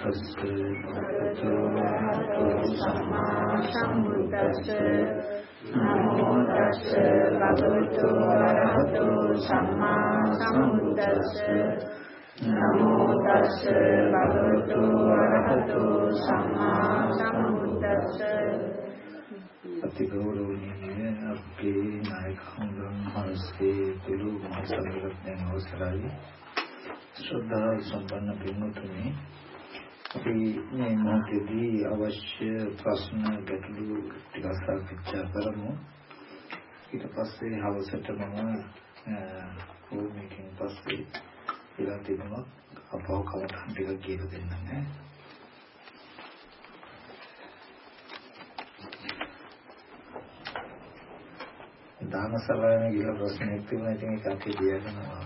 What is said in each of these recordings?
තස්සේ භගවතු වරහතෝ සම්මා සම්බුද්දස්සේ නමෝ තස්සේ භගවතු වරහතෝ සම්මා සම්බුද්දස්සේ නමෝ තස්සේ භගවතු වරහතෝ සම්මා සම්බුද්දස්සේ අතිගෞරවනීය අපේ නායක හඳුන්වන්නේ තුළු මහසංඝරත්නයන් අවසරයි ශ්‍රද්ධා සම්පන්න පින්වතුනි අපි මේ මොහොතේදී අවශ්‍ය ප්‍රශ්න ගැටළු ටික සාකච්ඡා කරමු ඊට පස්සේ හවසට මම මේකෙන් පස්සේ ඉලා තිබුණා අපව කවදාවත් ටික කියලා දෙන්න නෑ දාන සභාවේ ගිහලා ප්‍රශ්නයක් තිබුණා ඉතින් ඒක අපි දියනවා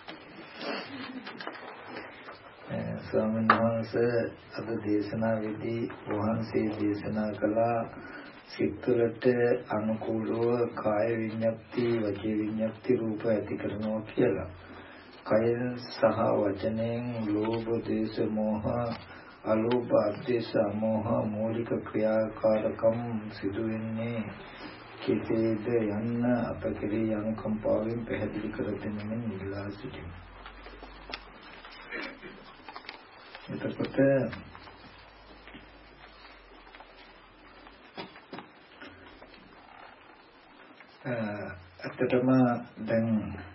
ස්වාමීන් වහන්සේ අද දේශනාවේදී වහන්සේ දේශනා කළ සිත්වලට අනුකූලව කාය විඤ්ඤාති වචී විඤ්ඤාති රූප ඇති කරනවා කියලා. කයෙන් සහ වචනයෙන් ලෝභ දේශ මොහ අලෝභ දේශ මොහ මූලික ක්‍රියාකාරකම් සිදු වෙන්නේ කෙසේද යන්න අපකරේ අනුකම්පාවෙන් පැහැදිලි කර දෙන්න ඉල්ලා සිටිනවා. එතකොට අතටම දැන්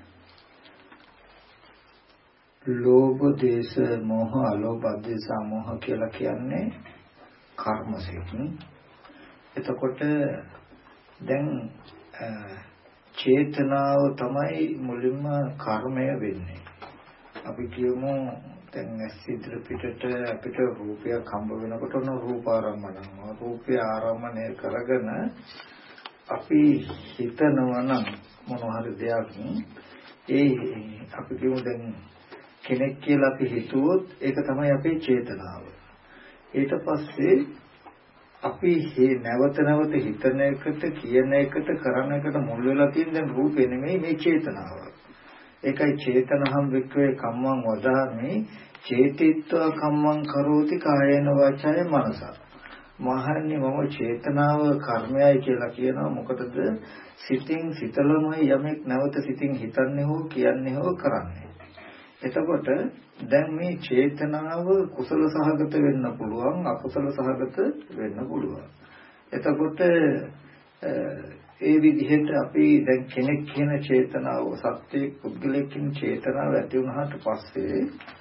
ලෝභ දේශ මොහ අලෝභ දේශ මොහ කියලා කියන්නේ කර්මසිතින්. එතකොට දැන් චේතනාව තමයි මුලින්ම කර්මය වෙන්නේ. අපි කියමු දැන් සිද්ද පිටට අපිට රූපයක් හම්බ වෙනකොට උන රූපාරම්මන රූපය ආරම්මණය කරගෙන අපි හිතනවා නම් මොන හරි දෙයක් ඒ අපි කියමු දැන් කෙනෙක් කියලා අපි හිතුවොත් ඒක තමයි අපේ චේතනාව. ඊට පස්සේ අපි නැවත නැවත හිතන එකට කියන එකට කරන එකට මුල් වෙලා තියෙන දැන් රූපේ නෙමෙයි මේ චේතනාව. ඒකයි චේතනහම් වික්‍රේ කම්මං වදාමි චේතිත්වා කම්මං කරෝති කායේන වාචාය මනස. මහන්නේ මම චේතනාව කර්මයයි කියලා කියනවා මොකටද සිතින් සිතලමයි යමෙක් නැවත සිතින් හිතන්නේ හෝ කියන්නේ හෝ කරන්නේ. එතකොට දැන් මේ චේතනාව කුසල සහගත වෙන්න පුළුවන් අකුසල සහගත වෙන්න පුළුවන්. එතකොට ඒ විදිහට අපි දැන් කෙනෙක් කියන චේතනාව සත්‍ය පුද්ගලයෙක් කියන චේතනාව ඇති වුණාට පස්සේ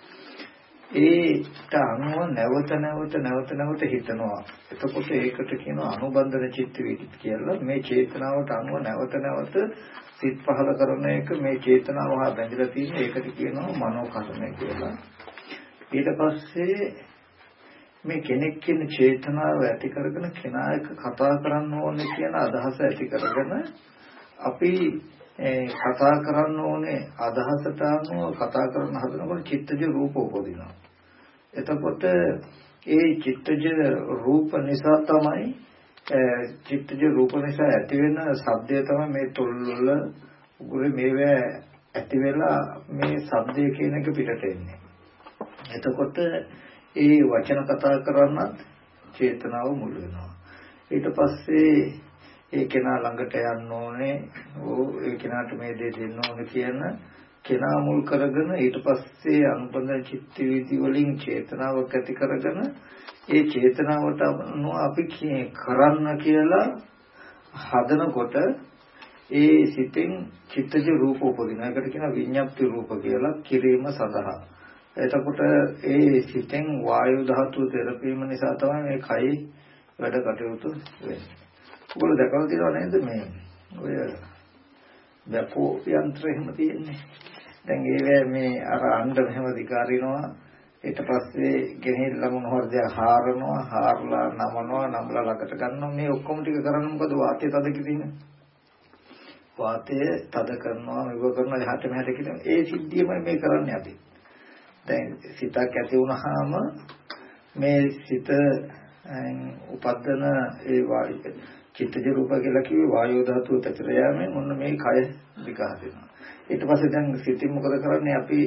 ඒට අනුව නැවත හිතනවා. එතකොට ඒකට කියනවා අනුබන්ධන චිත්ත වීති කියලා. මේ චේතනාවට අනුව නැවත සිත් පහල කරන එක මේ චේතනාව හා බැඳලා තියෙන ඒකට කියනවා මනෝ කර්මය කියලා. ඊට පස්සේ මේ කෙනෙක් කියන චේතනාව ඇති කරගෙන කෙනා එක්ක කතා කරන්න ඕනේ කියන අදහස ඇති කරගෙන අපි කතා කරන්න ඕනේ අදහසට අනුව කතා කරන හදනකොට චිත්තජ රූප උපදිනවා. එතකොට ඒ චිත්තජ රූප නිසා තමයි චිත්තජ රූප නිසා ඇති වෙන ශබ්දය තමයි මේ තොල්වල උගුරේ මේවා ඇති වෙලා මේ ශබ්දය කියන එක පිටට එන්නේ. එතකොට ඒ වචන කතා කරන්නත් චේතනාව මුල් වෙනවා. ඊට පස්සේ ඒ කෙනා ළඟට යන්න ඕනේ, ඒ කෙනාට මේ දේ දෙන්න ඕනේ කියන කෙනා මුල් කරගෙන ඊට පස්සේ අනුබන්ධන චිත්ත වීති වලින් චේතනාවක් ඇති කරගෙන ඒ චේතනාවට අනුව අපි කරන්න කියලා හදනකොට ඒ සිතෙන් චිත්තජ රූප උපදින එකට කියන විඤ්ඤාප්ති රූප කියලා කිරීම සඳහා. එතකොට ඒ සිතෙන් වායු ධාතුව තෙරපීම නිසා තමයි මේ කයි වැඩ කටයුතු වෙන්නේ. ඔයගොල්ලෝ දැකලා තියෙනව නේද මේ ඔය බැකෝ යන්ත්‍රය එහෙම තියෙන්නේ. දැන් ඒවැ මේ අර අණ්ඩ මෙහෙම දිකාරිනවා ඊට පස්සේ ගෙනෙල්ලා මොන හරි දෙයක් හාරනවා හාරලා නමනවා නම්ලා ළඟට ගන්නවා මේ ඔක්කොම ටික කරන්නේ මොකද වාතය තද කිදින වාතය තද කරනවා මේක කරනවා එහාට මෙහාට කියන ඒ සිද්ධියමයි මේ කරන්නේ අපි. දැන් සිතක් ඇති වුණාම මේ සිත උපද්දන ඒ වායු චිත්තජ රූප කියලා කිව්වේ වායෝ ධාතුව පැතිර යාමෙන් ඔන්න මේ කය විකාශ වෙනවා. ඊට පස්සේ දැන් සිතින් මොකද කරන්නේ අපි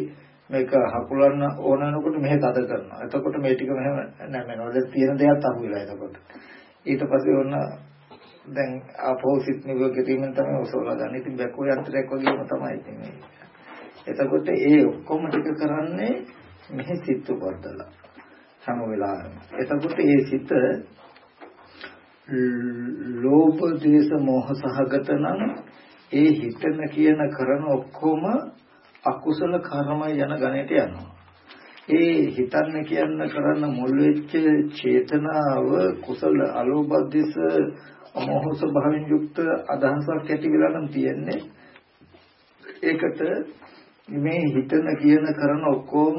මේක හකුලන්න ඕන වෙනකොට මෙහෙ තද කරනවා. එතකොට මේ ටික මෙහෙම නැමෙනවා. දැන් තියෙන දෙයක් අහුවෙලා එතකොට. ඊට පස්සේ ඔන්න දැන් අපෝසිට් නිවක ගෙදීමෙන් තමයි ඔසවලා ගන්න. ඉතින් බැකෝ යන්ත්‍රයක් වගේම තමයි ඉතින් මේ. එතකොට ඒ ඔක්කොම ටික කරන්නේ මෙහි සිත් උපදලා හැම වෙලාවෙම. එතකොට ඒ සිත ලෝභ දේශ මොහ සහගත නම් ඒ හිතන කියන කරන ඔක්කොම අකුසල කර්මය යන ගණයට යනවා. ඒ හිතන්න කියන්න කරන්න මුල් වෙච්ච චේතනාව කුසල අලෝභ දේශ මොහ ස්වභාවයෙන් යුක්ත අදහසක් ඇති වෙලා නම් තියෙන්නේ. ඒකට මේ හිතන කියන කරන ඔක්කොම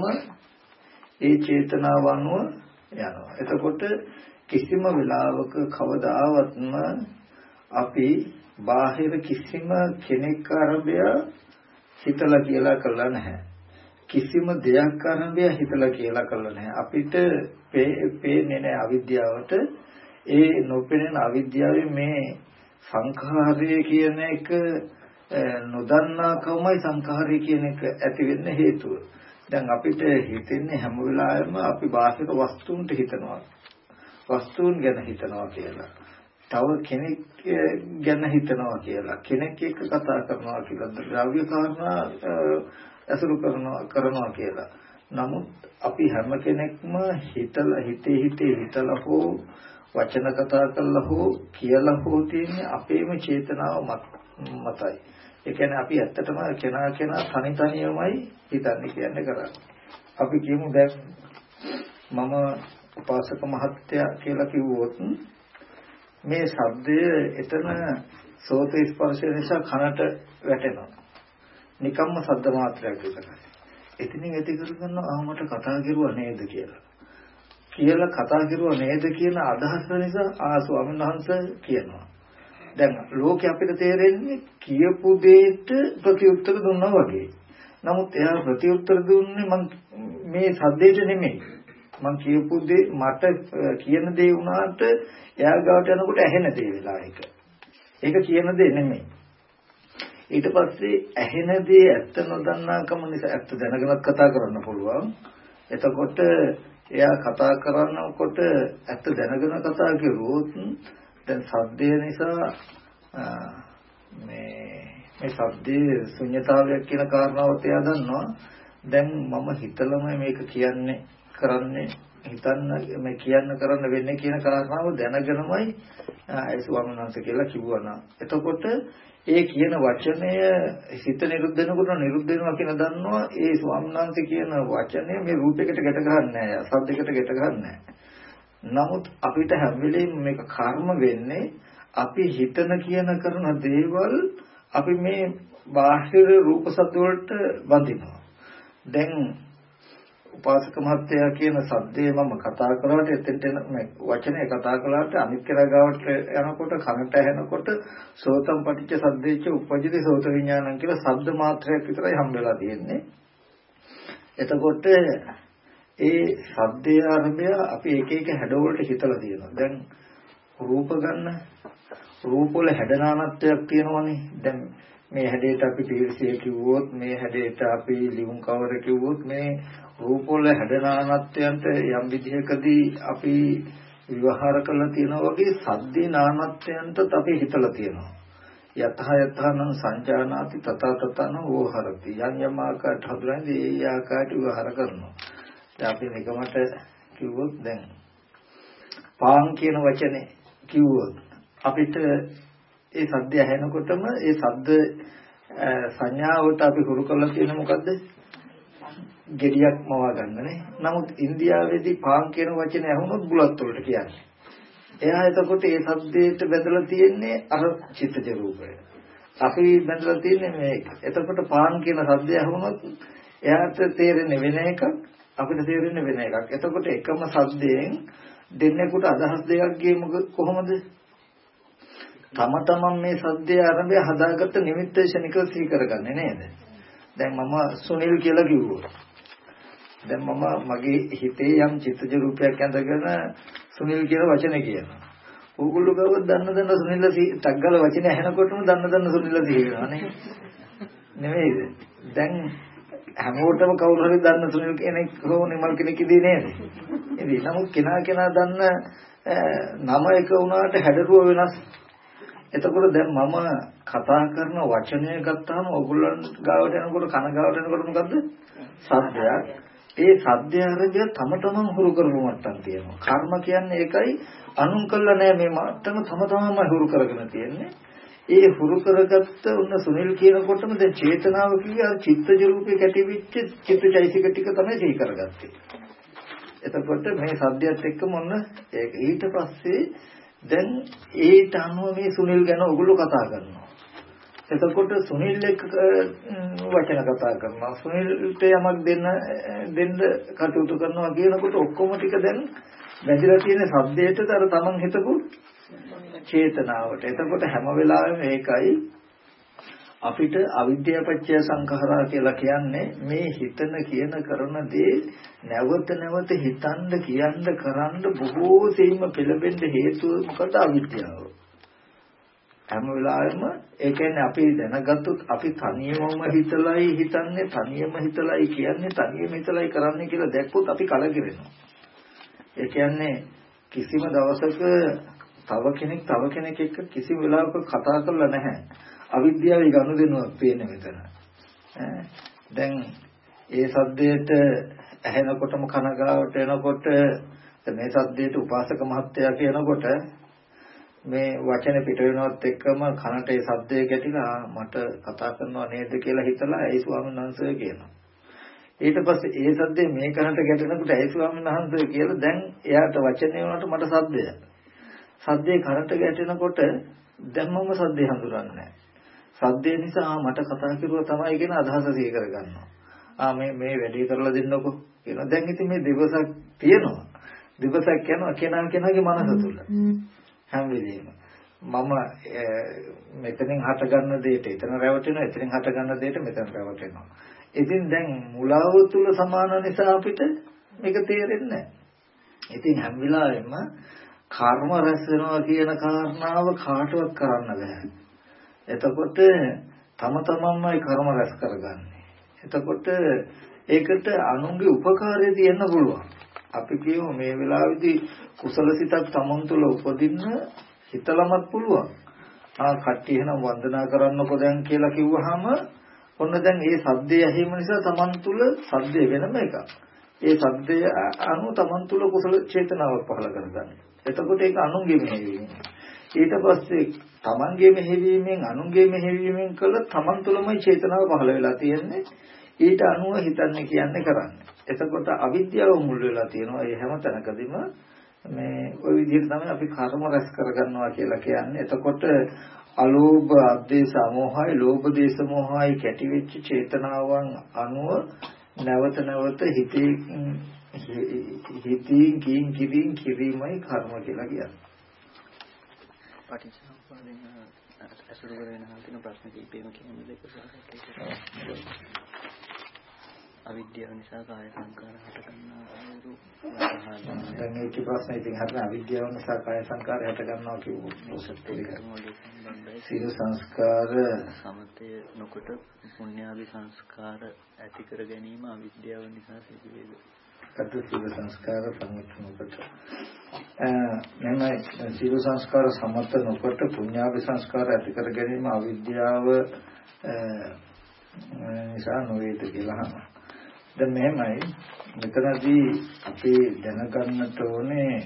ඒ චේතනාව අනුව යනවා. එතකොට කිසිම වෙලාවක කවදාවත්ම අපි බාහිර කිසිම කෙනෙක් ආරම්භය හිතලා කියලා කළා නැහැ. කිසිම දෙයක් ආරම්භය හිතලා කියලා කළා නැහැ. අපිට පේන්නේ නැහැ අවිද්‍යාවට. ඒ නොපෙනෙන අවිද්‍යාවේ මේ සංඛාරය කියන එක නොදන්නාකමයි සංඛාරය කියන එක ඇති වෙන්න හේතුව. දැන් අපිට හිතෙන්නේ හැම වෙලාවෙම අපි බාහිර වස්තුන්ට හිතනවා. වස්තුන් ගැන හිතනවා කියලා. තව කෙනෙක් ගැන හිතනවා කියලා. කෙනෙක් එක්ක කතා කරනවා කියලා. ද්‍රව්‍ය කාරණා අසුරු කරනවා කියලා. නමුත් අපි හැම කෙනෙක්ම හිතලා හෝ වචන කතා කරලා හෝ කියලා හෝ තියෙන්නේ අපේම චේතනාව මතයි. ඒ කියන්නේ අපි ඇත්තටම කෙනා තනියමයි හිතන්නේ කියන්නේ කරන්නේ. අපි කියමු දැන් මම උපාසක මහත්තයා කියලා කිව්වොත් මේ ශබ්දය එතන සෝත ස්පර්ශය නිසා කනට වැටෙනවා. නිකම්ම ශබ්ද මාත්‍රයක් විතරයි. එතනින් ඇති කරගන්නවා මට කතා කරුවා නේද කියලා කතා කරුවා නේද කියන අදහස නිසා ස්වාමීන් වහන්සේ කියනවා. දැන් ලෝකේ අපිට තේරෙන්නේ කියපු දෙයට ප්‍රතිඋත්තර දුන්නා වගේ. නමුත් එයා ප්‍රතිඋත්තර දුන්නේ මම මේ සද්දේට නෙමෙයි. මම කියපු දේ මට කියන දේ වුණාට එයා ගාවට යනකොට ඇහෙන දේ වෙලා ඒක. ඒක කියන දේ නෙමෙයි. ඊට පස්සේ ඇහෙන දේ ඇත්ත නොදන්නාකම නිසා ඇත්ත දැනගෙනත් කතා කරන්න පුළුවන්. එතකොට එයා කතා කරනකොට ඇත්ත දැනගෙන කතා කරුවොත් දැන් සද්දය නිසා මේ සද්දේ ශුන්‍යතාවයක් කියන කාරණාවත් එයා දන්නවා. දැන් මම හිතලම මේක කියන්නේ කරන්නේ හිතන්න මේ කියන්න කරන්න වෙන්නේ කියන කාරණාව දැනගෙනමයි ඒ ස්වාමීන් වහන්සේ කියලා කිව්වනා. එතකොට ඒ කියන වචනය හිත නිරුද්ධ වෙනකොට නිරුද්ධ වෙනවා කියන දන්නවා. ඒ ස්වාමීන් වහන්සේ කියන වචනය මේ රූපයකට ගැට ගන්නෑ නැහැ. සද්දයකට ගැට ගන්නෑ නැහැ. නමුත් අපිට හැම වෙලෙම මේක කර්ම වෙන්නේ අපි හිතන කියන කරන දේවල් අපි මේ බාහිර රූප සද්ද වලට බඳිනවා. දැන් උපාසක මහත්තයා කියන සද්දේ මම කතා කරාට එතෙන්ට මේ වචනේ කතා කළාට අනිත් කෙනා ගාවට යනකොට කනට ඇහෙනකොට සෝතම් පටිච්ච සද්දේච්ච උපජ්ජති සෝත විඥානං කියලා සද්ද මාත්‍රයක් විතරයි හම්බෙලා තියෙන්නේ. එතකොට ඒ සද්දේ ආරම්භය අපි එක හැඩවලට හිතලා තියෙනවා. දැන් රූප ගන්න රූප වල හැඩනානත්වයක් තියෙනවනේ. දැන් මේ හැඩයට අපි තීර්ෂය කිව්වොත් මේ හැඩයට අපි ලියුම් කවර කිව්වොත් මේ රූප වල හැඩනානත්වයන්ට යම් විදිහකදී අපි විවහාර කරලා තියෙනවා වගේ සද්දේ නානත්වයන්ට අපි හිතලා තියෙනවා. යතහයතහනම් සංජානාති තතතතන ඕහරති යම් යම් ආකාරයට හඳුනන්නේ ඒ ආකාරයට විවහාර කරනවා. දැන් අපි නිකමට කිව්වොත් දැන් පාන් කියන වචනේ කිව්වොත් අපිට ඒ සද්දය ඇහෙනකොටම ඒ සද්ද සංඥාවට අපි හුරු කරලා තියෙන මොකද්ද? ගෙඩියක් මවා ගන්නනේ. නමුත් ඉන්දියාවේදී පාන් කියන වචනේ ඇහුනොත් බුලත් වලට කියන්නේ. එයා එතකොට ඒ සද්දේට බැඳලා තියෙන්නේ අර චිත්තජ රූපය. අපි බැඳලා තියෙන්නේ මේක. එතකොට පාන් කියන සද්දය ඇහුනොත් එයාට තේරෙන්නේ වෙන එකක්, අපිට තේරෙන්නේ වෙන එකක්. එතකොට එකම සද්දයෙන් දෙන්නෙකුට අදහස් දෙකක් ගියේ කොහොමද? තම මේ සද්දේ ආරම්භය හදාගත්ත නිමිත්ත ශනිකව සිහි කරගන්නේ නේද? දැන් මම සුනිල් කියලා කිව්වොත්. දැන් මම මගේ හිතේ යම් චිත්තජ රූපයක් ඇඳගෙන සුනිල් කියන වචනේ කියනවා. ඕගොල්ලෝ ගාව දන්න සුනිල් ටග්ගල වචනේ ඇහෙනකොටම දන්න සුනිල් සිහි වෙනවා නේ. නෙමෙයිද? දැන් හැමෝටම කවුරු හරි දන්න සුනිල් කෙනෙක් හෝ නිමල් කෙනෙක් ඉදී නේද? ඉතින් නමුත් කෙනා දන්න නම එක වුණාට හැඩරුව වෙනස්. එතකොට දැන් මම කතා කරන වචනය ගත්තාම ඕගොල්ලන් ගාවට යනකොට කන ගාවට යනකොට මොකද්ද? සද්දයක්. ඒ සද්දය අරගෙන තම තමන් හුරු කරපු මට්ටම් තියෙනවා. කර්ම කියන්නේ ඒකයි අනුන් කළා නෑ මේ මට්ටම තම තමන්ම හුරු කරගෙන තියෙන්නේ. ඒ හුරු කරගත්ත උන්න සුනිල් කියනකොටම දැන් චේතනාව කියේ අර චිත්තජ රූපේ කැටිවිච්ච චිත්තචෛසික ටික තමයි සිහි කරගත්තේ. එතකොට මේ සද්දයත් එක්කම ඔන්න ඒක ඊට පස්සේ දැන් ඒට අනුව මේ සුනිල් ගැන ඔගොල්ලෝ කතා කරනවා. එතකොට සුනිල් එක්ක වචන කතා කරනවා. සුනිල්ට යමක් දෙන්න කටයුතු කරනවා කියනකොට ඔක්කොම ටික දැන් වැදිලා තියෙන සද්දයටද අර තමන් හිතපු චේතනාවට. එතකොට හැම වෙලාවෙම ඒකයි අපිට අවිද්‍යාපච්චය සංඛාරා කියලා කියන්නේ මේ හිතන කියන කරන දේ නැවත හිතන්න කියන්න කරන්න බොහෝ සෙයින්ම පෙළඹෙන්න හේතුව මොකද? අවිද්‍යාව. හැම වෙලාවෙම ඒ කියන්නේ අපි දැනගත්තොත් අපි තනියමම හිතලයි හිතන්නේ, තනියම හිතලයි කියන්නේ, තනියම හිතලයි කරන්නේ කියලා දැක්කොත් අපි කලකිරෙනවා. ඒ කියන්නේ කිසිම දවසක තව කෙනෙක් එක්ක කිසිම වෙලාවක කතා කරලා නැහැ. අවිද්‍යාවේ ගනුදෙනුවක් පේන මෙතන. දැන් ඒ සද්දයට ඇහෙනකොටම කනගාවට එනකොට මේ සද්දයට උපාසක මහත්තයා කියනකොට මේ වචන පිට වෙනවත් එක්කම කනට ඒ සද්දය ගැටිලා මට කතා කරනවා නේද කියලා හිතලා ඒ ස්වාමීන් වහන්සේ කියනවා. ඊට පස්සේ ඒ සද්දේ මේ කනට ගැටෙනකොට ඒ ස්වාමීන් වහන්සේ කියලා දැන් එයාට වචනේ වුණාට මට සද්දය. සද්දේ කනට ගැටෙනකොට දැන් මම සද්දේ හඳුනන්නේ නැහැ. සද්දේ නිසා මට කතා කරුවා තමයි කියන අදහස සිහි කරගන්නවා. මේ වැඩේ කරලා දෙන්නකෝ කියනවා. දැන් ඉතින් මේ දිවසක් තියෙනවා. දිවසක් යනවා කෙනාගේ මනස තුල. හැම වෙලෙම මම මෙතනින් හට ගන්න දෙයට එතන රැවටෙනවා, එතනින් හට ගන්න දෙයට මෙතන රැවටෙනවා. ඉතින් දැන් මුලාව තුල සමාන නිසා අපිට මේක තේරෙන්නේ නැහැ. ඉතින් හැම වෙලාවෙම කර්ම රැස් වෙනවා කියන කාරණාව කාටවත් කරන්න බෑ. එතකොට තම තමන්මයි කර්ම රැස් කරගන්නේ. එතකොට ඒකට අනුන්ගේ උපකාරය දෙන්න පුළුවන්. අපි කියමු මේ වෙලාවේදී කුසල සිතක් තමන් තුළ උපදින්න හිතලමත් පුළුවන්. කට්ටිය එහෙනම් වන්දනා කරන්නකෝ දැන් කියලා කිව්වහම ඔන්න දැන් මේ සද්දය ඇහිම නිසා තමන් තුළ සද්දය වෙනම එකක්. ඒ සද්දය අනුව තමන් තුළ කුසල චේතනාවක් පහළ කරගන්න. එතකොට ඒක අනුන්ගේ මෙහෙවීම. ඊට පස්සේ තමන්ගේ මෙහෙවීමෙන් අනුන්ගේ මෙහෙවීමෙන් කළ තමන් තුළමයි චේතනාව පහළ වෙලා තියෙන්නේ. ඊට අනුව හිතන්නේ කියන්නේ කරන්නේ. එතකොට අවිද්‍යාව මුල් වෙලා තියෙනවා. ඒ හැම තැනකදීම මේ ওই විදිහට තමයි අපි කර්ම රැස් කරගන්නවා කියලා කියන්නේ. එතකොට අලෝභ, අද්වේෂ, අමෝහයි, ලෝභ, දේශ, මොහයි කැටි වෙච්ච චේතනාවන් අනුව නැවත හිතින් කිරීමයි කර්ම කියලා කියන්නේ. පටිච්චසමුප්පාදයෙන් අසුර කරගෙන හඳුන ප්‍රශ්න කීපෙම කියන දෙක අවිද්‍යාව නිසා කාය සංකාර හට ගන්නවා. දැන් මේක ප්‍රශ්න ඉතින් හරියට අවිද්‍යාව නිසා කාය සංකාර හට ගන්නවා කියුවොත් සීල සංස්කාර සමතය නොකොට පුණ්‍යාවි සංස්කාර ඇති කර ගැනීම අවිද්‍යාව නිසා සිදු වේද? සීල සංස්කාර සමත නොකොට මෙන්න සීල සංස්කාර සමත නොකොට පුණ්‍යාවි සංස්කාර ඇති කර ගැනීම අවිද්‍යාව නිසා නොවේද කියලා අහනවා. දැන් මෙහෙමයි මෙතනදී අපි දැනගන්නට ඕනේ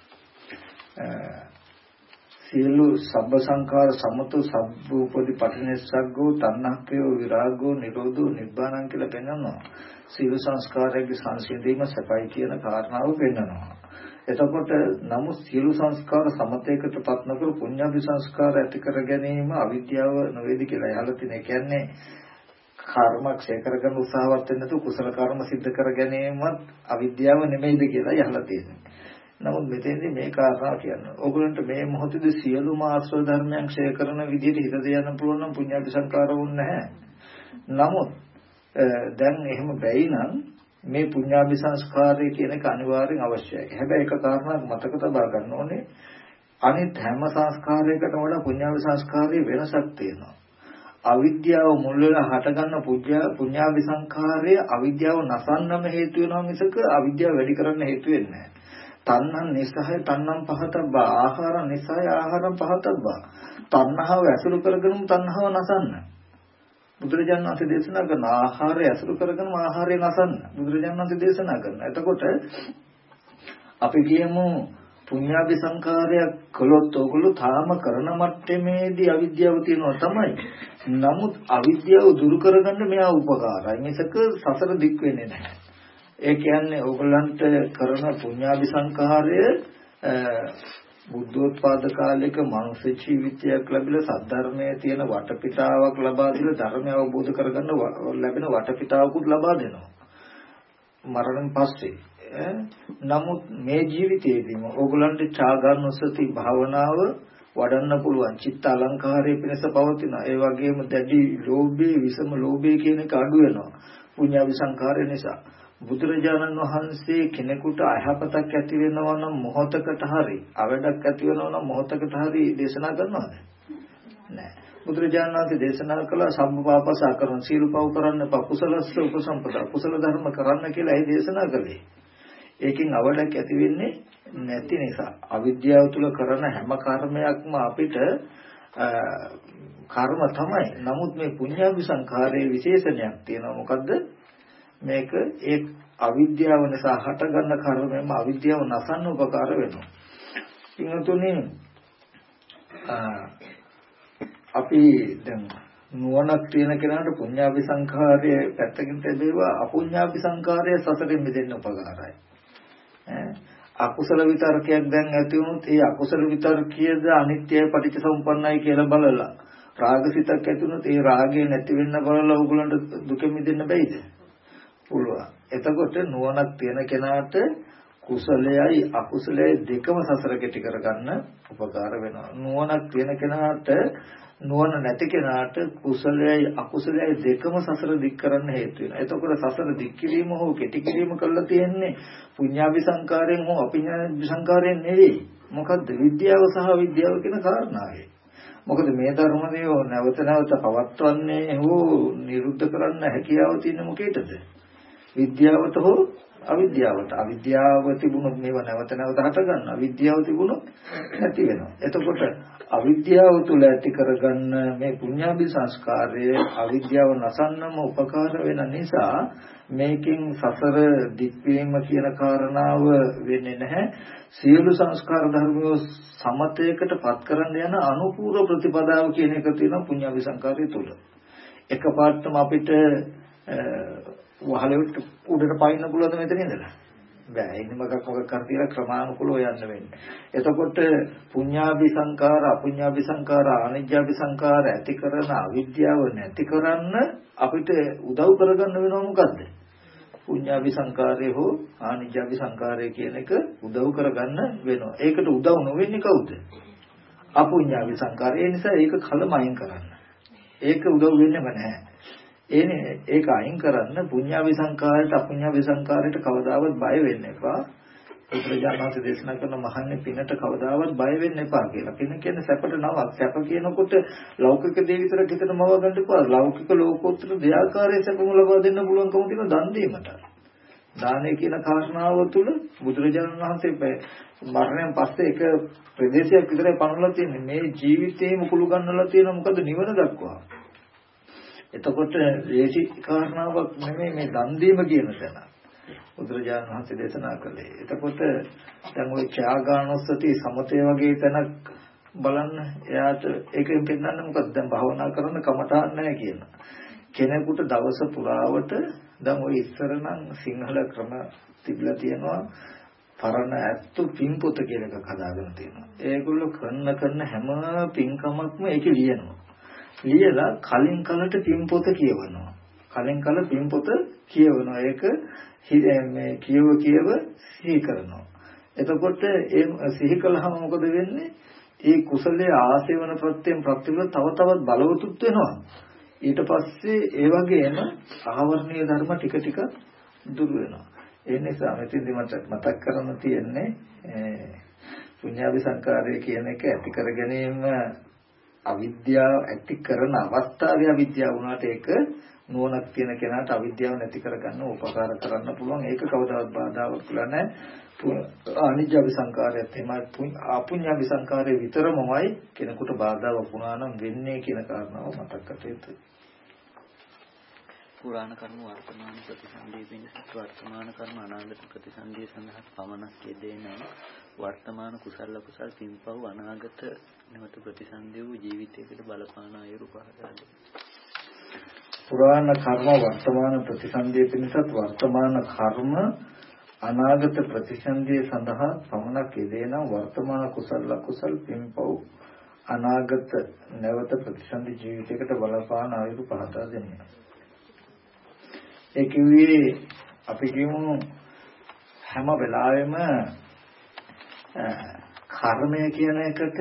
සියලු සබ්බ සංඛාර සමතු සබ්බ උපදි පටිනිස්සග්ගෝ තණ්හක්ඛයෝ විරාගෝ නිරෝධෝ නිබ්බානං කියලා පෙන්වනවා. සියලු සංස්කාරයන්ගේ සංසිඳීම සපයි කියන කාරණාව පෙන්වනවා. එතකොට නමුත් සියලු සංස්කාර සමතේකටපත් නොකර පුඤ්ඤාභි සංස්කාර ඇති කර ගැනීම අවිද්‍යාව නොවේද කියලා අහලා තියෙන. ඒ කියන්නේ කර්ම ක්ෂය කරගන්න උත්සාහවත් වෙන්න තු කුසල කර්ම સિદ્ધ කර ගැනීමත් අවිද්‍යාව නෙමෙයිද කියලා අහලා තියෙනවා. නමුත් මෙතෙන්දී මේ කාරණා කියන්නේ ඕගොල්ලන්ට මේ මොහොතේදී සියලුම ආශ්‍රව ධර්මයන් ක්ෂය කරන විදිහට හිත දෙයන්න පුළුවන් නම් පුඤ්ඤාභි සංස්කාර වුන්නේ නැහැ. නමුත් දැන් එහෙම බැයි නම් මේ පුඤ්ඤාභි සංස්කාරය කියන එක අනිවාර්යෙන් අවශ්‍යයි. හැබැයි එක කාරණාවක් මතක තබා ගන්න ඕනේ. අනිත් හැම සංස්කාරයකටම වඩා පුඤ්ඤාභි සංස්කාරයේ වෙනසක් තියෙනවා. අවිද්‍යාව මුල් වෙලා හටගන්න පුඤ්ඤාභි සංඛාරය අවිද්‍යාව නසන්නම හේතු වෙනවා මිසක අවිද්‍යාව වැඩි කරන්න හේතු වෙන්නේ නැහැ. තණ්හං නිසහය තණ්හං පහතබ්බා ආහාරං නිසහය ආහාරං පහතබ්බා. තණ්හාව ඇසුරු කරගෙනම තණ්හාව නසන්න. බුදුරජාණන් වහන්සේ දේශනා කරන ආහාරය ඇසුරු කරගෙනම ආහාරය නසන්න. බුදුරජාණන් වහන්සේ දේශනා කරනවා. එතකොට අපි කියමු පුඤ්ඤාභි සංඛාරයක් කළොත් ඔයගොල්ලෝ තාම කරන මට්ටමේදී අවිද්‍යාව තියෙනවා තමයි. නමුත් අවිද්‍යාව දුරු කරගන්න මෙයා උපකාරයි. මිසක සසර දික් වෙන්නේ නැහැ. ඒ කියන්නේ ඕගොල්ලන්ට කරන පුඤ්ඤාභි සංඛාරය බුද්ධෝත්පාද කාලයක මනුෂ්‍ය ජීවිතයක් ලැබිලා සද්ධර්මයේ තියෙන වටපිටාවක් ලබා දීලා ධර්මය අවබෝධ කරගන්න ලැබෙන වටපිටාවකුත් ලබා දෙනවා. මරණයෙන් පස්සේ නමුත් මේ ජීවිතයේදීම ඕගොල්ලන්ට ඡාගානුස්සති භාවනාව වඩන්න පුළුවන්. චිත්ත අලංකාරයේ පිණිස පවතින. ඒ වගේම දැඩි ලෝභයේ විසම ලෝභයේ කියන එක අඩු වෙනවා. පුඤ්ඤාභි සංඛාරය නිසා. බුදුරජාණන් වහන්සේ කෙනෙකුට අයහපතක් ඇති වෙනවා නම් මොහොතකට හරි අවඩක් ඇති වෙනවා නම් මොහොතකට හරි දේශනා කරනවද? නෑ. බුදුරජාණන් වහන්සේ දේශනා කළ සම්පාපසා කරන සීල පව කරන්න කුසලස්ස උපසම්පදා කුසල ධර්ම කරන්න කියලා ඒ දේශනා කළේ. ඒකෙන් අවඩක් ඇති වෙන්නේ නැති නිසා අවිද්‍යාව තුල කරන හැම කර්මයක්ම අපිට කර්ම තමයි. නමුත් මේ පුඤ්ඤාභි සංඛාරයේ විශේෂණයක් තියෙනවා. මොකද්ද? මේක ඒ අවිද්‍යාව නිසා හටගන්න කර්මෙම අවිද්‍යාව නසන්න උපකාර වෙනවා. ඊනතුනේ අපි දැන් නුවණක් තියෙන කෙනාට පුඤ්ඤාභි සංඛාරය පැත්තකින් තැබේවා අපුඤ්ඤාභි සංඛාරය සසරෙන් මිදෙන්න උපකාරයි. අකුසල විතර්කයක් දැන් ඇති වුණොත් ඒ අකුසල විතර්කයේද අනිත්‍යයි පටිච්චසමුප්පන්නයි කියලා බලලා රාගසිතක් ඇති වුණොත් ඒ රාගය නැති වෙන්න බලලා ඕගොල්ලන්ට දුක මිදෙන්න බැයිද? පුළුවන්. එතකොට නුවණක් තියෙන කෙනාට කුසලයයි අකුසලයයි දෙකම සසර කෙටි කරගන්න උපකාර වෙනවා. නුවණක් තියෙන කෙනාට නුවණ නැති කෙනාට කුසලයයි අකුසලයයි දෙකම සසර දික් කරන්න හේතු වෙනවා. එතකොට සසර දික් කිරීම හෝ කෙටි කිරීම කළා තියෙන්නේ පුඤ්ඤාභි සංකාරයෙන් හෝ අපිඤ්ඤාභි සංකාරයෙන් නෙවෙයි. මොකද්ද? විද්‍යාව සහ විද්‍යාව කියන කාරණාවේ. මොකද මේ ධර්මදේව නැවත නැවත පවත්වන්නේ හෝ නිරුද්ධ කරන්න හැකියාව තියෙන මොකේද? විද්‍යාවට හෝ අවිද්‍යාවට. අවිද්‍යාව තිබුණොත් මේව නැවත නැවත හට ගන්න. අවිද්‍යාව තිබුණොත් නැති වෙනවා. එතකොට අවිද්‍යාව තුල ඇති කරගන්න මේ පුඤ්ඤාභි සංස්කාරය අවිද්‍යාව නසන්නම උපකාර වෙන නිසා මේකෙන් සසර දික්වීම කියන කාරණාව වෙන්නේ නැහැ. සියලු සංස්කාර ධර්මෝ සමතයකට පත් කරන්න යන අනුපූර්ව ප්‍රතිපදාව කියන එක තියෙනවා පුඤ්ඤාභි සංස්කාරය තුල. එකපාරටම අපිට වහලෙට උඩට පයින්න පුළුවන්ද මෙතන ඉඳලා? බෑ. ඉන්න මොකක් කර තියලා ක්‍රමානුකූලව යන්න වෙන්නේ. එතකොට පුඤ්ඤාභි සංකාර, අපුඤ්ඤාභි සංකාර, අනිජ්ජාභි සංකාර ඇති කරන අවිද්‍යාව නැති කරන්න අපිට උදව් කරගන්න වෙනව මොකද්ද? පුඤ්ඤාභි සංකාරය හෝ අනිජ්ජාභි සංකාරය කියන එක උදව් කරගන්න වෙනවා. ඒකට උදව් නොවෙන්නේ කවුද? අපුඤ්ඤාභි සංකාරය. ඒ නිසා ඒක කලම අයින් කරන්න. ඒක උදව් වෙන්නේම නැහැ. ඒක අයින් කරන්න පුඤ්ඤාභි සංකාරයට අපුඤ්ඤාභි සංකාරයට කවදාවත් බය වෙන්න එපා. බුදුරජාණන් වහන්සේ දේශනා කරන මහන්නේ පිනට කවදාවත් බය වෙන්න එපා කියලා. පින කියන්නේ සැපට නවක්. සැප කියනකොට ලෞකික දේ විතරක් හිතට මව ගන්න එපා. ලෞකික ලෝකෝත්තර දෙආකාරයේ සැපම ලබා දෙන්න පුළුවන්කම තියෙන දන් දීමට. දානය කියන කාරණාව තුළ බුදුරජාණන් වහන්සේ මරණයෙන් පස්සේ එක ප්‍රදේශයක් විතරයි පනවලා තියෙන්නේ. මේ ජීවිතේම කුළු ගන්නලා තියෙන මොකද නිවන දක්වා. එතකොට ඒසි කාරණාවක් නෙමෙයි මේ දන් දීම කියන තැන බුදුරජාණන් වහන්සේ දේශනා කළේ. එතකොට දැන් ওই ත්‍යාගානුස්සති සමතේ වගේ තැනක් බලන්න. එයාට ඒකෙන් පෙන්නන්නේ මොකද? දැන් භාවනා කරන කමඨාන් නැහැ කියන කෙනෙකුට දවස පුරාවට දැන් ওই ඉස්සර නම් සිංහල ක්‍රම තිබිලා තියෙනවා. පරණ ඇත්තු පින්පොත කියන එකක් හදාගෙන තියෙනවා. ඒගොල්ලෝ කරන හැම පින්කමක්ම ඒකේ ලියනවා. ලියලා කලින් කලට පින්පොත කියවනවා. කලින් කල පින්පොත කියවනවා. ඒක මේ කියව සිහි කරනවා. එතකොට ඒ සිහි කළාම මොකද වෙන්නේ? ඒ කුසලයේ ආසේවන ප්‍රත්‍යයෙන් ප්‍රතිවල තව තවත් බලවතුත් වෙනවා. ඊට පස්සේ ඒ වගේම ආවර්ණීය ධර්ම ටික ටික දුර වෙනවා. ඒ නිසා මෙතෙන්දි මතක් කරන්න තියෙන්නේ පුඤ්ඤාභි සංකාරය කියන එක ඇති කර ගැනීම අවිද්‍යාව ඇති කරන අවස්ථාවේ අවිද්‍යාව වුණාට ඒක නුවණක් තියෙන කෙනාට අවිද්‍යාව නැති කරගන්න උපකාර කරන්න පුළුවන්. ඒක කවදාවත් බාධාවක් කියලා නැහැ. අනිත්‍ය විසංකාරයත් එහෙමයි අපුඤ්ඤ විසංකාරය විතරමයි කෙනෙකුට බාධාවක් වුණා නම් වෙන්නේ කියන කාරණාව මතක් කර යුතුයි. පුරාණ කර්ම වර්තමාන ප්‍රතිසන්දිය පිණිස වර්තමාන කර්ම අනාගත ප්‍රතිසන්දිය සඳහා පමණක් යෙදෙන වර්තමාන කුසල කුසල් පින්පව් අනාගත නැවත ප්‍රතිසන්දිය වූ ජීවිතයකට බලපාන අයුරු පහදාද. පුරාණ කර්ම වර්තමාන ප්‍රතිසන්දිය පිණිසත් වර්තමාන කර්ම අනාගත ප්‍රතිසන්දිය සඳහා පමණක් යෙදෙන වර්තමාන කුසල කුසල් පින්පව් අනාගත නැවත ප්‍රතිසන්දි ජීවිතයකට බලපාන අයුරු පහදා දෙන්න. ඒ කිව්වේ අපි කියමු හැම වෙලාවෙම කර්මය කියන එකට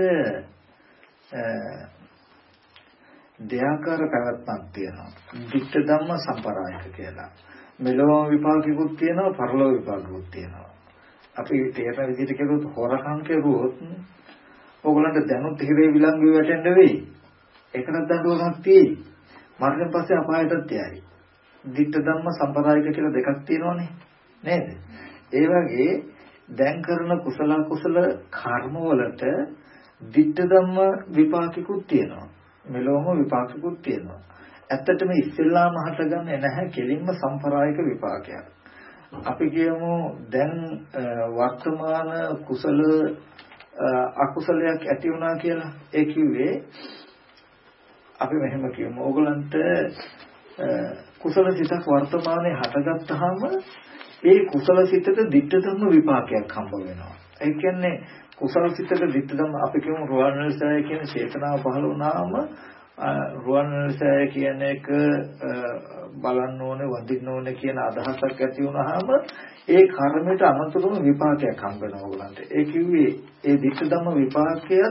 දෙආකාර පැවැත්මක් තියෙනවා. ධිට්ඨ ධම්ම සම්පරායක කියලා. මෙලොව විපාකිකුත් තියෙනවා, පරලොව විපාකිකුත් තියෙනවා. අපි තේරෙන විදිහට කියනොත් හොරකම් කරුවොත් ඕගොල්ලන්ට දැනුත් හිරේ විලංගු වැටෙන්න වෙයි. ඒකටත් දඬුවමක් තියෙයි. මරණයෙන් පස්සේ අපායටත් යයි. ධිට්ඨ ධම්ම සම්පරායක කියලා දෙකක් තියෙනවනේ නේද? ඒ වගේ දැන් කරන කුසල කුසල කර්ම වලට ධිට්ඨ ධම්ම විපාකිකුත් තියෙනවා. මෙලොවම විපාකිකුත් තියෙනවා. ඇත්තටම ඉස්සෙල්ලාම හටගන්නේ නැහැ කෙලින්ම සම්පරායක විපාකයක්. අපි කියමු දැන් වර්තමාන කුසල අකුසලයක් ඇති වුණා කියලා. ඒ කිව්වේ අපි මෙහෙම කියමු. ඕගලන්ට කුසල සිතක් වර්තමානයේ හටගත්තාම ඒ කුසල සිතට ධිට්ඨ ධම්ම විපාකයක් හම්බ වෙනවා. ඒ කියන්නේ කුසල සිතට ධිට්ඨ ධම්ම අපි කියමු රුවන්වැලිසෑය කියන චේතනාව පහළ වුණාම රුවන්වැලිසෑය කියන එක බලන්න ඕනේ වඳින්න ඕනේ කියන අදහසක් ඇති වුණාම ඒ කර්මයට අනුතුරුම විපාකයක් හම්බ වෙනවා ඕගලන්ට. ඒ කිව්වේ ඒ ධිට්ඨ ධම්ම විපාකයත්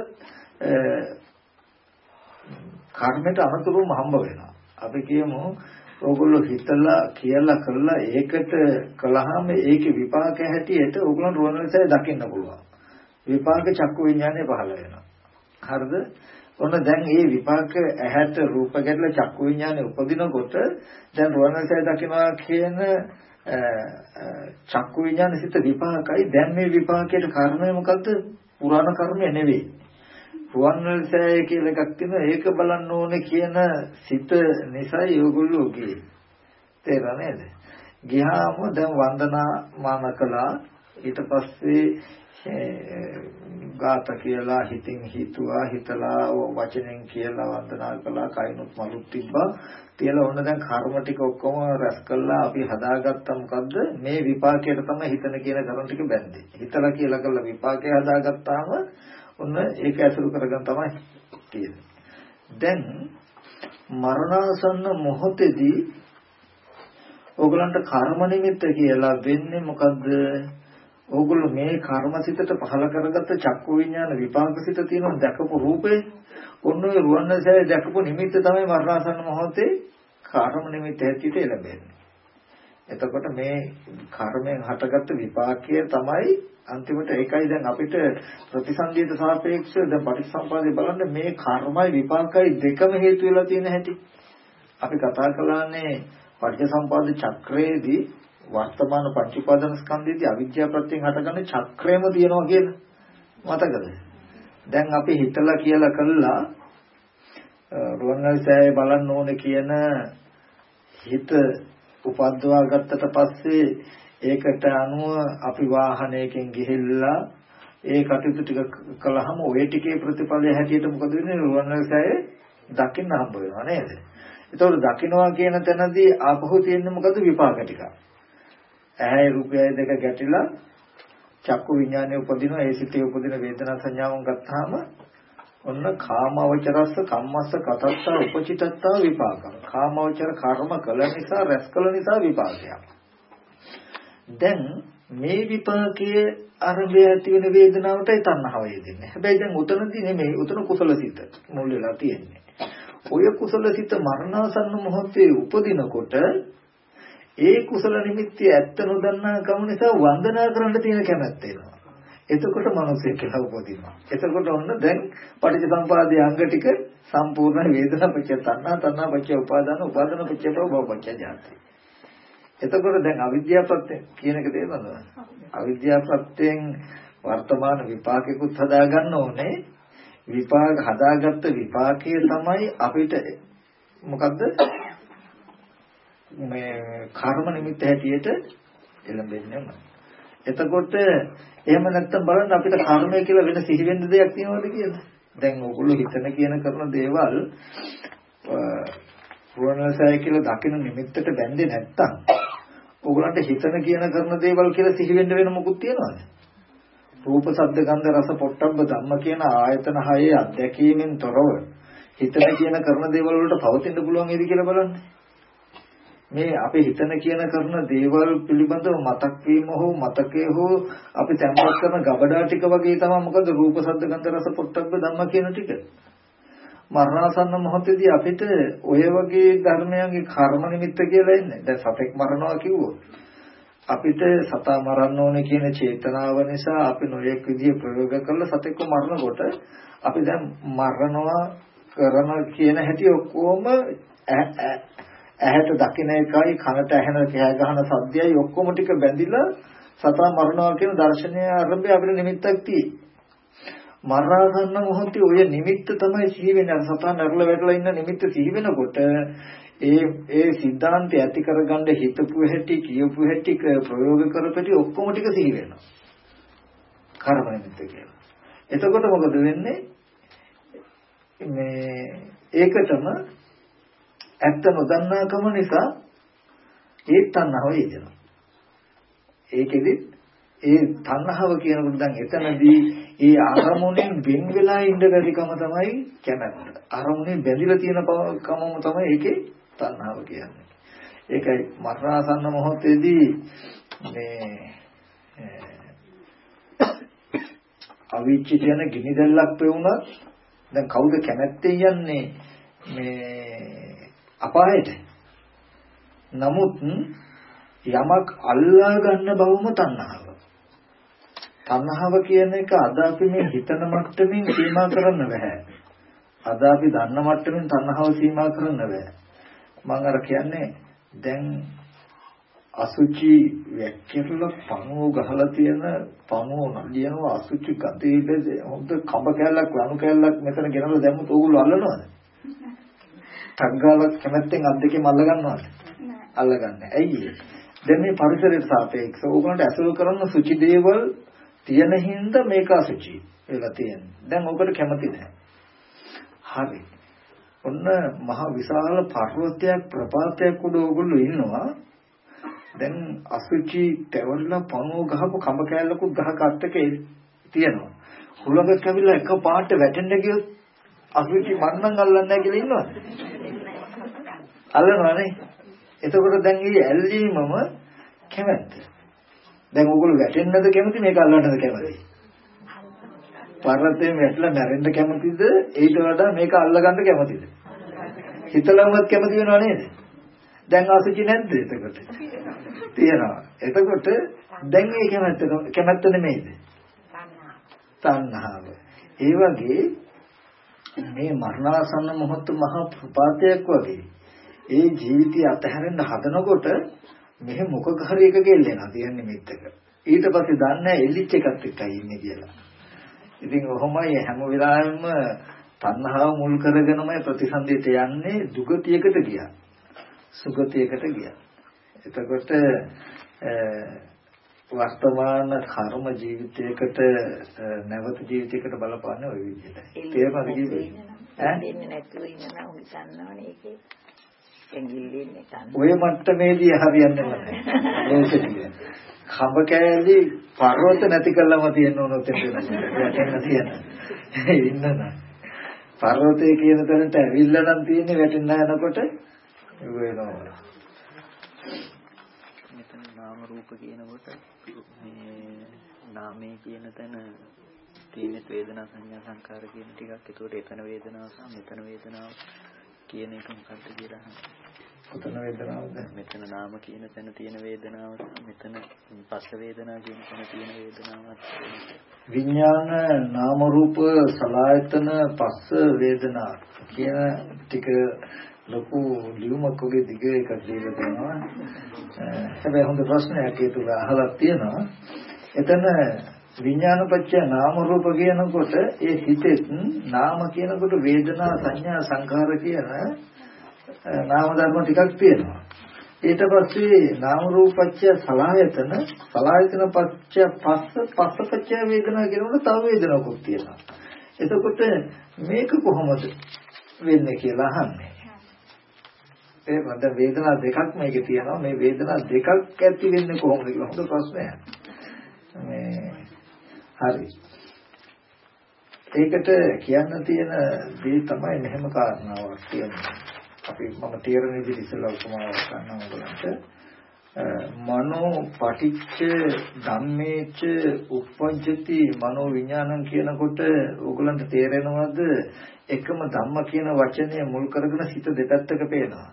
කර්මයට අනුතුරුම හම්බ වෙනවා. අපි කියමු ඕගොල්ලෝ හිතලා කියලා කරලා ඒකට කළාම ඒකේ විපාක හැටියට ඕගොල්ලන් රුවන්වැලිසෑය දකින්න පුළුවන්. විපාක චක්කු විඥානය පහළ වෙනවා. හරිද? ඔන්න දැන් මේ විපාක ඇහැට රූප ගැටලා චක්කු විඥානය උපදිනකොට දැන් රුවන්වැලිසෑය දකින්නවා කියන චක්කු විඥාන සිත විපාකයි. දැන් මේ විපාකයේ කර්මය මොකද්ද? පුරාණ කර්මය නෙවෙයි. රුවන්වැලිසෑය කියලා එකක් තියෙනවා. ඒක බලන්න ඕනේ කියන සිත නිසායි ඔයගොල්ලෝ ගියේ. තේරුණා නේද? ගියාම දැන් වන්දනාමාන කළා. ඊට පස්සේ ගාත කියලා හිතින් හිතුවා, හිතලා වචනෙන් කියලා වන්දනා කළා, කයිනුත් මලුත් තිබ්බා. තියලා ඔන්න දැන් කර්ම ටික ඔක්කොම රැස් කළා. අපි හදාගත්තා මොකද්ද? මේ විපාකයට තමයි හිතන කියන කරුණ ටික බැඳේ. හිතලා කියලා කළා විපාකය හදාගත්තාම ඔන්න ඒක ඇසුරු කරගෙන තමයි තියෙන්නේ. දැන් මරණාසන්න මොහොතේදී ඕගලන්ට කර්ම නිමිත්ත කියලා වෙන්නේ මොකද්ද? ඕගොල්ලෝ මේ කර්මසිතට පහල කරගත්ත චක්කු විඥාන විපාකසිත තියෙන දැකපු රූපේ ඔන්න ඔය රුවන්වැලිසෑය දැකපු නිමිත්ත තමයි මරණාසන්න මොහොතේ කර්ම නිමිත්ත හැටියට ලැබෙන්නේ. එතකොට මේ කර්මයෙන් හටගත්ත විපාකය තමයි අන්තිමට ඒකයි දැන් අපිට ප්‍රතිසන්දියට සාපේක්ෂව දැන් පටිච්චසමුප්පාදේ බලන්න මේ කර්මයි විපාකයි දෙකම හේතු වෙලා තියෙන හැටි. අපි කතා කළානේ පටිච්චසමුප්පාද චක්‍රයේදී වර්තමාන පංච උපාදාන ස්කන්ධයේදී අවිද්‍යාව ප්‍රත්‍යයෙන් හටගන්න චක්‍රයම තියෙනවා කියලා. මතකද? දැන් අපි හිතලා කියලා කළා රුවන්වැලිසෑය බලන්න ඕනේ කියන හිත උපද්දවා ගත්තට පස්සේ ඒකට අනුව අපි වාහනයකින් ගිහිල්ලා ඒ කටයුතු ටික කළාම ওই ටිකේ ප්‍රතිඵලය හැටියට මොකද වෙන්නේ? රුවන්වැලිසෑය දකින්න හම්බ වෙනවා නේද? ඒතකොට දකින්නවා කියන තැනදී ආපහු තියෙන්නේ මොකද? විපාක ටික. ඇහැ රූපය දෙක ගැටිලා චක්කු විඥානය උපදිනවා. ඒ සිතේ උපදින වේදනා සංඥාවන් ගත්තාම ඔන්න කාමවචරස්ස කම්මස්ස කතත්තා උපචිතත්තා විපාකම්. කාමවචර කර්ම කළ නිසා රැස් කළ නිසා විපාකයක්. දැන් මේ විපාකයේ අරබය ඇති වෙන වේදනාවටයි තණ්හාව යෙදෙන්නේ. හැබැයි දැන් උතනදී නෙමෙයි උතන කුසලසිත මුල් වෙලා තියෙන්නේ. ඔය කුසලසිත මරණාසන්න මොහොතේ උපදිනකොට ඒ කුසල නිමිත්තේ ඇත්ත නොදන්නා කම නිසා වන්දනා කරන්න තියෙන කැමැත්ත එනවා. එතකොට මිනිස්සෙක් කියලා උපදිනවා. එතකොට ඔන්න දැන් පටිච්චසමුපාදයේ අංග ටික සම්පූර්ණ වේදනා පච්ච තණ්හා තණ්හා පච්ච උපාදාන උපාදාන පච්ච භව පච්ච ජාති. එතකොට දැන් අවිද්‍යාවපත්‍ය කියන එක තේරෙනවද? අවිද්‍යාවපත්‍යෙන් වර්තමාන විපාකෙකුත් හදා ගන්න ඕනේ. විපාක හදාගත්ත විපාකයේ තමයි අපිට මොකද්ද මේ කර්ම නිමිත්ත හැටියට එළඹෙන්නේ. එතකොට එහෙම නැත්තම් බලන්න අපිට කර්මය කියලා වෙන සිහි වෙන්න දෙයක් තියෙනවද කියලා. දැන් ඕගොල්ලෝ හිතන කියන කරන දේවල් පුරණසය කියලා දකින නිමිත්තට බැඳේ නැත්තම් ඕගොල්ලන්ට හිතන කියන කරන දේවල් කියලා සිහි වෙන්න වෙන මොකුත් තියනවද? රූප, ශබ්ද, ගන්ධ, රස, පොට්ටබ්බ ධම්ම කියන ආයතන හයේ අධ්‍යක්ීමෙන් තොරව හිතන කියන කරන දේවල් වලට පවතින්න පුළුවන් නේද කියලා බලන්න. මේ අපි හිතන කියන කරන දේවල් පිළිබඳව මතක් වීම හෝ මතකයේ හෝ අපි තැම්පත් කරන ගබඩා ටික වගේ තමයි මොකද රූප, ශබ්ද, ගන්ධ, රස, පොට්ටබ්බ ධම්ම කියන ටික. මරණාසන්න මොහොතේදී අපිට ඔය වගේ ධර්මයන්ගේ කර්ම නිමිත්ත කියලා එන්නේ. දැන් සතෙක් මරනවා කිව්වොත් අපිට සතා මරන්න ඕනේ කියන චේතනාව නිසා අපි නොයෙක් විදිය ප්‍රයෝග කරලා සතෙක්ව මරනකොට අපි දැන් මරනවා කරන කියන හැටි ඔක්කොම ඇහැට දකින එකයි කනට ඇහෙන කෑ ගහන සද්දයයි ඔක්කොම ටික බැඳිලා සතා මරනවා කියන දර්ශනය ආරම්භය අපිට නිමිත්තක් තියෙයි. මරණාසන්න මොහොතේ ඔය නිමිත්ත තමයි සිහි වෙන්නේ. සතා නරලා වැටලා ඉන්න නිමිත්ත සිහි වෙනකොට ඒ සිද්ධාන්තය ඇති කරගන්න හිතපු හැටි කියපු හැටි ප්‍රයෝග කරපටි ඔක්කොම ටික සිහි වෙනවා. කර්ම නිමිත්ත කියලා. එතකොට මොකද වෙන්නේ? මේ ඒකටම ඇත්ත නොදන්නාකම නිසා ඒ තණ්හාව එනවා. ඒකෙදි ඒ තණ්හාව කියනකොට දැන් එතනදී ඒ අරමුණෙන් වෙන් වෙලා ඉන්න බැරිකම තමයි කැමැත්ත. අරමුණේ බැඳිලා තියෙන කමම තමයි ඒකේ තණ්හාව කියන්නේ. ඒකයි මරණාසන්න මොහොතේදී මේ අවීචි කියන ගිනි දැල්ලක් පෙවුණා. දැන් කවුද කැමැත්තෙන් යන්නේ මේ අපායට? නමුත් යමක් අල්ලා ගන්න බවම තණ්හාව. තණ්හාව කියන එක අද අපි මේ හිතන මට්ටමින් සීමා කරන්න බෑ. අද අපි දන්න මට්ටමින් තණ්හාව සීමා කරන්න බෑ. මම අර කියන්නේ දැන් අසුචි වැක්කිරලා පණුව ගහලා තියෙන පණුව නලියනවා අසුචි ගතේද හොඳ කඹ කැල්ලක් ලණු කැල්ලක් මෙතන ගෙනල්ලා දැම්මොත් ඕගොල්ලෝ අල්ලනවද? ටග්ගාවක් කැමැත්තෙන් අත් දෙකෙන් අල්ල ගන්නවද? අල්ලගන්නේ. ඇයි දැන් මේ පරිසරයට සාපේක්ෂව ඕගොල්ලන්ට ඇසුරු කරන සුචි දේවල් තියෙන හින්දා මේක අසුචි වෙලා තියෙන්නේ. දැන් ඕකට කැමති නැහැ. හරි. ඔන්න මහ විශාල පර්වතයක් ප්‍රපාතයක් උඩ ඕගොල්ලෝ ඉන්නවා. දැන් අසුචි තැවරලා පණුව ගහපු කඹ කෑල්ලකුත් ගහ කට්ටක තියෙනවා. හුලඟක් ඇවිල්ලා එක පාට වැටෙන්න ගියොත් අසුචි මන්නම් අල්ලන්නේ නැහැ කියලා ඉන්නවද? අල්ලනවනේ. එතකොට දැන් මේ ඇල්ලීමම කැමැත්ත. දැන් ඕගොල්ලෝ වැටෙන්නද කැමති මේක අල්ලන්නද කැමති? පර්වතයෙන් වැටලා මැරෙන්න කැමතිද? ඊට වඩා මේක අල්ලගන්න කැමතිද? හිතලවත් කැමති වෙනව නේද? දැන් අසුචි නැද්ද එතකොට? තියෙනවා. එතකොට දැන් මේ කැමැත්ත නෙමෙයිද? තණ්හාව. ඒ වගේ මේ මරණාසන්න මොහොත මහා ප්‍රපාතයක් වගේ ඒ ජීවිතය අතහැරෙන්න හදනකොට මෙහෙ මොකක් හරි එකක එල්ලෙනවා තියන්නේ මෙත්තක. ඊට පස්සේ දන්නේ එල්ලිච් එකත් එක්කයි ඉන්නේ කියලා. ඉතින් ඔහොමයි හැම වෙලාවෙම තණ්හාව මුල් කරගෙනමයි ප්‍රතිසන්දියට යන්නේ. දුගතියකට ගියා. සුගතියකට ගියා. එතකොට වර්තමාන කර්ම ජීවිතයකට නැවත ජීවිතයකට බලපාන්නේ ওই විදිහට. තේරුණාද කිව්වේ? දෙන්නේ නැතුව ඉන්නවා උන් දන්නවනේ ඒකේ. එංගිල්ලෙන්නේ ගන්න. ඔය මට්ටමේදී හරියන්නේ නැහැ. ලෝකෙදී. කඹ කෑලි පර්වත නැති කළාම තියෙන උනොත් වැටෙන්න තියෙන. ඉන්නන. පර්වතයේ කියන තැනට ඇවිල්ලා නම් තියෙන්නේ වැටෙන්න යනකොට වෙනවා. මෙතන නාම රූප කියනකොට මේ නාමයේ කියන තැන තියෙන වේදනා සංඥා සංකාර කියන ටිකක්. ඒකට එතන වේදනාව සහ මෙතන වේදනාව කියන එක මොකක්ද කියලා අහන්න. කොතන වේදනාවද? මෙතන නාම කියන තැන තියෙන වේදනාව මෙතන පස්ස වේදනා කියන තැන තියෙන වේදනාවක්. විඥාන නාම රූප සලආයතන පස්ස වේදනා කියන ටික ලොකු ලියුමක් වගේ දිග එකක් දීලා තියෙනවා. හැබැයි හොඳ ප්‍රශ්නයක් ඒක අහලා තියෙනවා. එතන විඥානපච්චය නාම රූප කියනකොට ඒ හිතෙත් නාම කියනකොට වේදනා සංඥා සංඛාර කියන නාම ධර්ම ටිකක් තියෙනවා. ඊට පස්සේ නාම රූපච්චය සලආයතන පච්චය පස්ස පච්චය වේදනා කියනකොට තව වේදනාවක් තියෙනවා. එතකොට මේක කොහොමද වෙන්නේ කියලා අහන්නේ. ඒ මත වේදනා දෙකක් මේකේ තියෙනවා. මේ වේදනා දෙකක් ඇති වෙන්නේ කොහොමද කියලා හොඳ ප්‍රශ්නයක්. හරි. ඒකට කියන්න තියෙන දේ තමයි මෙහෙම කාරණාවක් කියන්නේ. අපි මම තේරෙන විදිහට ඉස්සෙල්ලා උපමාවක් ගන්නවා ඔයගලන්ට. මනෝ පටිච්ච ධම්මේච උප්පජ්ජති මනෝ විඥානං කියනකොට ඔයගලන්ට තේරෙනවද එකම ධම්ම කියන වචනය මුල් කරගෙන සිත දෙපැත්තක පේනවා.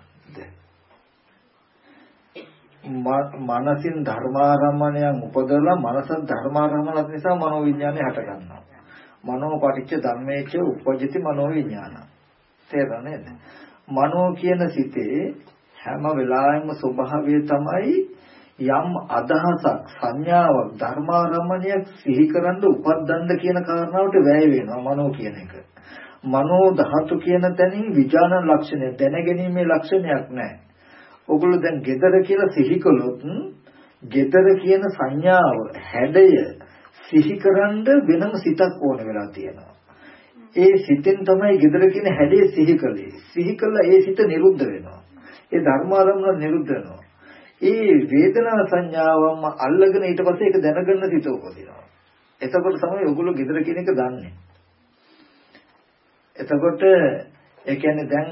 මනසින් ධර්මාරම්මණයන් උපදවලා මනස ධර්මාරම්මණත් නිසා මනෝ විඥානය හට ගන්නවා. මනෝ පටිච්ච ධම්මේච උප්පජ්ජති මනෝ විඥාන. තේරෙනවද? මනෝ කියන සිතේ හැම වෙලාවෙම ස්වභාවය තමයි යම් අදහසක් සංඥාවක් ධර්මාරම්මණයක් සිහි කරන්න උපද්දන්න කියන කාරණාවට වැය වෙනවා මනෝ කියන එක. මනෝ ධාතු කියන තැනින් විඥාන ලක්ෂණය දැනගැනීමේ ලක්ෂණයක් නැහැ. ඔගොල්ලෝ දැන් gedara කියලා සිහි කළොත් gedara කියන සංඥාව හැඩය සිහිකරන්න වෙනම සිතක් ඕන වෙලා තියෙනවා. ඒ සිතෙන් තමයි gedara කියන හැඩය සිහි කළේ. සිහි කළා ඒ සිත නිරුද්ධ වෙනවා. ඒ ධර්මාරම්මන නිරුද්ධ වෙනවා. ඒ වේදනා සංඥාවම අල්ලගෙන ඊට පස්සේ ඒක දැනගන්න සිත උපදිනවා. එතකොට තමයි ඔගොල්ලෝ gedara කියන එක දන්නේ. එතකොට ඒ කියන්නේ දැන්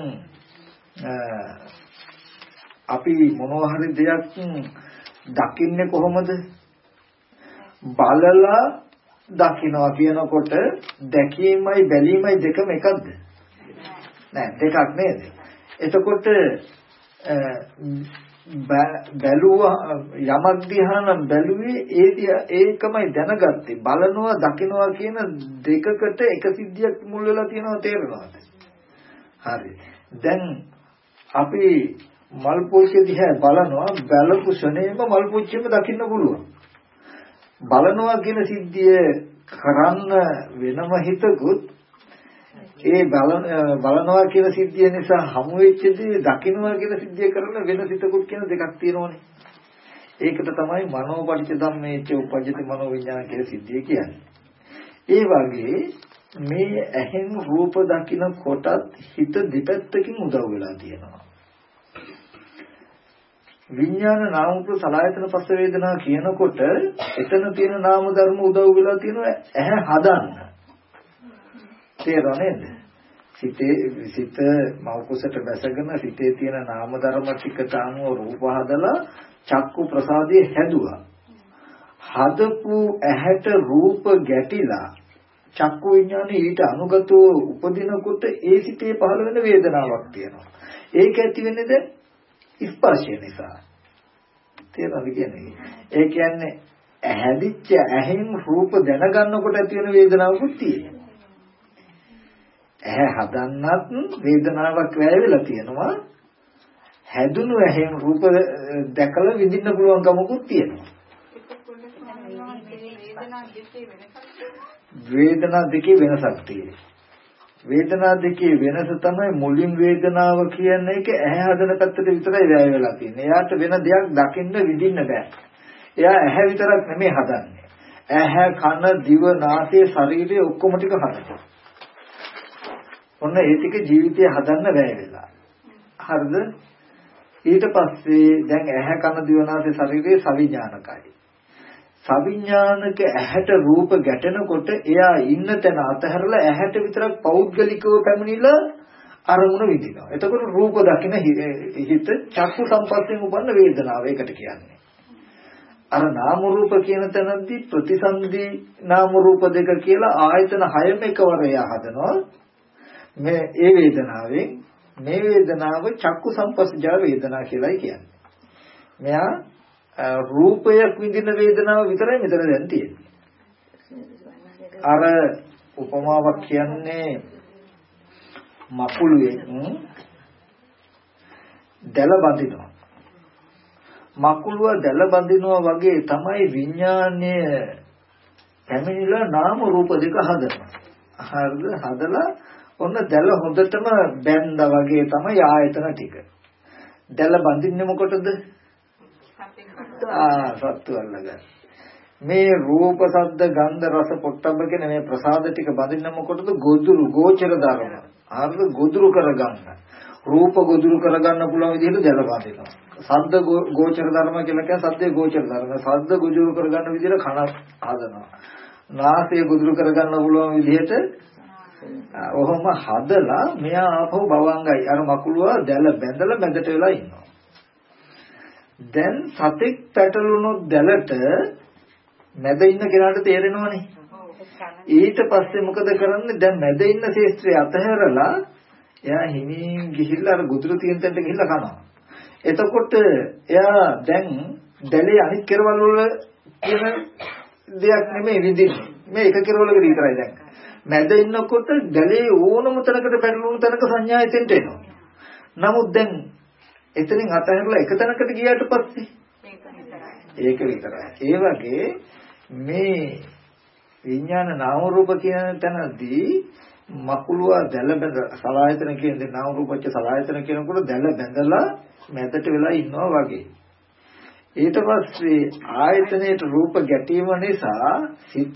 අපි මොනවා හරි දෙයක් දකින්නේ කොහොමද? බලලා දකින්නවා කියනකොට දැකීමයි බැලීමයි දෙකම එකක්ද? නෑ දෙකක් නේද? එතකොට බැලුවා යමක් දිහා නම් බැලුවේ ඒකමයි දැනගත්තේ. බලනවා දකින්නවා කියන දෙකකට එක සිද්ධියක් මුල් වෙලා තියෙනවා තේරෙනවද? හරි. දැන් අපි මල් පොච්චිය දිහා බලනවා බලපු ශරණයෙම මල් පොච්චියම දකින්න පුළුවන්. බලනවා කියන සිද්ධිය කරන්න වෙනම හිතකුත් ඒ බලනවා කියන සිද්ධිය නිසා හමු වෙච්ච දේ දකින්නවා කියන සිද්ධිය කරන වෙන සිතකුත් කියන දෙකක් තියෙනවනේ. ඒකට තමයි මනෝපටිච්ච ධම්මේච උපජ්ජති මනෝ විඥාන කියන සිද්ධිය කියන්නේ. ඒ වගේ මේ ඇහෙන් රූප දකින්න කොටත් හිත දෙපැත්තකින් උදව් වෙලා තියෙනවා. විඥාන නාම රූප සලආයතන පස්ස වේදනා කියනකොට එතන තියෙන නාම ධර්ම උදව් වෙලා තියෙනවා ඇහැ හදන්න. තේරෙනවද? සිත මෞකසට බැසගෙන සිතේ තියෙන නාම ධර්ම ටිකට අනුව රූප හදලා චක්කු ප්‍රසාදයේ හැදුවා. හදපු ඇහැට රූප ගැටිලා චක්කු විඥානේ ඊට අනුගතව උපදිනකොට ඒ සිතේ පහළ වෙන වේදනාවක් තියෙනවා. ඒක ඇති වෙන්නේද ස්පර්ශය නිසා. තේරෙනවද කියන්නේ? ඒ කියන්නේ ඇහැදිච්ච ඇහෙන් රූප දැනගන්නකොට ඇති වෙන වේදනාවකුත් තියෙනවා. ඇහැ හදන්නත් වේදනාවක් වැය වෙලා තියෙනවා. හැදුණු ඇහෙන් රූප දැකලා විඳින්න පුළුවන් කමකුත් තියෙනවා. වේදනා දෙකේ වෙනසක් තියෙනවා. වේදනා දෙකේ වෙනස තමයි මුලින් වේදනාව කියන එක ඇහැ හදන පැත්තට විතරයි වැය වෙලා තියෙන්නේ. එයාට වෙන දෙයක් දකින්න විඳින්න බෑ. එයා ඇහැ විතරක් නෙමෙයි හදන්නේ. ඇහැ කන දිව නාසය ශරීරය ඔක්කොම ටික හදනවා. ඔන්න ඒ ටික ජීවිතය හදන්න වැය වෙලා. හරිද? ඊට පස්සේ දැන් ඇහැ කන දිව නාසය ශරීරය සවිඥානිකයි. සවිඥානික ඇහැට රූප ගැටෙනකොට එයා ඉන්න තැන අතහැරලා ඇහැට විතරක් පෞද්ගලිකව පැමිණිලා අරමුණ විඳිනවා. එතකොට රූප දකින හිත චක්කු සම්පස්යෙන් උපන්න වේදනාව ඒකට කියන්නේ. අර නාම රූප කියන තැනදී ප්‍රතිසන්දි නාම රූප දෙක කියලා ආයතන 6ම එකවර එයා හදනවා. මේ ඒ වේදනාවෙන් මේ වේදනාව චක්කු සම්පස්සජා වේදනා කියලායි කියන්නේ. මෙයා රූපයක් විඳින වේදනාව විතරයි මෙතන දැන් තියෙන්නේ. අර උපමාවක් කියන්නේ මකුළුවෙන් දැල බඳිනවා. මකුළුව දැල බඳිනවා වගේ තමයි විඥානය පැමිණිලා නාම රූප දෙක හදනවා. හරිද? හදලා ඔන්න දැල හොඳටම බැඳා වගේ තමයි ආයතන ටික. දැල බඳින්නේ මොකටද? සත්තු අල්ලගන්න. මේ රූප ශබ්ද ගන්ධ රස පොට්ටබ්බ කියන මේ ප්‍රසාද ටික බඳින්න මොකටද? ගොදුරු ගෝචර ධර්ම. හරිද? ගොදුරු කරගන්න. රූප ගොදුරු කරගන්න පුළුවන් විදිහට දැල බඳිනවා. ශබ්ද ගෝචර ධර්ම කියලා කියන්නේ ශබ්දේ ගෝචර ධර්ම. ශබ්ද ගොදුරු කරගන්න විදිහට කන හදනවා. නාසය ගොදුරු කරගන්න පුළුවන් විදිහට ඔහොම හදලා මෙයා ආපහු භවංගයි අර මකුළුවා දැල බැඳලා මැදට වෙලා ඉන්නවා. දැන් සතෙක් පැටළුණොත් දැලට මැද ඉන්න කෙනාට තේරෙනවනේ. ඊට පස්සේ මොකද කරන්නේ? දැන් මැද ඉන්න ශේෂ්ත්‍රය අතහැරලා එයා හිමින් ගිහිල්ලා අර ගොදුරු තියෙන තැනට ගිහිල්ලා කනවා. එතකොට එයා දැන් දැලේ අනිත් කෙරවල වල කියන දෙයක් නෙමෙයි විඳින්නේ. මේ එක කෙරවලකට විතරයි දැන්. මැද ඉන්නකොට දැලේ ඕනම තැනකට පැටළුණු තැනක සංඥා එතෙන්ට එනවා. නමුත් දැන් එතනින් අතහැරලා එක තැනකට ගියාට පස්සේ ඒක විතරයි. ඒ වගේ මේ විඥාන නාම රූප කියන තැනදී මකුළුව දැල බඳ සලආයතන කියන්නේ නාම රූපච්ච සලආයතන කියනකොට දැල බඳලා මැදට වෙලා ඉන්නවා වගේ. ඊට පස්සේ ආයතනයේ රූප ගැටීම නිසා හිත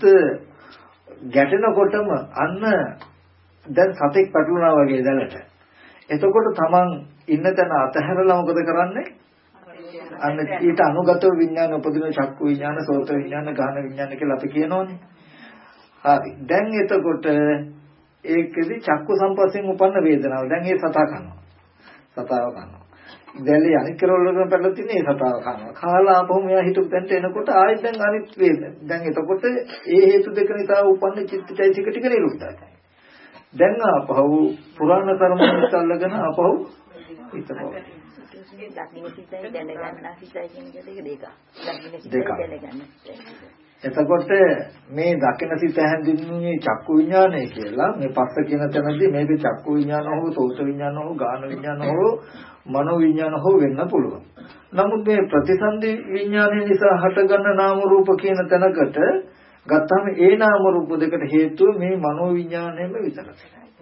ගැටෙනකොටම අන්න දැන් සතෙක් පැටලුණා වගේ දැලට. එතකොට තමන් ඉන්න තැන අතහැරලා මොකද කරන්නේ? අන්න ඊට අනුගතව විඥාන උපදින චක්කු විඥාන, සෝත විඥාන, ගාහන විඥාන කියලා අපි කියනෝනේ. හරි. දැන් එතකොට ඒකෙදි චක්කු සම්පස්යෙන් උපන්න වේදනාව. දැන් ඒ සතා කනවා. සතාව කනවා. දැලේ අනිත් කෙරවල වලින් පැටලලා තියෙන ඒ සතාව කනවා. කාලා ආපහු මෙයා හිතුව තැනට එනකොට ආයෙත් දැන් අනිත් වේද. දැන් එතකොට ඒ හේතු දෙක නිසා උපන්න චිත්තචෛතසික ටික නිරුද්ධයි. දැන් ආපහු පුරාණ කර්මයන් අල්ලගෙන ආපහු හිතපොව. දකින්න සිතයි දැනගන්න සිතයි කියන එක දෙක. දකින්න සිතයි දැනගන්න. එතකොට මේ දකින සිත හැඳින්වන්නේ චක්කු විඥානය කියලා. මේ පස්ස කියන තැනදී මේක චක්කු විඥාන හෝ සෝත විඥාන හෝ ගාන විඥාන හෝ මනෝ විඥාන හෝ වෙන්න පුළුවන්. නමුත් මේ ප්‍රතිසන්දි විඥානය නිසා හටගන්න නාම රූප කියන තැනකට ගත්තාම ඒ නාම රූප දෙකට හේතුව මේ මනෝ විඥානයම විතරයි.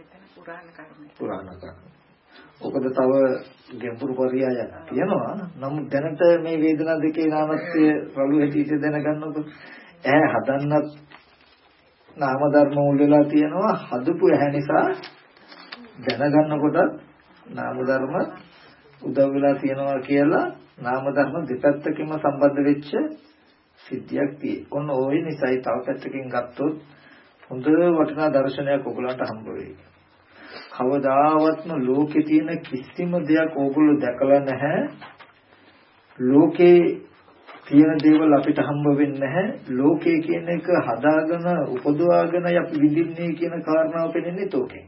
පුරාණ කර්ම. ඔකද තව ගැඹුරු පරියායක් තියෙනවා. නමුත් දැනට මේ වේදනා දෙකේ නාමත්වය රළු හැටියට දැනගන්නකොට ඇහැ හදන්නත් නාම ධර්ම මුල් වෙලා තියෙනවා. හදපු ඇහැ නිසා දැනගන්නකොට නාම ධර්ම උදව් වෙලා තියෙනවා කියලා නාම ධර්ම දෙපැත්තකින්ම සම්බන්ධ වෙච්ච සිද්ධියක් තියෙයි. ඔන්න ওই නිසායි තව පැත්තකින් ගත්තොත් හොඳ වටිනා දර්ශනයක් ඔයගලන්ට හම්බ වෙයි. කවදාවත්ම ලෝකේ තියෙන කිසිම දෙයක් ඕගොල්ලෝ දැකලා නැහැ. ලෝකේ තියෙන දේවල් අපිට හම්බ වෙන්නේ නැහැ. ලෝකේ කියන එක හදාගෙන උපදවාගෙන අපි විඳින්නේ කියන කාරණාව පෙනෙන්නේ තෝකේ.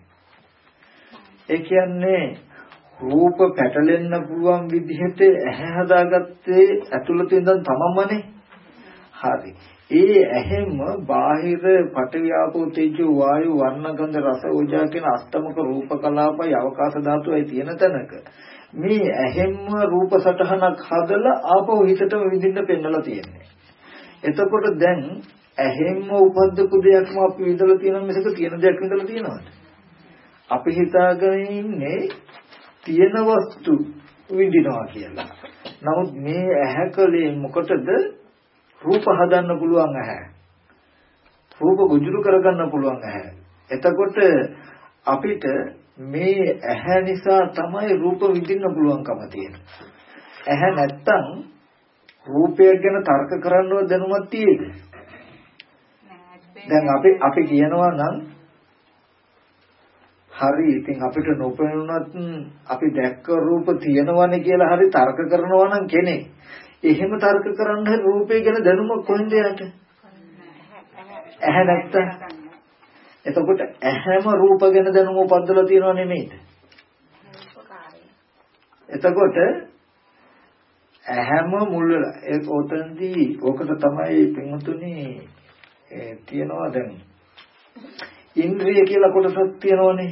ඒ කියන්නේ රූප පැටලෙන්න පුළුවන් විදිහට ඇහැ හදාගත්තේ ඇතුළත ඉඳන් තමන්මනේ. හරි. ඒ ඇහෙම බාහිර පඨවි ආපෝ තේජෝ වායු වර්ණ ගන්ධ රස ඕජා කියන අෂ්ටමක රූප කලාපයි අවකාශ ධාතුයි තියෙන තැනක මේ ඇහෙම රූප සටහනක් හදලා ආපෝ හිතටම විඳින්න පෙන්නලා තියෙන්නේ. එතකොට දැන් ඇහෙම උපද්දපු දෙයක්ම අපි විඳලා තියෙනවා මිසක තියෙන දෙයක් විඳලා තියෙනවද? අපි හිතාගෙන ඉන්නේ තියෙන වස්තු විඳිනවා කියලා. නමුත් මේ ඇහැකලේ මොකටද? රූප හදන්න පුළුවන් ඇහැ. රූප ගොජුරු කරගන්න පුළුවන් ඇහැ. එතකොට අපිට මේ ඇහැ නිසා තමයි රූප විඳින්න පුළුවන්කම තියෙන්නේ. ඇහැ නැත්තම් රූපය ගැන තර්ක කරන්නව දැනුමක් තියෙද? දැන් අපි කියනවා නම් හරි ඉතින් අපිට නොපෙනුනත් අපි දැක්ක රූප තියෙනවනේ කියලා හරි තර්ක කරනවා නම් කෙනෙක් එහෙම තර්ක කරන්න රූපය ගැන දැනුමක් කොහෙන්ද යට? ඇහැ නැත්තම්. එතකොට ඇහැම රූප ගැන දැනුම උපද්දලා තියෙනව නෙමෙයිද? එතකොට හැම මුල් ඒ ඔතනදී ඕකට තමයි පින්තුනි තියනවා දැන් ඉන්ද්‍රිය කියලා කොටසක් තියෙනවනේ.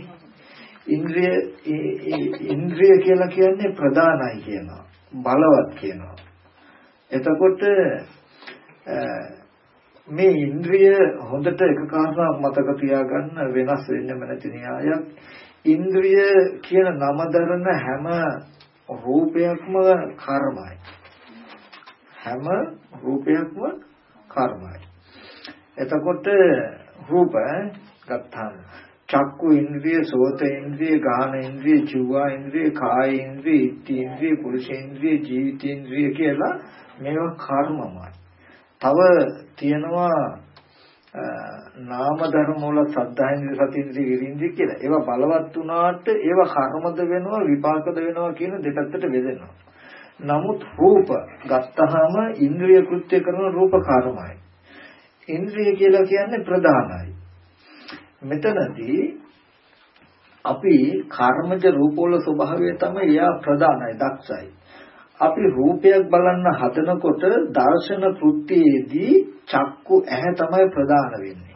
ඉන්ද්‍රිය කියලා කියන්නේ ප්‍රධානයි කියනවා. බලවත් කියනවා. එතකොට මේ ඉන්ද්‍රිය හොඳට එක කාරණාවක් මතක තියාගන්න වෙනස් වෙන්නම නැති න්‍යායක්. ඉන්ද්‍රිය කියන නම දරන හැම රූපයක්ම කර්මයි. හැම රූපයක්ම කර්මයි. එතකොට රූප ගත්තාම චක්කු ඉන්ද්‍රිය, සෝත ඉන්ද්‍රිය, ගාහන ඉන්ද්‍රිය, ජීවා ඉන්ද්‍රිය, කාය ඉන්ද්‍රිය, ඉත්ති ඉන්ද්‍රිය, පුරුෂ ඉන්ද්‍රිය, ජීවිත ඉන්ද්‍රිය කියලා මේවා කර්මමයි. තව තියෙනවා නාම ධර්ම වල සද්ධායින්ද්‍රිය, සතිඉන්ද්‍රිය, විරින්ද්‍රිය කියලා. ඒවා බලවත් වුණාට ඒවා කර්මද වෙනවා, විපාකද වෙනවා කියන දෙපැත්තට බෙදෙනවා. නමුත් රූප ගත්තාම ඉන්ද්‍රිය කෘත්‍ය කරන රූප කර්මයි. ඉන්ද්‍රිය කියලා කියන්නේ ප්‍රධානයි. මෙතනදී අපි කර්මජ රූපවල ස්වභාවය තමයි යා ප්‍රධානයි, දක්ෂයි. අපි රූපයක් බලන්න හදනකොට දර්ශන කෘත්‍යයේදී චක්කු ඇහැ තමයි ප්‍රධාන වෙන්නේ.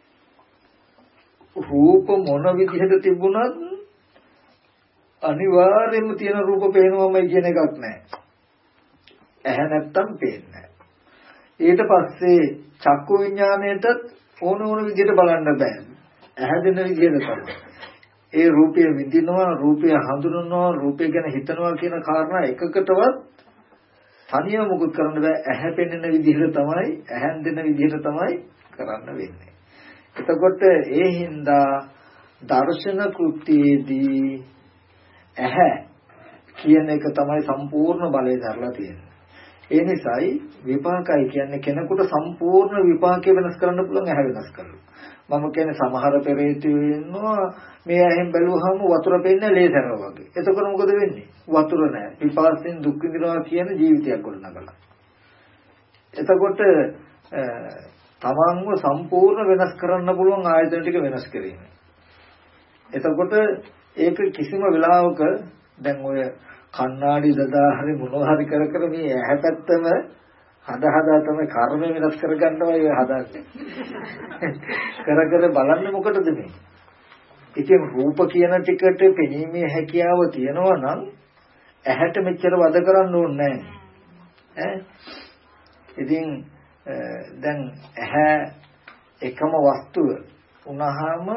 රූප මොන විදිහට තිබුණත් අනිවාර්යයෙන්ම තියෙන රූප පේනවමයි කියන එකක් නැහැ. ඇහැ නැත්තම් පේන්නේ නැහැ. ඊට පස්සේ චක්කු විඥාණයට ඕන විදිහට බලන්න බෑ. ඇහැ දෙන විදිහට තමයි. ඒ රූපය විඳිනවා, රූපය හඳුනනවා, රූපය ගැන හිතනවා කියන කාරණා එකකටවත් තනියම මුකුත් කරන්න බෑ. ඇහැ පෙන්වන විදිහට තමයි, ඇහෙන් දෙන විදිහට තමයි කරන්න වෙන්නේ. එතකොට ඒ හින්දා දර්ශන කෘත්‍යයේදී ඇහැ කියන එක තමයි සම්පූර්ණ බලය දරලා තියෙන්නේ. ඒ නිසායි විපාකයි කියන්නේ කෙනෙකුට සම්පූර්ණ විපාකය වෙනස් කරන්න පුළුවන් ඇහැ වෙනස් කරලා. මම කියන්නේ සමහර පෙරේතයෝ ඉන්නවා මේ ඇහෙන් බැලුවහම වතුර පේන්නේ ලේසරව වගේ. එතකොට මොකද වෙන්නේ? වතුර නැහැ. පිපාසයෙන් දුක් විඳිනවා කියන ජීවිතයක් ගොඩනගලා. එතකොට තමන්ව සම්පූර්ණ වෙනස් කරන්න පුළුවන් ආයතන ටික වෙනස් කිරීම. එතකොට ඒක කිසිම වෙලාවක දැන් ඔය කණ්ණාඩි දදා හරි මොනවා හරි කර කර මේ ඇහැ පැත්තම හදා තමයි කර්ම වෙනස් කරගන්නවා ඒ හදාන්නේ. කර කර බලන්නේ මොකටද මේ? ඉතින් රූප කියන ටිකට පෙනීමේ හැකියාව තියෙනවා නම් ඇහැට මෙච්චර වද කරන්න ඕනේ නැහැ. ඉතින් දැන් ඇහැ එකම වස්තුව වුණාම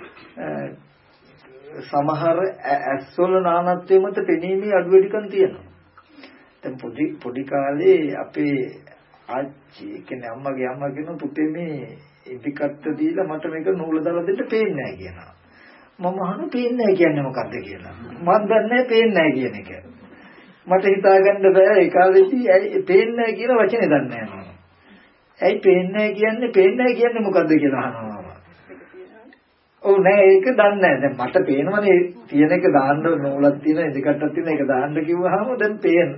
සමහර ඇස්වල නානත්වයේ මත පෙනීමේ අඩු වැඩිකම් තියෙනවා. දැන් පොඩි කාලේ අපේ ආච්චි කියන්නේ අම්මගේ අම්මා කියන පුතේ මේ ඉදිකට්ට දීලා මට මේක නූල දාලා දෙන්න පේන්නේ නැහැ කියනවා. මම අහන පේන්නේ නැහැ කියන්නේ මොකද්ද කියලා. මම දන්නේ පේන්නේ නැහැ කියන එක. මට හිතාගන්න බෑ ඒ කාලේදී ඇයි පේන්නේ නැහැ කියන වචනේ දන්නේ නැහැ මම. ඇයි පේන්නේ නැහැ කියන්නේ මොකද්ද කියලා අහනවා. ඔව් නෑ ඒක දන්නේ නැහැ. දැන් මට පේනවනේ තියෙන එක දාන්න නූලක් තියෙන ඉදිකටක් තියෙන එක දාන්න කිව්වහම දැන්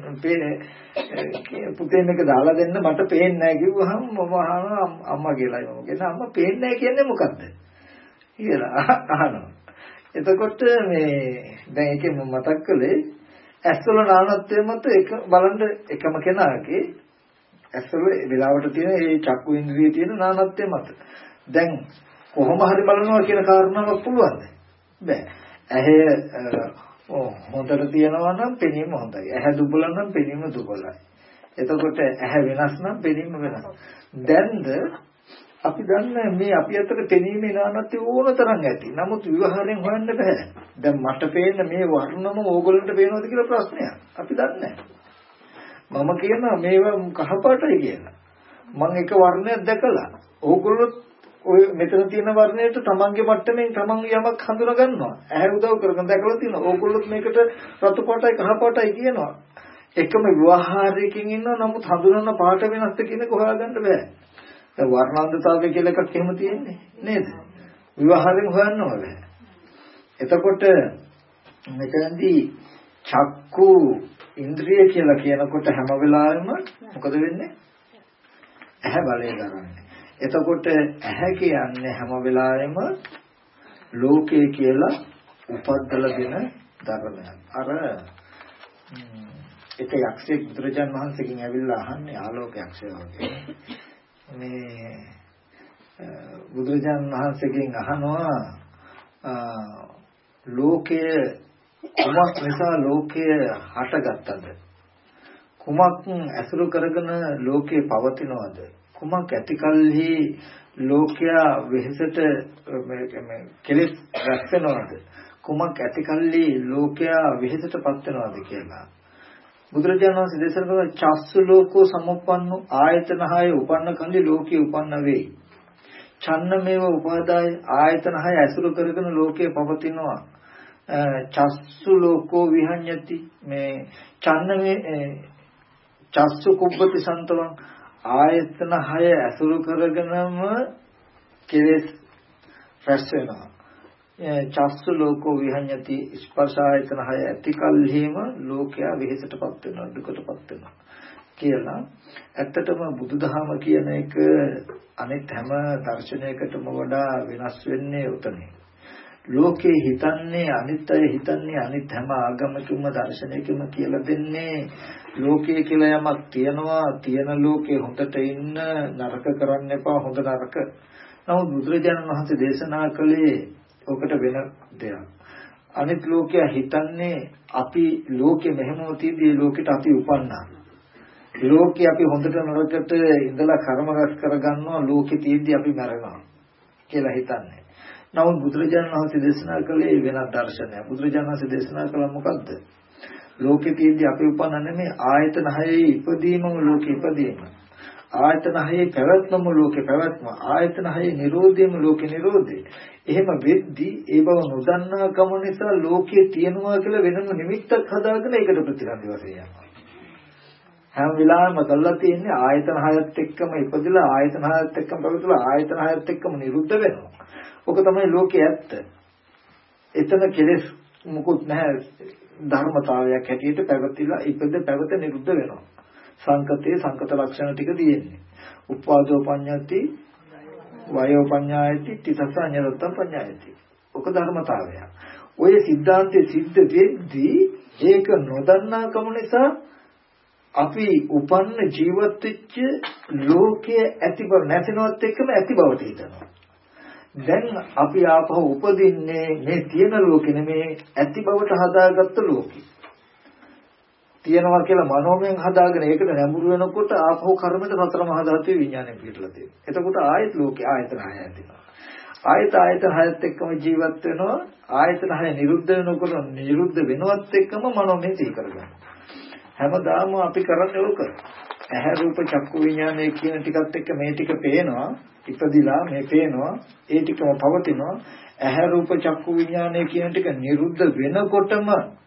පුතේ මේක දාලා දෙන්න මට පේන්නේ නැහැ කිව්වහම මම අහනවා අම්මා කියලායි මම කියන අම්මා පේන්නේ නැහැ කියන්නේ මොකද්ද කියලා අහනවා. එතකොට මේ දැන් ඒකේ මම මතක් කළේ ඇස්වල නානත්වයේ මත එක බලන්න එකම කෙනාගේ ඇස්වල වෙලාවට තියෙන ඒ චක්කු ඉන්ද්‍රිය තියෙන නානත්වයේ මත දැන් කොහොම හරි බලනවා කියන කාරණාවක් පුළුවන්ද? බෑ. ඇහැ හොඳට තියනවා නම් පෙනීම හොඳයි. ඇහැ දුබල නම් පෙනීම දුබලයි. එතකොට ඇහැ වෙනස් නම් පෙනීම වෙනස්. දැන්ද අපි දන්නේ මේ අපි අතර පෙනීමේ නානත්වය ඕන තරම් ඇති. නමුත් විවහාරයෙන් හොයන්න බෑ. දැන් මට පේන මේ වර්ණම ඕගොල්ලන්ට පේනවද කියලා ප්‍රශ්නයක්. අපි දන්නේ නැහැ. මම කියනවා මේවා කහපාටයි කියලා. මම එක වර්ණයක් දැකලා ඕගොල්ලෝ ඔය මෙතන තියෙන වර්ණයට තමන්ගේ මට්ටමින් තමන් යමක් හඳුනා ගන්නවා. ඇහැ උදව් කරගෙන දැකලා තියෙනවා. ඕගොල්ලොත් මේකට රතු පාටයි කහ පාටයි කියනවා. එකම විවහාරයකින් ඉන්නවා. නමුත් හඳුනන පාට වෙනස්ද කියන එක හොයාගන්න බෑ. දැන් වර්ණාන්දතාවය කියලා එකක් එහෙම තියෙන්නේ නේද? විවහාරයෙන් හොයන්න ඕනේ. එතකොට මෙතනදී චක්කු ඉන්ද්‍රිය කියලා කියනකොට හැම වෙලාවෙම මොකද වෙන්නේ? ඇහැ බලය ගන්නන්නේ. එතකොට ඇහැ කියන්නේ හැම වෙලාවෙම ලෝකය කියලා උපද්දලා දෙන ධර්මයක්. අර එක යක්ෂයෙක් බුදුරජාණන් වහන්සේගෙන් ඇවිල්ලා අහන්නේ ආලෝක යක්ෂය වගේ. මේ බුදුරජාණන් වහන්සේගෙන් අහනවා ලෝකයේ කුමක් නිසා ලෝකය හටගත්තද? කුමක් ඇසුරු කරගෙන ලෝකේ පවතිනවද? කුමක් ඇතිකල්හි ලෝකයා වෙහෙසට කෙලෙස් රැස් වෙනවද? කුමක් ඇතිකල්හි ලෝකයා වෙහෙසටපත් වෙනවද කියලා. බුදුරජාණන් වහන්සේ දේශනා කරන චස්සු ලෝකෝ සමුප්පන්නෝ ආයතන හය උපන්න කල්ලි ලෝකේ උපන්න වෙයි. ඡන්නමේව උපාදාය ආයතන හය ඇසුරු කරගෙන ලෝකේ පවතිනවා. චස්සු ලෝකෝ විහඤ්ඤති මේ ඡන්නමේ චස්සු කුබ්බති සන්තවං ආයතන හය ඇසුරු කරගෙනම කෙලෙස් රැස් වෙනවා. චස්සු ලෝකෝ විහඤ්ඤති ස්පර්ශ ආයතන හය ඇතිකල්හිම ලෝකයා වෙහෙසටපත් වෙනවා දුකටපත් වෙනවා කියලා. ඇත්තටම බුදුදහම කියන එක අනිත් හැම දර්ශනයකටම වඩා වෙනස් වෙන්නේ උතනේ. ලෝකේ හිතන්නේ අනිත් අය හිතන්නේ අනිත් හැම ආගමකම දර්ශනයකම කියලා දෙන්නේ ලෝකයේ කියලා යමක් තියනවා. තියෙන ලෝකේ හොඳට ඉන්න නරක කරන්න එපා හොඳ නරක. නමුත් බුදුරජාණන් වහන්සේ දේශනා කළේ ඔකට වෙන දෙයක්. අනිත් ලෝකයා හිතන්නේ අපි ලෝකෙ මෙහෙමව තියදී ලෝකෙට අපි උපන්නා. ලෝකේ අපි හොඳට නරකට ඉඳලා කර්ම රැස් කරගන්නවා ලෝකෙ තියදී අපි මැරෙනවා කියලා හිතන්නේ. නමුත් බුදුරජාණන් වහන්සේ දේශනා කළේ වෙනත් දර්ශනයක්. බුදුරජාණන් වහන්සේ දේශනා කළා මොකද්ද? ලෝකෙ තියදී අපි උපන්න නෙමෙයි ආයතන හයේ ඉපදීමම ලෝකෙ ඉපදීම. ආයතන හයේ පැවැත්මම ලෝකෙ පැවැත්ම. ආයතන හයේ නිරෝධයම ලෝකෙ නිරෝධය. එහෙම වෙද්දී ඒ බව නොදන්නා කම නිසා ලෝකයේ තියෙනවා කියලා වෙනම නිමිත්තක් හදාගෙන ඒකට ප්‍රතිසන්දි වශයෙන් යනවා. හැම වෙලාවෙම කළා තියෙන්නේ ආයතන හයත් එක්කම ඉපදලා ආයතන හයත් එක්කම පැවතුලා ආයතන හයත් එක්කම නිරුද්ධ වෙනවා. ඔක තමයි ලෝකයේ ඇත්ත. එතන කෙලෙස් මුකුත් නැහැ. ධර්මතාවයක් හැටියට පැවතිලා ඉපද පැවත නිරුද්ධ වෙනවා. සංකතේ සංකත ලක්ෂණ ටික තියෙන්නේ. උපාදෝ පඤ්ඤාති වයෝ පඤ්ඤායති තිසස අඤ්ඤතම් පඤ්ඤායති. ඔක ධර්මතාවය. ඔය සිද්ධාන්තයේ සිද්ධ වෙද්දී ඒක නොදන්නා කම නිසා අපි උපන්න ජීවත් වෙච්ච ලෝකයේ ඇති බව නැතිනවත් එක්කම ඇති බවට හිතනවා. දැන් අපි ආපහු උපදින්නේ මේ තියෙන ලෝකෙ නෙමේ ඇති බවට හදාගත්ත ලෝකෙ. තියෙනවා කියලා මනෝමයෙන් හදාගෙන ඒකට නැඹුරු වෙනකොට ආපහු කර්මයට සතර මහා ධාතුවේ විඥානය පිටලා තියෙනවා. එතකොට ආයත ලෝකේ ආයතන හය ඇතිවෙනවා. ආයතන හයත් එක්කම ජීවත් වෙනවා. ආයතන හය නිරුද්ධ වෙනකොට නිරුද්ධ වෙනවත් එක්කම මනෝමයෙන් සිහි කරගන්නවා. හැමදාම අපි කරන්නේ ඕක. ඇහැ රූප චක්කු විඥානය කියන ටිකත් එක්ක මේ ටික පේනවා. ඉපදිලා මේ පේනවා. ඒ ටිකම පවතිනවා. ඇහැ රූප චක්කු විඥානය කියන ටික නිරුද්ධ වෙනකොටම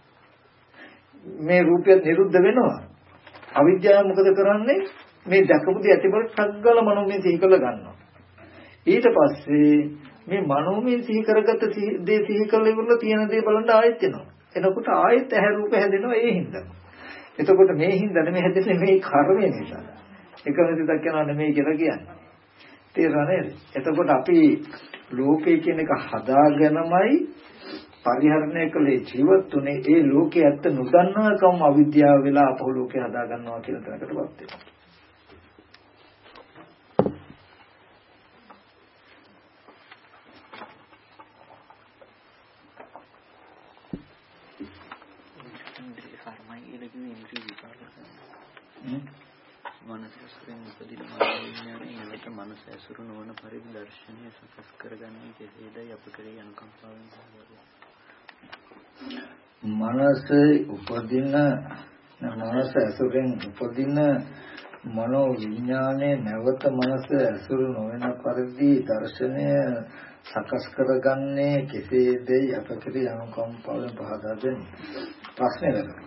මේ රූපය නිරුද්ධ වෙනවා. අවිද්‍යාව මොකද කරන්නේ? මේ දැකපුදී ඇතිවල ටග්ගල මනෝමය සිහි කරලා ගන්නවා. ඊට පස්සේ මේ මනෝමය සිහි කරගත්ත දේ සිහි කරලා ඉවරලා තියෙන දේ බලන්න ආයෙත් එනවා. එතකොට ආයෙත් ඇහැ රූප හැදෙනවා ඒ හින්දා. එතකොට මේ හින්දා නෙමෙයි හැදෙන්නේ මේ කර්මය නිසා. එකම සිතක් යනවා නෙමෙයි කියලා කියන්නේ. තේරුණා නේද? එතකොට අපි ලෝකේ කියන එක හදාගෙනමයි පරිහරණය කළේ ජීවත් උනේ. ඒ ලෝකේ ඇත්ත නොදන්නාකම අවිද්‍යාව වෙලා අපෝ ලෝකේ හදා ගන්නවා කියන තැනකටපත් වෙනවා. මනසෙන් උපදින විඥානයේ නැවත මනස ඇසුරු නොවන පරිදි දර්ශනීය සකස් කරගන්නේ කෙසේදයි අප කෙරෙහි අනුකම්පාවෙන් සහවලා. මනස ඇසුරෙන් උපදින මනෝ විඥානයේ නැවත මනස ඇසුරු නොවන පරිදි දර්ශනය සකස් කරගන්නේ කෙසේදයි අප කෙරෙහි අනුකම්පාවෙන් පහදා දෙන්න. ප්‍රශ්නේ නේද?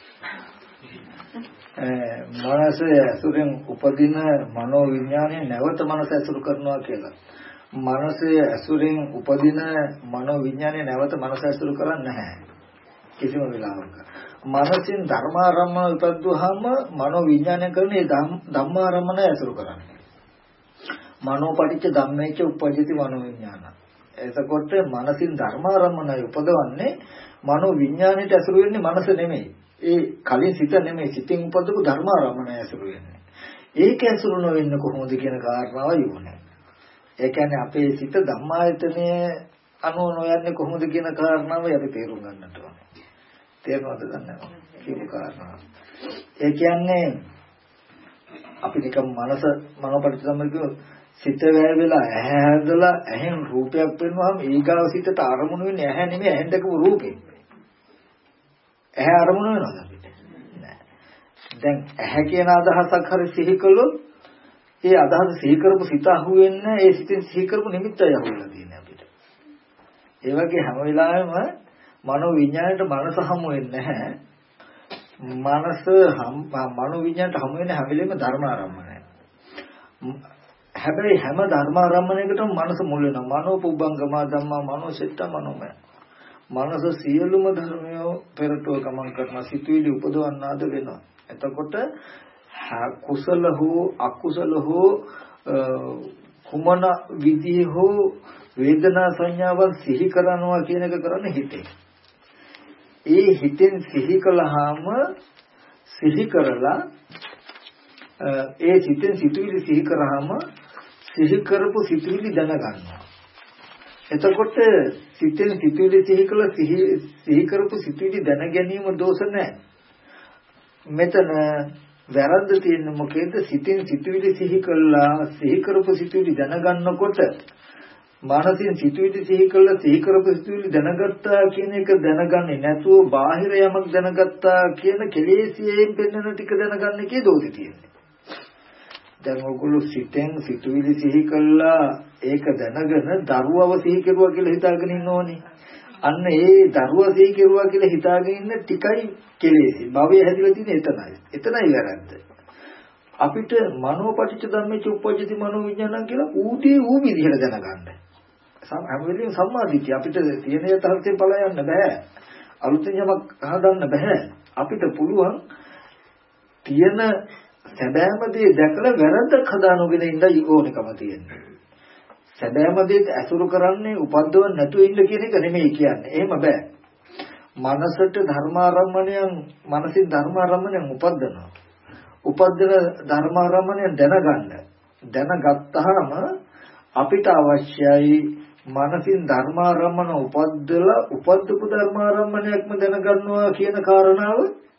මනස ඇසුරෙන් උපදින මනෝ විඥානය නැවත මනස ඇසුරු කරනවා කියලා. මනස ඇසුරෙන් උපදින මනෝ විඥානය නැවත මනස ඇසුරු කරන්නේ නැහැ කිසිම වෙලාවක. මනසින් ධර්මාරම්මන උපද්දුවහම මනෝ විඥානය කරන්නේ ධම්මාරම්මන ඇසුරු කරන්නේ. මනෝපටිච්ච ධම්මේච උපජ්ජති මනෝ විඥාන. එතකොට මනසින් ධර්මාරම්මනයි උපදවන්නේ. මනෝ විඥානයට ඇසුරු වෙන්නේ මනස නෙමෙයි. ඒ කලින් සිත නෙමෙයි සිතින් උපදපු ධර්මාරම්මණය ඇසුරු වෙන්නේ. ඒක ඇසුරු නොවෙන්න කොහොමද කියන කාරණාව යොමුනේ. ඒ කියන්නේ අපේ සිත ධම්මායතනය අනුව නොයන්නේ කොහොමද කියන කාරණාව අපි තේරුම් ගන්නට ඕනේ. තේරුණාද දන්නවද? කියපු කාරණාව. ඒ කියන්නේ අපි නිකම් මනෝපරිච්ඡේදම්ම සිත වැය වෙලා ඇහැ හැදලා ඇහෙන් රූපයක් පෙන්වහම ඊගාව සිතට අරමුණු වෙන්නේ ඇහැ නෙමෙයි ඇහෙන් දැකපු රූපේ. ඇහැ අරමුණු වෙනවද අපිට? නෑ. දැන් ඇහැ කියන අදහසක් හරි සිහි කළොත් ඒ අදහස සිහි කරපු සිත අහුවෙන්නේ ඒ සිතෙන් සිහි කරපු නිමිත්තයි අහුවෙලා තියෙන්නේ අපිට. ඒ වගේ හැම වෙලාවෙම මනෝ විඥාණයට මනස හමු වෙන්නේ නැහැ. මනෝ විඥාණයට හමු වෙන්නේ හැම වෙලෙම ධර්මාරම්මණය. හැබැයි හැම ධර්මාරම්මණයකටම මනස මුල් වෙනවා. මනෝ පුබ්බංගම ධම්මා මනෝසෙට්ට මනෝමය. මනස සියලුම ධර්මයෝ පෙරටුව ගමන් කරන සිතුවිලි උපදවන්නාද වෙනවා. එතකොට කුසල හෝ අකුසල හෝ කුමන විදිහ හෝ වේදනා සංඥාවන් සිහි කරනවා කියන එක කරන්නේ හිතේ. ඒ හිතෙන් සිහි කළාම සිහි කරලා ඒ සිතෙන් සිතුවිලි සිහි කරාම සිහි කරපු සිතුවිලි දැනගන්නවා. එතකොට සිතෙන් සිතුවිලි සිහි කළ සිහි කරපු සිතුවිලි දැන ගැනීම දෝෂ නැහැ. මෙතන වැරද්ද තියෙන්නේ මොකේද? සිතෙන් සිතුවිලි සිහි කළා සිහි කරපු සිතුවිලි දැනගන්නකොට මානසින් සිතුවිලි සිහි කළා සිහි කරපු සිතුවිලි දැනගත්තා කියන එක දැනගන්නේ නැතුව බාහිර යමක් දැනගත්තා කියන කෙලෙසියෙන් පෙන්වන ටික දැනගන්න එකේ දෝෂය තියෙනවා. දැන් ඔයගොල්ලෝ සිතෙන් සිතුවිලි සිහි කළා ඒක දැනගෙන දරුවව සිහි කෙරුවා කියලා හිතාගෙන ඉන්නෝනේ. අන්න ඒ දරුවා සිහි කෙරුවා කියලා හිතාගෙන ඉන්න ටිකයි කෙලෙසි. භවය හැදිලා තියෙන්නේ එතනයි. එතනයි වැරද්ද. අපිට මනෝපටිච්ච ධම්මේච උපජ්ජති මනෝ විඥානං කියලා ඌටි ඌ විදිහට දැනගන්න. හැම වෙලෙම සම්මාදිට්ඨිය අපිට තියෙන යථාර්ථයෙන් පලා යන්න බෑ. අලුතෙන් යමක් හදන්න බෑ. අපිට පුළුවන් තියෙන සැබෑම දේ දැකලා වැරද්දක් හදානොගෙන ඉඳයි ඕනෙකම තියෙන්නේ. සැබෑම දේ ඇසුරු කරන්නේ උපද්දවන්න නැතුව ඉන්න කියන එක නෙමෙයි කියන්නේ. එහෙම බෑ. මනසට ධර්මාරම්මණයන් මනසින් ධර්මාරම්මණයන් උපද්දනවා. උපද්දන ධර්මාරම්මණයන් දැනගන්න. දැනගත්තාම අපිට අවශ්‍යයි මනසින් ධර්මාරම්මන උපද්දලා උපද්දපු ධර්මාරම්මණයක්ම දැනගන්නවා කියන කාරණාව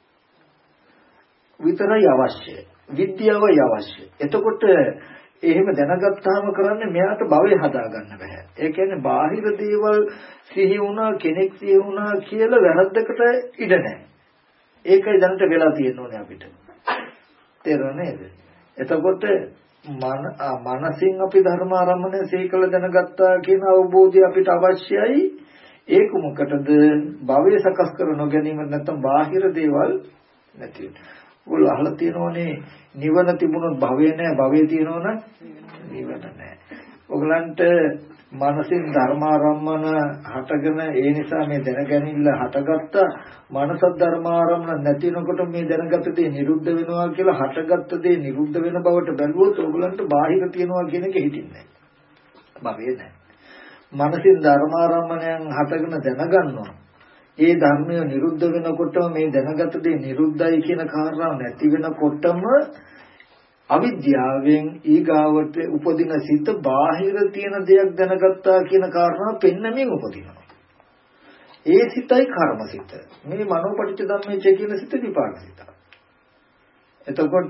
විතරයි අවශ්‍යයි. විද්‍යාවයි අවශ්‍යයි. එතකොට එහෙම දැනගත්තාම කරන්නේ මෙයාට භවය හදාගන්න බෑ. ඒ කියන්නේ බාහිර දේවල් සිහි වුණා කෙනෙක් සිහි වුණා කියලා වැරද්දකට ඉඩ නැහැ. ඒකයි දැනට වෙලා තියෙන්නේ අපිට. තේරුණා නේද? එතකොට මනසින් අපි ධර්මාරම්මණය සීකල දැනගත්තා කියන අවබෝධය අපිට අවශ්‍යයි. ඒක මොකටද? භවය සකස් කර නොගැනීම නැත්නම් බාහිර දේවල් නැති වෙන. ඔයගොල්ලෝ අහලා තියෙනෝනේ නිවන තිබුණොත් භවය නැහැ, භවය තියෙනවනම් නිවන නැහැ. ඔයගලන්ට මනසින් ධර්මාරම්මන හටගෙන ඒ නිසා මේ දැනගැනිල්ල හටගත්ත මනස ධර්මාරම්මන නැතිනකොට මේ දැනගත දේ නිරුද්ධ වෙනවා කියලා හටගත්ත දේ නිරුද්ධ වෙන බවට බැලුවොත් ඔයගලන්ට බාහිර තියනවා කියන එක හිතින්නේ නැහැ. භවය නැහැ. මනසින් ධර්මාරම්මණයන් හටගෙන දැනගන්නවා. ඒ ධර්මය නිරුද්ධ වෙනකොටම මේ දැනගත දේ නිරුද්ධයි කියන කාරණාව නැති වෙනකොටම අවිද්‍යාවෙන් ඊගාවට උපදින සිත බාහිර තියෙන දෙයක් දැනගත්තා කියන කාරණාව පෙන්නමින් උපදිනවා. ඒ සිතයි කර්මසිත. මේ මනෝපටිච්ච ධම්මේ කියන සිත විපාක සිත. එතකොට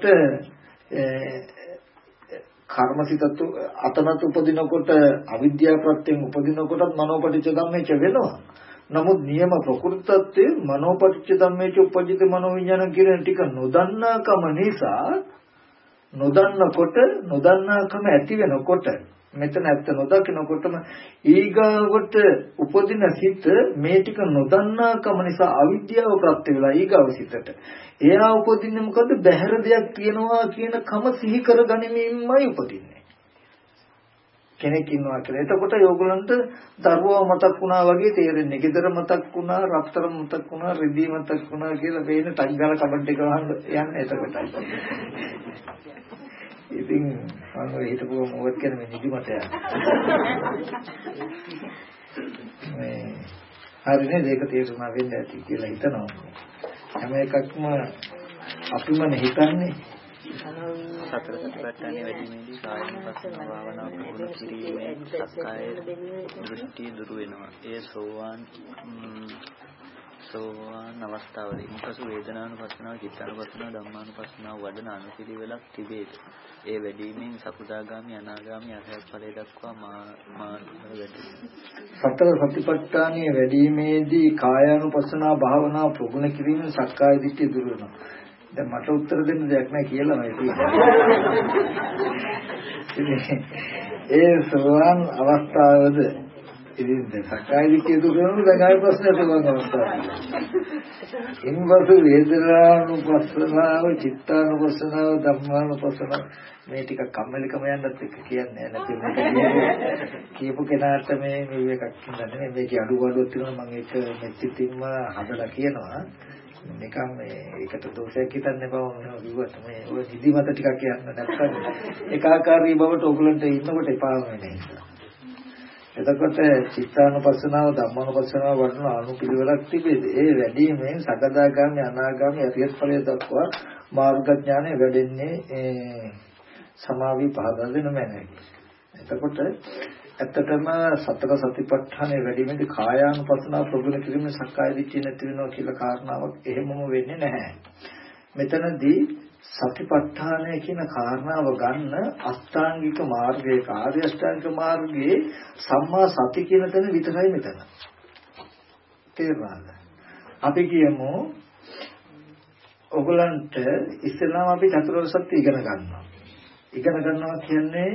කර්මසිත අතනත් උපදිනකොට අවිද්‍යාව ප්‍රත්‍යයෙන් උපදිනකොටත් මනෝපටිච්ච ධම්මේ වෙනවා. නමුත් නියම ප්‍රකෘතත්වයේ මනෝපටිච්ච ධම්මේ උපජිත මනෝ විඥාන කියන ටික නොදන්නාකම නිසා නොදන්නකොට නොදන්නාකම ඇති වෙනකොට මෙතන ඇත්ත නොදකිනකොටම ඊගාවට උපදින සිත මේ ටික නොදන්නාකම නිසා අවිද්‍යාව ප්‍රත්‍ය වෙලා ඊගාව සිතට එයා උපදින්නේ මොකද? බහැර දෙයක් තියෙනවා කියන කම සිහි කරගනිමින්මයි උපදින්නේ. කෙනෙක් ඉන්නවා කියලා. එතකොට ඕගොල්ලන්ට දරුවව මතක් වුණා වගේ තේරෙන්නේ. ගෙදර මතක් වුණා, රත්තරන් මතක් වුණා, රිදී මතක් වුණා කියලා වේන ටක් ගාලා කබඩ් එක වහන්න යන්නේ එතකොටයි. ඉතින් මම ඔය හිතපුවම මොකද කියන්නේ මේ නිදිමත යන. මේ හරිනේ මේක තේරුණා වෙන්න ඇති කියලා හිතනවා. හැම එකක්ම අපිම හිතන්නේ සතර සතිපට්ඨානයේ වැඩිමේදී කායනුපස්සන භාවනාව පුහුණු කිරීමේ සක්කාය දෘෂ්ටි දුරු වෙනවා. ඒ සෝවාන් අවස්ථාවේදී ඊපසු වේදනානුපස්සනාව, චිත්තානුපස්සනාව, ධම්මානුපස්සනාව වඩන අනුපිළිවෙලක් තිබේද? ඒ වැඩිමෙන් සකුදාගාමි, අනාගාමි, අරහත් ඵලය දක්වා මාර්ගවල වැඩි. සතර සතිපට්ඨානයේ වැඩිමේදී කායානුපස්සනා භාවනාව ප්‍රගුණ කිරීමෙන් සක්කාය දිට්ඨිය දුරු වෙනවා. දැන් මට උත්තර දෙන්න දෙයක් නැහැ කියලා මම කියන්නේ. ඒ සෝවාන් අවස්ථාවද ඉතින් සක්කාය දිට්ඨිය දුරු වෙනවා. දැන් ආයෙ ප්‍රශ්නයට ගන්න අවස්ථාවක්. ඉන්වතු වේදනානුපස්සනාව, චිත්තානුපස්සනාව, ධම්මානුපස්සනාව මේ ටික කම්මැලිකම යන්නත් එක්ක කියන්නේ නැත්නම් කියපු කෙනාට මේ එකක් නෑ මේකේ අඩුපාඩුවක් තියෙනවා මම ඒක මෙච්චිතින්ම හදලා කියනවා නිකන් මේ ඒකට දෝෂයක් හිතන්න එපා මම කිව්වට මේ ඔය නිදිමත ටිකක් කියන්න නැත්නම් ඒකාකාරී බවට ඔයගලන්ට ඉන්නකොට එපා වෙන්නේ එතකොට චිත්තානුපස්සනාව ධම්මානුපස්සනාව වඩන අනුපිළිවෙලක් තිබෙද ඒ වැඩිමෙන් සකදාගාමී අනාගාමී අරියත් ඵලය දක්වා මාර්ග ඥානය වැඩෙන්නේ සමාවි පහදා දෙන මැනවි. එතකොට ඇත්තටම සතර සතිපට්ඨානයේ වැඩිමේදී කායානුපස්සනාව ප්‍රගුණ කිරීමෙන් සක්කාය දිට්ඨිය නැති වෙනවා කියලා කාරණාවක් එහෙමම වෙන්නේ නැහැ. මෙතනදී සතිපට්ඨානය කියන කාරණාව ගන්න අෂ්ටාංගික මාර්ගයේ ආර්ය අෂ්ටාංගික මාර්ගයේ සම්මා සති කියන තැන විතරයි මෙතන. තේරුණාද? අපි කියමු ඔයගලන්ට ඉස්සෙල්ලාම අපි චතුරාර්ය සත්‍ය ඉගෙන ගන්නවා. ඉගෙන ගන්නවා කියන්නේ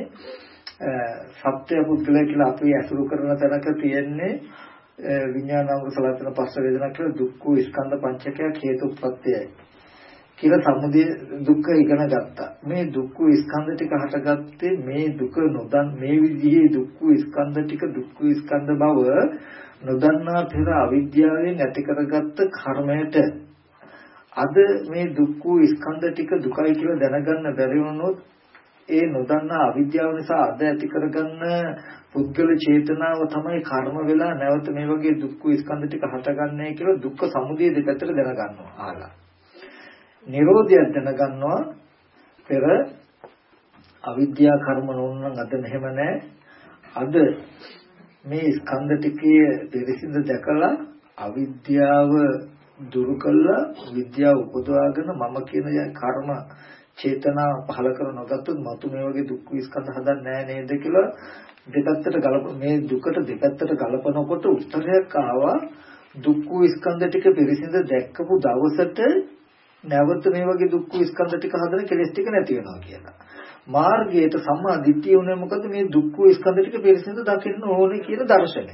සත්‍ය පුද්ගලයා කියලා අපි අසුරු කරන තැනක තියෙන්නේ විඥානාංග සලතන පස්ස වේදනා කියලා දුක්ඛ ස්කන්ධ පංචකය හේතුප්‍රත්‍යයයි. කියලා සමුදය දුක්ඛ ඉගෙන ගත්තා. මේ දුක්ඛ ස්කන්ධ ටික හටගත්තේ මේ දුක නොදන් මේ විදිහේ දුක්ඛ ස්කන්ධ ටික දුක්ඛ ස්කන්ධ බව නොදන්නා පෙර අවිද්‍යාවෙන් ඇති කරගත්ත කර්මයට අද මේ දුක්ඛ ස්කන්ධ ටික දුකයි කියලා දැනගන්න බැරි වුණොත් ඒ නොදන්නා අවිද්‍යාව නිසා අද ඇති කරගන්න පුද්ගල චේතනාව තමයි කර්ම වෙලා නැවත මේ වගේ දුක්ඛ ස්කන්ධ ටික හටගන්නේ කියලා දුක්ඛ සමුදය දෙකට දැනගන්නවා අහලා. නිරෝධය දැනගන්නවා පෙර අවිද්‍යා කර්ම නොවුනනම් අද මෙහෙම නැහැ. අද මේ ස්කන්ධ ටිකේ පිරිසිදු දැකලා අවිද්‍යාව දුරු කළා විද්‍යාව උපදවාගෙන මම කියන කර්ම චේතනා පහල කර නොගත්තොත් මතු මේ වගේ දුක් ස්කන්ධ හදන්නේ නැහැ නේද කියලා දෙපැත්තට ගලප මේ දුකට දෙපැත්තට ගලපනකොට උත්තරයක් ආවා දුක් ස්කන්ධ ටික පිරිසිදු දැක්කපු දවසට නැවත මේ වගේ දුක් ස්කන්ධ ටික හදන කෙලෙස් ටික නැති වෙනවා කියලා. මාර්ගයට සම්මා දිට්ඨිය උනේ මොකද මේ දුක් ස්කන්ධ ටික පිරිසිදු දකින්න ඕනේ කියන දර්ශනය.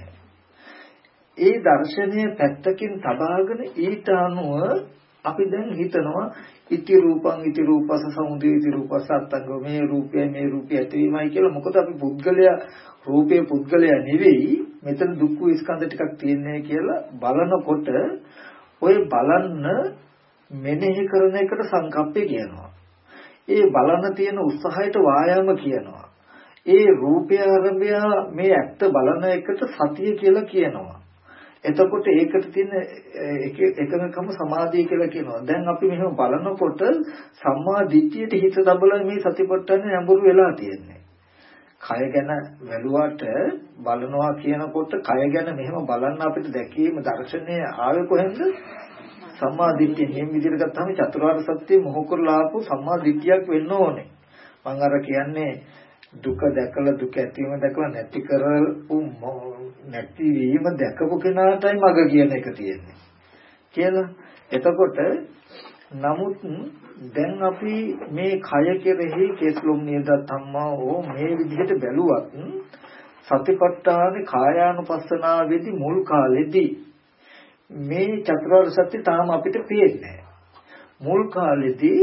ඒ දර්ශනය පැත්තකින් තබාගෙන ඊට අනුව අපි දැන් හිතනවා ඉති රූපං ඉති රූපස සමුදය ඉති රූපස අත්තංගෝ මේ රූපය ඇතිවීමයි කියලා. මොකද අපි පුද්ගලයා රූපේ පුද්ගලයා නෙවෙයි මෙතන දුක් ස්කන්ධ ටිකක් තියෙන්නේ කියලා බලනකොට ඔය බලන්න මෙනෙහි කරන එකට සංකප්පය කියනවා. ඒ බලන තියෙන උත්සාහයට වායාම කියනවා. ඒ රූපය ආරම්භය මේ ඇත්ත බලන එකට සතිය කියලා කියනවා. එතකොට ඒකට තියෙන එකමකම සමාධිය කියලා කියනවා. දැන් අපි මෙහෙම බලනකොට සම්මා දිට්ඨියට හිත දබලා මේ සතිපට්ඨානේ නැඹුරු වෙලා තියෙන්නේ. කය ගැන වැළුවට බලනවා කියනකොට කය ගැන මෙහෙම බලන්න අපිට දැකීම දර්ශනය ආවේ කොහෙන්ද? සම්මා දිට්ඨිය. මේ විදිහට ගත්තාම චතුරාර්ය සත්‍ය මොහ කරලා ආපු සම්මා දිට්ඨියක් වෙන්න ඕනේ. මම අර කියන්නේ දුක දැකලා දුක ඇතිවීම දැකලා නැති කරපු නැතිවීම දැකපු කෙනාටයි මග කියන එක තියෙන්නේ කියලා. එතකොට නමුත් දැන් අපි මේ කය කෙරෙහි කේස්ලොම් නියද ධම්මා ඕ මේ විදිහට බැලුවත් සතිපට්ඨානේ කායානුපස්සනාවේදී මුල් කාලෙදී මේ චතුරාර්ය සත්‍ය තාම අපිට පේන්නේ මුල් කාලෙදී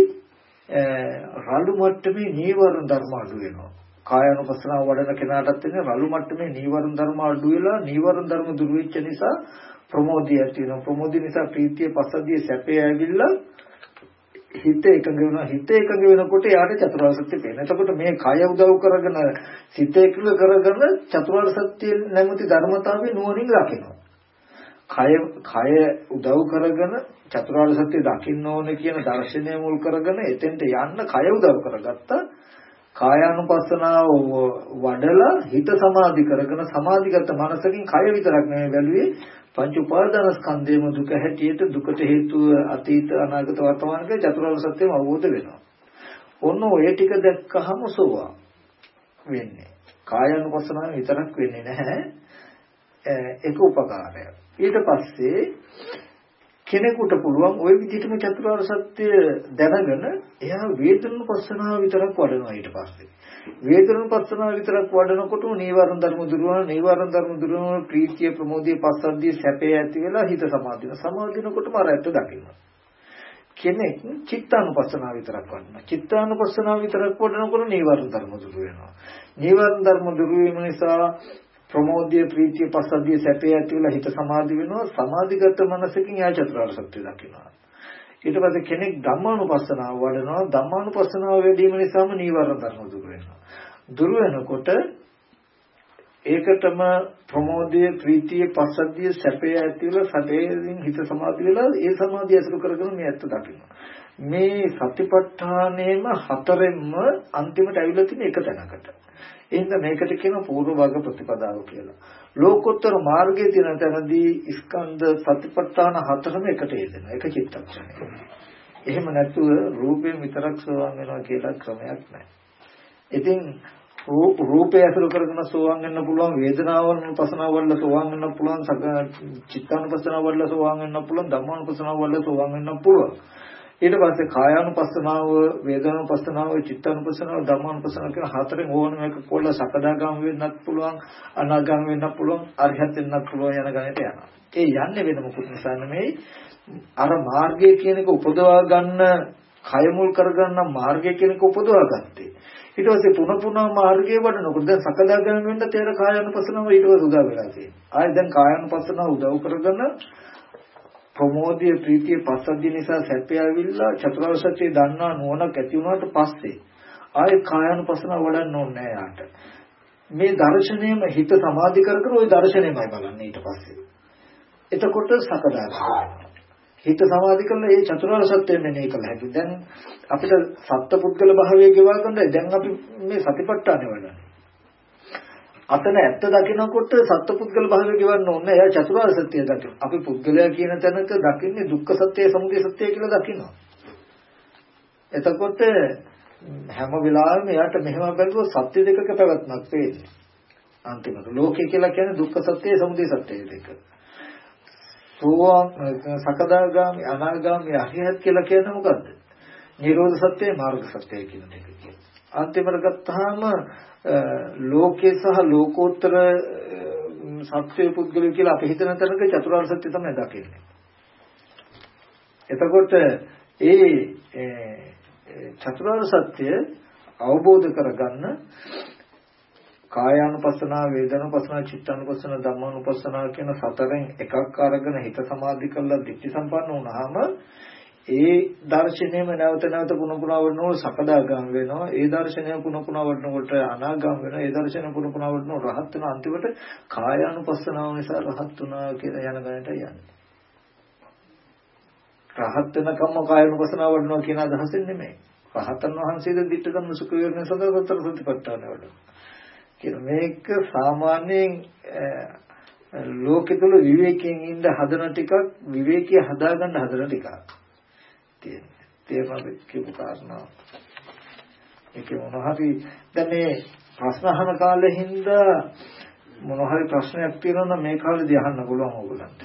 රළු මට්ටමේ නීවරණ ධර්ම අඩු වෙනවා. කායानुපස්සනාව වඩන කෙනාටත් වෙන රළු මට්ටමේ නීවරණ ධර්ම අඩු වෙලා නීවරණ ධර්ම දුරු වෙච්ච නිසා ප්‍රමෝදය ඇති වෙනවා. ප්‍රමෝදය නිසා ප්‍රීතිය පසදිය සැපේ ඇවිල්ලා හිත එකඟ වෙනවා. හිත එකඟ වෙනකොට යාට චතුරාර්ය සත්‍ය පේනවා. එතකොට මේ කය උදව් කරගෙන සිත එකඟ කරගෙන චතුරාර්ය සත්‍ය නැමැති ධර්මතාවය නුවණින් ලකිනවා. කය උදව් කරගෙන චතුරාර්ය සත්‍ය දකින්න ඕනේ කියන දර්ශනය මුල් කරගෙන එතෙන්ට යන්න කය උදව් කරගත්තා. කායානුපස්සනාව වඩලා හිත සමාධි කරගෙන සමාධිගත මනසකින් කය විතරක් නෙවෙයි බැලුවේ පංච උපාදාන ස්කන්ධේම දුක හැටියට දුකට හේතුව අතීත අනාගත වර්තමාන කියලා චතුරාර්ය සත්‍යම අවබෝධ වෙනවා. ඔන්න ඔය ටික දැක්කහම සෝවා වෙන්නේ. කායානුපස්සනාව විතරක් වෙන්නේ නැහැ. ඒක උපකාරය. ඊට පස්සේ කෙනෙකුට පුළුවන් ওই විදිහටම චතුරාර්ය සත්‍ය දැනගෙන එයා වේදනානුපස්සනාව විතරක් වඩනවා. ඊට පස්සේ වේදනානුපස්සනාව විතරක් වඩනකොටම නීවරණ ධර්ම දුරවන නීවරණ ධර්ම දුරවන ප්‍රීතිය ප්‍රමෝදය පස්සද්ධිය සැපේ ඇති වෙලා හිත සමාධිනකොටම අර ඇත්ත දකිනවා. කෙනෙක් චිත්තානුපස්සනාව විතරක් වඩනවා. චිත්තානුපස්සනාව විතරක් වඩනකොට නීවරණ ධර්ම දුර වෙනවා. නීවරණ ධර්ම දුර වීම නිසා ප්‍රමෝදය ප්‍රීතිය පස්සද්ධිය සැපේ ඇති වෙලා හිත සමාධි වෙනවා. සමාධිගත මනසකින් යා චතුරාර්ය සත්‍ය දකිනවා. ඊට පස්සේ කෙනෙක් ධම්මානුපස්සනාව වඩනවා. ධම්මානුපස්සනාව වැඩිම නිසාම නීවරණ ධර්ම දුර වෙනවා. දුර වෙනකොට ඒකටම ප්‍රමෝදය ප්‍රීතිය පස්සද්ධිය සැපේ ඇති වෙලා සැපයෙන් හිත සමාධි වෙලා ඒ සමාධිය අසුර කරගෙන මේ ඇත්ත දකිනවා. මේ සතිපට්ඨානෙම හතරෙන්ම අන්තිමට ඇවිල්ලා තියෙන එක තැනකට. එහෙනම් මේකට කියන පූර්ව භාග ප්‍රතිපදාව කියලා. ලෝකෝත්තර මාර්ගයේ තියෙන තැනදී ස්කන්ධ සතිපට්ඨාන හතරම එකට යෙදෙනවා. එක චිත්තක්ෂණයක. එහෙම නැතුව රූපයෙන් විතරක් සෝවාන් වෙනවා කියලා ක්‍රමයක් නැහැ. ඉතින් රූපය අසුර කරගෙන සෝවාන් වෙන්න පුළුවන්, වේදනාවනුපස්සනාව වල සෝවාන් වෙන්න පුළුවන්, චිත්තානුපස්සනාව වල සෝවාන් වෙන්න පුළුවන්, ධම්මානුපස්සනාව වල සෝවාන් වෙන්න පුළුවන්. ඊට පස්සේ කායානුපස්සනාව, වේදනානුපස්සනාව, චිත්තානුපස්සනාව, ධම්මානුපස්සනාව කියන හතරෙන් ඕනම එක කොල්ල සකදාගාම වෙන්නත් පුළුවන්, අනාගාම වෙන්නත් පුළුවන්, අරහත් වෙන්නත් පුළුවන් යන ගණයට යනවා. ඒ යන්නේ වෙන මොකුත් නිසා නෙමෙයි අර මාර්ගය කියන එක උපදවා ගන්න, කය මුල් කරගන්න මාර්ගය කියන එක උපදවා ගත්තේ. ඊට පස්සේ පුන මාර්ගයේ වඩනකොට දැන් සකදාගාම වෙන්න තේර කායානුපස්සනාව ඊට පස්සේ උදා වෙලා තියෙනවා. ආයෙ දැන් කායානුපස්සනාව උදව් කරගෙන ප්‍රමෝදය ප්‍රීතිය පස්සද්ධිය නිසා සැපය ඇවිල්ලා චතුරාර්ය සත්‍ය දන්නා නුවණක් ඇති වුණාට පස්සේ ආයෙ කායානුපස්සනාව වඩන්න ඕනේ නෑ යාට. මේ දර්ශනයම හිත සමාධි කරගෙන ওই දර්ශනයමයි බලන්නේ ඊට පස්සේ. එතකොට සකදාගාම හිත සමාධි කරලා ඒ චතුරාර්ය සත්‍යයෙන් මෙනෙහි කළ හැකි. දැන් අපිට සත්පුද්ගල භාවය ගෙවා ගන්නයි දැන් අපි මේ සතිපට්ඨානෙ වඩන්නේ. අතන ඇත්ත දකිනකොට සත්පුද්ගල භාවය ගෙවන්න ඕනේ. එයා චතුරාර්ය සත්‍ය දකින. අපි පුද්ගලයා කියන තැනක දකින්නේ දුක්ඛ සත්‍ය, සමුදය සත්‍ය කියලා දකිනවා. එතකොට හැම වෙලාවෙම එයාට මෙහෙම බැලුවොත් සත්‍ය දෙකක පැවැත්මක් වෙන්නේ. අන්තිමට ලෝකේ කියලා කියන්නේ දුක්ඛ සත්‍ය, සමුදය සත්‍ය දෙක. සකදාගාමි අනාගාමි අරිහත් කියලා කියන්නේ මොකද්ද? නිරෝධ සත්‍ය, මාර්ග සත්‍ය කියන දෙක කියන්නේ. අන්තිමට ගත්තාම ලෝකේ සහ ලෝකෝත්තර සත්‍ය පුද්ගලය කියලා අපි හිතන තරක චතුරාර්ය සත්‍ය තමයි දකින්නේ. එතකොට ඒ චතුරාර්ය සත්‍ය අවබෝධ කරගන්න කායානුපස්සනාව, වේදනානුපස්සනාව, චිත්තානුපස්සනාව, ධම්මානුපස්සනාව කියන සතරෙන් එකක් අරගෙන හිත සමාධි කරලා ධිට්ඨි සම්පන්න වුණාම ඒ දර්ශනයම නැවත නැවත පුන පුනා වඩනකොට සකදාගාම වෙනවා. ඒ දර්ශනය පුන පුනා වඩනකොට අනාගාම වෙනවා. ඒ දර්ශනය පුන පුනා වඩනකොට රහත් වෙනවා. අන්තිමට කායානුපස්සනාව නිසා රහත් වුණා කියලා යන ගණයට යන්නේ. රහත් වෙනකම්ම කායානුපස්සනාව වඩනවා කියන අදහසෙන් නෙමෙයි. රහතන් වහන්සේද ධිට්ඨ ධම්ම සුඛ විහරණ සඳහා සතර සතිපට්ඨාන වඩනවා. මේක සාමාන්‍යයෙන් ලෝකෙ තුල විවේකයෙන් ඉඳ හදන ටිකක්, විවේකී හදාගන්න හදන ටිකක් තියෙනවා. තේරුම් කියපු කාරණා. ඒක මොනවාරි දැන් මේ ප්‍රශ්න අහන කාලේ හින්දා මොනවාරි ප්‍රශ්නයක් තියෙනවා නම් මේ කාලේදී අහන්න පුළුවන් ඕගොල්ලන්ට.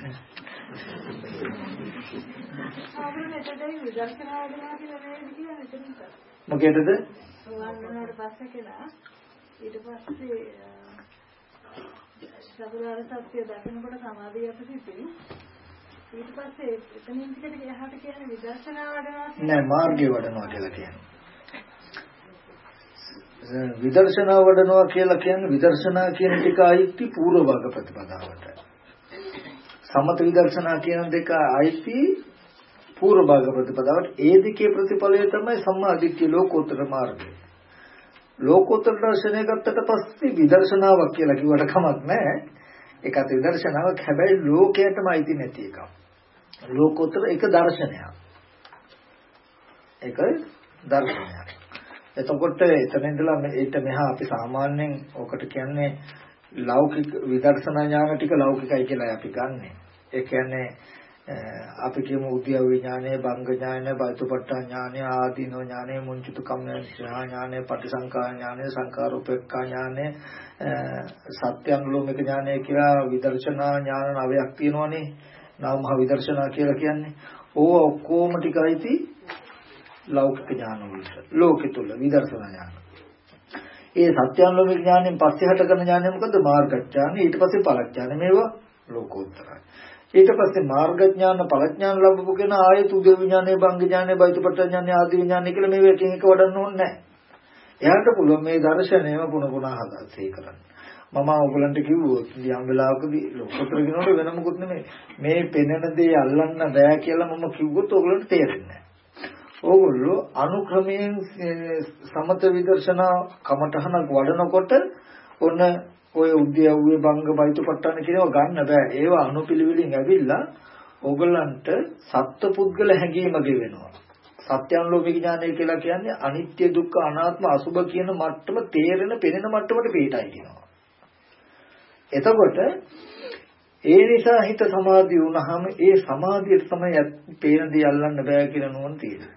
මොකේදද? ඊට පස්සේ චතුරාර්ය සත්‍ය දකිනකොට සමාධිය අපිට ඊට පස්සේ එතනින් ටිකට එහාට කියන්නේ විදර්ශනා වඩනවා නෑ මාර්ගය වඩනවා කියලා කියන්නේ. විදර්ශනා වඩනවා කියලා කියන්නේ විදර්ශනා කියන ටික අයිති පූර්ව භාග ප්‍රතිපදාවට. සමත විදර්ශනා කියන දෙක අයිති පූර්ව භාග ප්‍රතිපදාවට. ඒ දෙකේ ප්‍රතිඵලය තමයි සම්මා දිට්ඨිය ලෝකෝත්තර මාර්ගය. ලෝකෝත්තර දර්ශනය ගත්තට පස්සේ විදර්ශනාවක් කියලා කිව්වට කමක් නැහැ. ඒකත් විදර්ශනාවක්. හැබැයි ලෝකයටම අයිති නැති එකක්. ලෝකෝත්තර එක දර්ශනයක්. ඒක දර්ශනයක්. එතකොට එතන ඉඳලා ඊට මෙහා අපි සාමාන්‍යයෙන් ඔකට කියන්නේ ලෞකික විදර්ශනා ඥාන ටික ලෞකිකයි කියලා අපි ගන්නෙ. ඒ කියන්නේ අපි කියමු උද්‍යව ඥානය, භංග ඥානය, බයිතුපට්ඨ ඥානය, ආදීනෝ ඥානය, මුංචිත කම්ම ඥානය, පටිසංකා ඥානය, සංකාරෝපේක්ඛා ඥානය, සත්‍යංගලෝමික ඥානය කියලා විදර්ශනා ඥාන 9ක් තියෙනවනේ. නව මහ විදර්ශනා කියලා කියන්නේ. ඕවා ඔක්කොම ටිකයිති ලෞකික ඥාන වලට. ලෝකෙ තුල විදර්ශනා ඥාන. ඒ සත්‍යානුලෝමික ඥාණයෙන් පස්සේ හටගන්න ඥානය මොකද්ද? මාර්ගඥාන. ඊට පස්සේ ඵලඥාන. මේවා ලෝකෝත්තරයි. ඊට පස්සේ මාර්ගඥාන ඵලඥාන ලැබපු කෙනා ආයත උදේ විඥානයේ භංග ඥානයේ බයිතුපට්ඨ ඥානයේ ආදී ඥානයේ කියලා මේවා එකින් එක වඩන්න ඕනේ නැහැ. එයාට පුළුවන් මේ දර්ශනයම පුන පුනා හදාසේ කරන්න. මම ඔයගලන්ට කිව්වොත් යම් වෙලාවකදී ලෝකෝත්තර කෙනාට වෙන මොකුත් නෙමෙයි. මේ පෙනෙන දේ අල්ලන්න බෑ කියලා මම කිව්වොත් ඔයගලන්ට තේරෙන්නේ නැහැ. ඕගොල්ලෝ අනුක්‍රමයෙන් සමත විදර්ශනා කමඨහනක් වඩනකොට ඔන්න ඔය උද්‍යව්වේ භංග බයිතුපට්ඨාන කියනවා ගන්න බෑ. ඒවා අනුපිළිවෙලින් ඇවිල්ලා ඕගලන්ට සත්පුද්ගල හැඟීම ගෙවෙනවා. සත්‍යානුලෝමික ඥානය කියලා කියන්නේ අනිත්‍ය දුක්ඛ අනාත්ම අසුභ කියන මට්ටම තේරෙන පෙනෙන මට්ටමට පිටයි කියනවා. එතකොට ඒ නිසා හිත සමාධිය වුණාම ඒ සමාධියට තමයි පේන දේ අල්ලන්න බෑ කියලා නෝන තියෙනවා.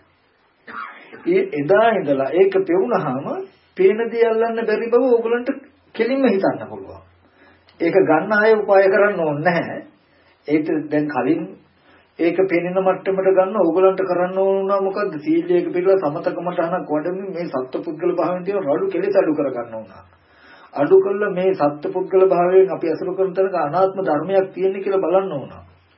ඒ එදා ඉඳලා ඒක පෙවුනහම පේන දේ අල්ලන්න බැරි බව ඕගලන්ට කෙලින්ම හිතන්න පුළුවන්. ඒක ගන්න අය උපාය කරන්න ඕනේ නැහැ. ඒක දැන් කලින් ඒක පේනන මට්ටමට ගන්න ඕගලන්ට කරන්න ඕන මොකද්ද? සීලයක පිළිලා සමතකමට අහනක් වඩමින් මේ සත්පුද්ගල භාවයෙන් තියෙන රළු කෙලෙස් අඩු කර ගන්න ඕන. අඩු කළා මේ සත්පුද්ගල භාවයෙන් අපි අසුර කරන තැනක අනාත්ම ධර්මයක් තියෙන කියලා බලන්න ඕන.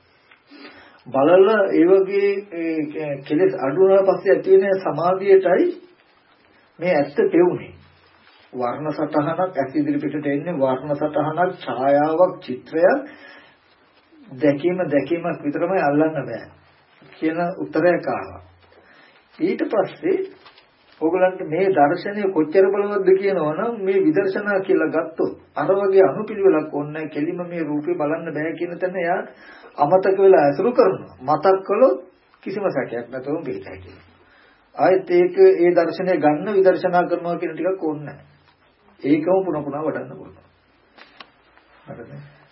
බලලා ඒ වගේ කෙලෙස් අඩු වුණා පස්සේ ඇති වෙන සමාධියටයි මේ ඇත්ත පෙවුනේ. වර්ණ සටහනක් ඇස් ඉදිරිපිටට එන්නේ වර්ණ සටහනක් ඡායාවක් චිත්‍රයක් දැකීමක් විතරමයි අල්ලන්න බෑ කියන උත්තරයක් ආවා. ඊට පස්සේ ඕගලන්ට මේ දර්ශනය කොච්චර බලවත්ද කියනවනම් මේ විදර්ශනා කියලා ගත්තොත් අර වගේ අනුපිළිවෙලක් ඕනේ කෙලිම මේ රූපේ බලන්න බෑ කියන තැන එයා අමතක වෙලා අසුරු කරනවා. මතක් කළොත් කිසිම සැකයක් නැතුවම බේතයි කියනවා. ආයෙත් ඒක ඒ දර්ශනය ගන්න විදර්ශනා කරනවා කියන ටිකක් ඕනේ නැහැ. ඒකම පුන පුනා වඩන්න පුළුවන්. හරිද?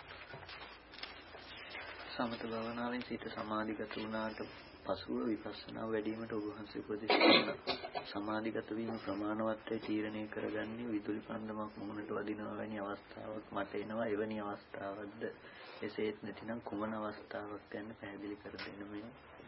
සමත භාවනාවෙන් සිත සමාධිගත වුණාට පසුව විපස්සනා වැඩිවීමට ඔබ වහන්සේ උපදෙස් දුන්නා. සමාධිගත වීම ප්‍රමාණවත්වයි තීරණය කරගන්නේ විදුලි පන්දමක් මුහුණට වදිනවා වැනි අවස්ථාවක් මට එනවා. එවැනි අවස්ථාවක්ද? එසේත් නැතිනම් කුමන අවස්ථාවක් ගැන පැහැදිලි කර දෙන්න මේ.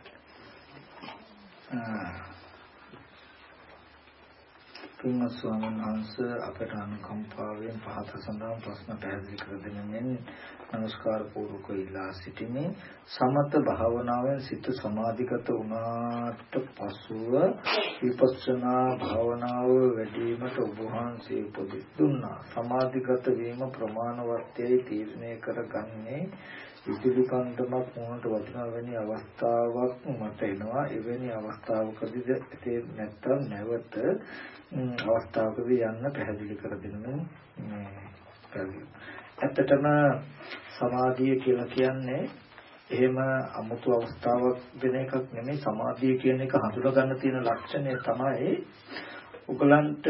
පින්වත් ස්වාමීන් වහන්සේ අපට අනුකම්පාවෙන් පහත සඳහන් ප්‍රශ්න පැහැදිලි කර දෙනෙමින් නමස්කාර පූර්වක ඉල්ලා සිටිමි. සමත භාවනාවෙන් සිත සමාධිගත වුණාට පසුව විපස්සනා භාවනාව වැඩිවීමට ඔබ වහන්සේ උපදෙස් දුන්නා. සමාධිගත වීම ප්‍රමාණවත්යයි තීරණය කරගන්නේ විදුලි කන්දමක් මුහුණට වදිනා වැනි අවස්ථාවක් මට එනවා. එවැනි අවස්ථාවකදී ඒ නැත්තම් නැවත අවස්ථාවකදී යන්න පැහැදිලි කර දෙන්න ඇත්තටම සමාධිය කියලා කියන්නේ එහෙම 아무තු අවස්ථාවක් දෙන එකක් නෙමෙයි. සමාධිය කියන එක හඳුනා ගන්න තියෙන ලක්ෂණය තමයි උගලන්ට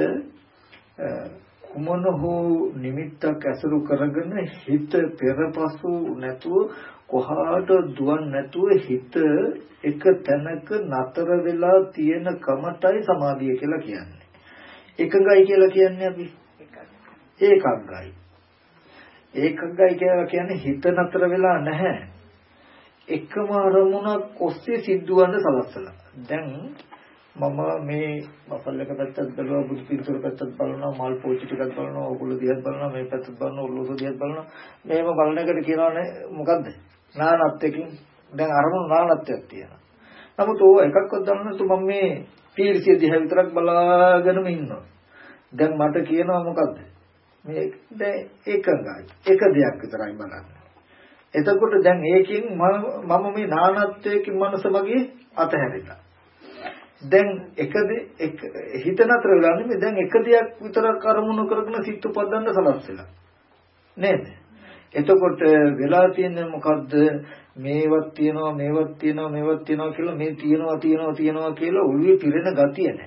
කුමන හෝ නිමිත්තක් ඇසුරු කරගෙන හිත පෙරපසු නැතුව කොහාට දුවන්නේ නැතුව හිත එක තැනක නතර වෙලා තියෙන කමටයි සමාධිය කියලා කියන්නේ. එකඟයි කියලා කියන්නේ අපි ඒකඟයි. ඒකඟයි කියලා කියන්නේ හිත නතර වෙලා නැහැ. එකම අරමුණක් ඔස්සේ සිද්ධවන්න සලස්සලා. දැන් මම මේ මසල් එක පැත්තක් බලනවා, බුදු පිටුර පැත්තක් බලනවා, මල් පෝච්චි ටිකක් බලනවා, ඔගොල්ලෝ දිහත් බලනවා, මේ පැත්තත් බලනවා, ඔල්ලෝසෝ දිහත් බලනවා. මේව බලන එකට කියනවානේ මොකද්ද? නානත්වකින්. දැන් අරමුණු නානත්වයක් තියෙනවා. නමුත් ඕව එකක්වත් දන්නේ නැතු මම මේ තීර්සිය දිහා විතරක් බලාගෙනම ඉන්නවා. දැන් මට කියනවා මොකද්ද? මේ දැන් එකඟයි. එක දෙයක් විතරයි බලන්නේ. එතකොට දැන් ඒකෙන් මම මේ නානත්වයකින් මනස මගේ අතහැරිලා. දැන් හිත නතර වෙලා නෙමෙයි දැන් එක දෙයක් විතරක් අරමුණු කරගෙන සිත් උපදන්න සලස්සලා. නේද? එතකොට වෙලා තියෙන්නේ මොකද්ද? මේවත් තියනවා කියලා මේ තියනවා කියලා ඔළුවේ පිරෙන ගතිය නැහැ.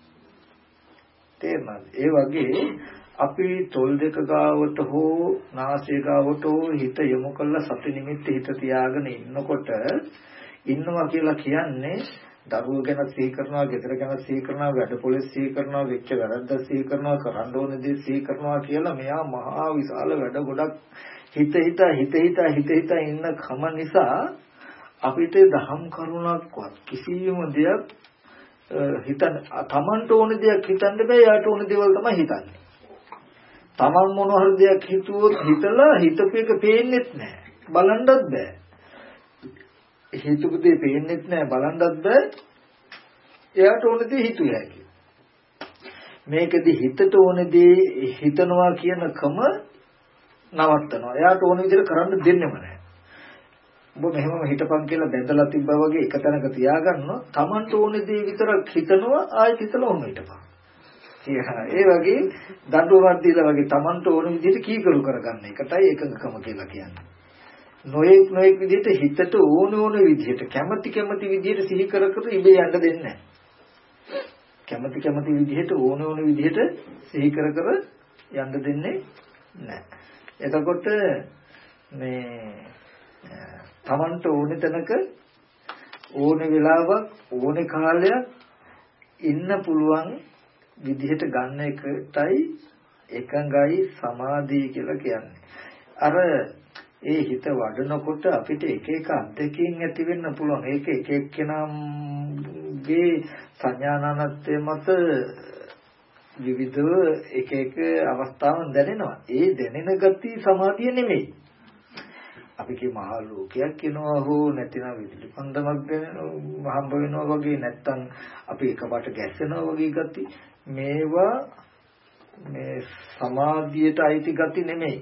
තේරුණාද? ඒ වගේ අපි තොල් දෙක ගාවට හෝ නාසය ගාවට හෝ හිත යොමු කළා සති නිමිත්ත හිත තියාගෙන ඉන්නවා කියලා කියන්නේ දරුවෝ ගැන සිහි කරනවා, ගෙදර ගැන සිහි කරනවා, වැඩ පොලේ සිහි කරනවා, වෙච්ච වැරද්ද සිහි කරනවා, කරන්න ඕන දේ සිහි කරනවා කියලා මෙයා මහා විශාල වැඩ ගොඩක් හිත හිත ඉන්න කම නිසා අපිට දහම් කරුණක්වත් කිසියම් දෙයක් හිතන්න තමන්ට ඕන දෙයක් හිතන්න බෑ. යාට ඕන දේවල් තමයි හිතන්නේ. තමන් මොන හරි දෙයක් හිතුවොත් හිතලා හිතපු එක පේන්නේත් නැහැ. බලන්නත් බෑ. හිතපු දේ පේන්නේත් නැහැ, බලන්නත් බෑ. එයාට ඕන දේ හිතුවේ හැකි. මේකෙදි හිතට ඕන දේ හිතනවා කියන කම නවත්තනවා. එයාට ඕන විදිහට කරන්න දෙන්නෙම නැහැ. ඔබ මෙහෙමම හිතපන් කියලා බැඳලා තිබ්බා වගේ එක තැනක තියාගන්නවා. Tamanට ඕන දේ විතරක් හිතනවා, ආයෙත් හිතලා ඔහොම හිටපන්. ඒ වගේ දඬුවමක් දීලා වගේ Tamanට ඕන විදිහට කීකරු කරගන්න එකටයි එකඟකම කියලා කියන්නේ. නොඑක් විදිහට හිතට ඕන විදිහට කැමති විදිහට සිහි කර ඉබේ යන්න දෙන්නේ නැහැ. කැමති විදිහට ඕන විදිහට සිහි කර යන්න දෙන්නේ නැහැ. එතකොට මේ තමන්ට ඕනේ තැනක ඕනේ වෙලාවක් ඕනේ කාලයක් ඉන්න පුළුවන් විදිහට ගන්න එකටයි එකඟයි සමාධිය කියලා කියන්නේ. අර ඒ හිත වඩනකොට අපිට එක එක අත්දැකීම් ඇති වෙන්න පුළුවන්. ඒක එක එක්කෙනාගේ සංඥානානත්වය මත විවිධව එක අවස්ථාවන් දැනෙනවා. ඒ දැනෙන ගති සමාධිය නෙමෙයි. අපි කී මහ ලෝකයක් කියනවා හෝ නැතිනම් විදුලි පන්දමක් හම්බ වෙනවා වගේ නැත්තම් අපි එකපාරට ගැස්සෙනවා වගේ ගති මේවා මේ සමාධියට අයිති ගති නෙමෙයි.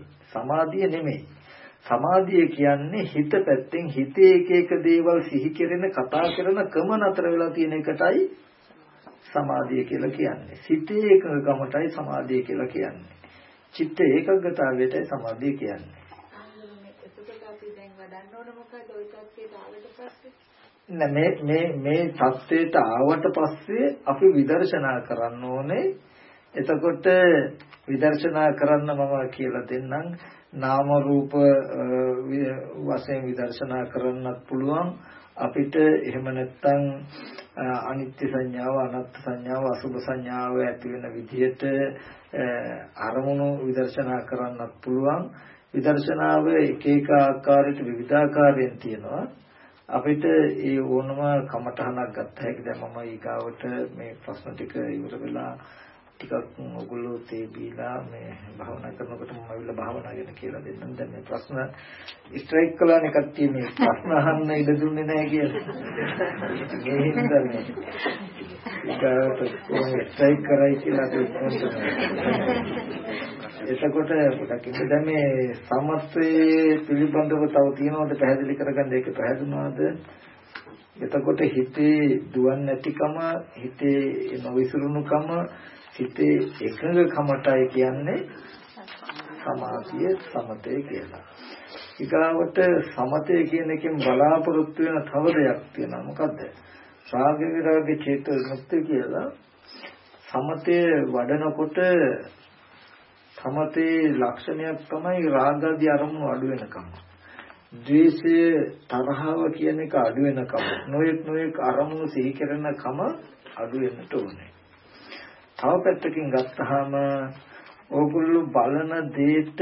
සමාධිය කියන්නේ හිත පැත්තෙන් හිතේ එක දේවල් සිහි කෙරෙන කතා කරන ක්‍රම නතර වෙලා තියෙන එකටයි සමාධිය කියලා කියන්නේ. සිතේ එකඟකමටයි සමාධිය කියලා කියන්නේ. චිත්ත ඒකග්ගතාවයටයි සමාධිය කියන්නේ. මේ தත්ත්වයට ආවට පස්සේ අපි විදර්ශනා කරන්න ඕනේ. එතකොට විදර්ශනා කරන්න මම කියලා දෙන්නම්. නාම රූප වශයෙන් විදර්ශනා කරන්නත් පුළුවන්. අපිට එහෙම නැත්නම් අනිත්‍ය සංඥාව, අනාත්ම සංඥාව, අසුභ සංඥාව ඇති වෙන විදිහට අරමුණු විදර්ශනා කරන්නත් පුළුවන්. විදර්ශනාව එක ආකාරයකට විවිධාකාරයෙන් තියෙනවා. අපිට ඒ ඕනම කමඨහනක් ගත්ත හැකි. දැන් මම ඊගාවට මේ ප්‍රශ්න ටික ඉවර වෙලා ටිකක් ඔයගොල්ලෝ තේ බීලා මේ භාවනා කරනකොට මම ඇවිල්ලා භාවනා ගැන කියලා දෙන්නම්. දැන් මේ ප්‍රශ්න ස්ට්‍රයික් කළානේ කට්ටිය මේ ප්‍රශ්න අහන්න ඉඩ දුන්නේ නැහැ කියලා. මේ හින්දා මේ ඊගාවට ස්ට්‍රයික් කරයි කියලා අපි එතකොට පොඩක් ඉන්න දැන් මේ සමස්තයේ පිළිබඳව තව තියෙනවද පැහැදිලි කරගන්න ඒක පැහැදුනාද? එතකොට හිතේ දුවන්නේ නැතිකම, හිතේ නොවිසුරුණුකම, හිතේ එකඟකමටයි කියන්නේ සමාධිය සමතය කියලා. ඊගාවට සමතය කියන එකෙන් බලාපොරොත්තු වෙන තව දෙයක් තියෙනවා. මොකද්ද? රාග විරාග චේතෝ විමුක්ති කියලා. සමතේ වඩනකොට සමතේ ලක්ෂණයක් තමයි රාගාදී අරමුණු අඩු වෙනකම. ද්වේෂය තරහව කියන එක අඩු වෙනකම. නොයෙක් අරමුණු සිහි කරනකම අඩු වෙන්නට ඕනේ. තව පැත්තකින් ගත්තාම ඕගොල්ලෝ බලන දෙයට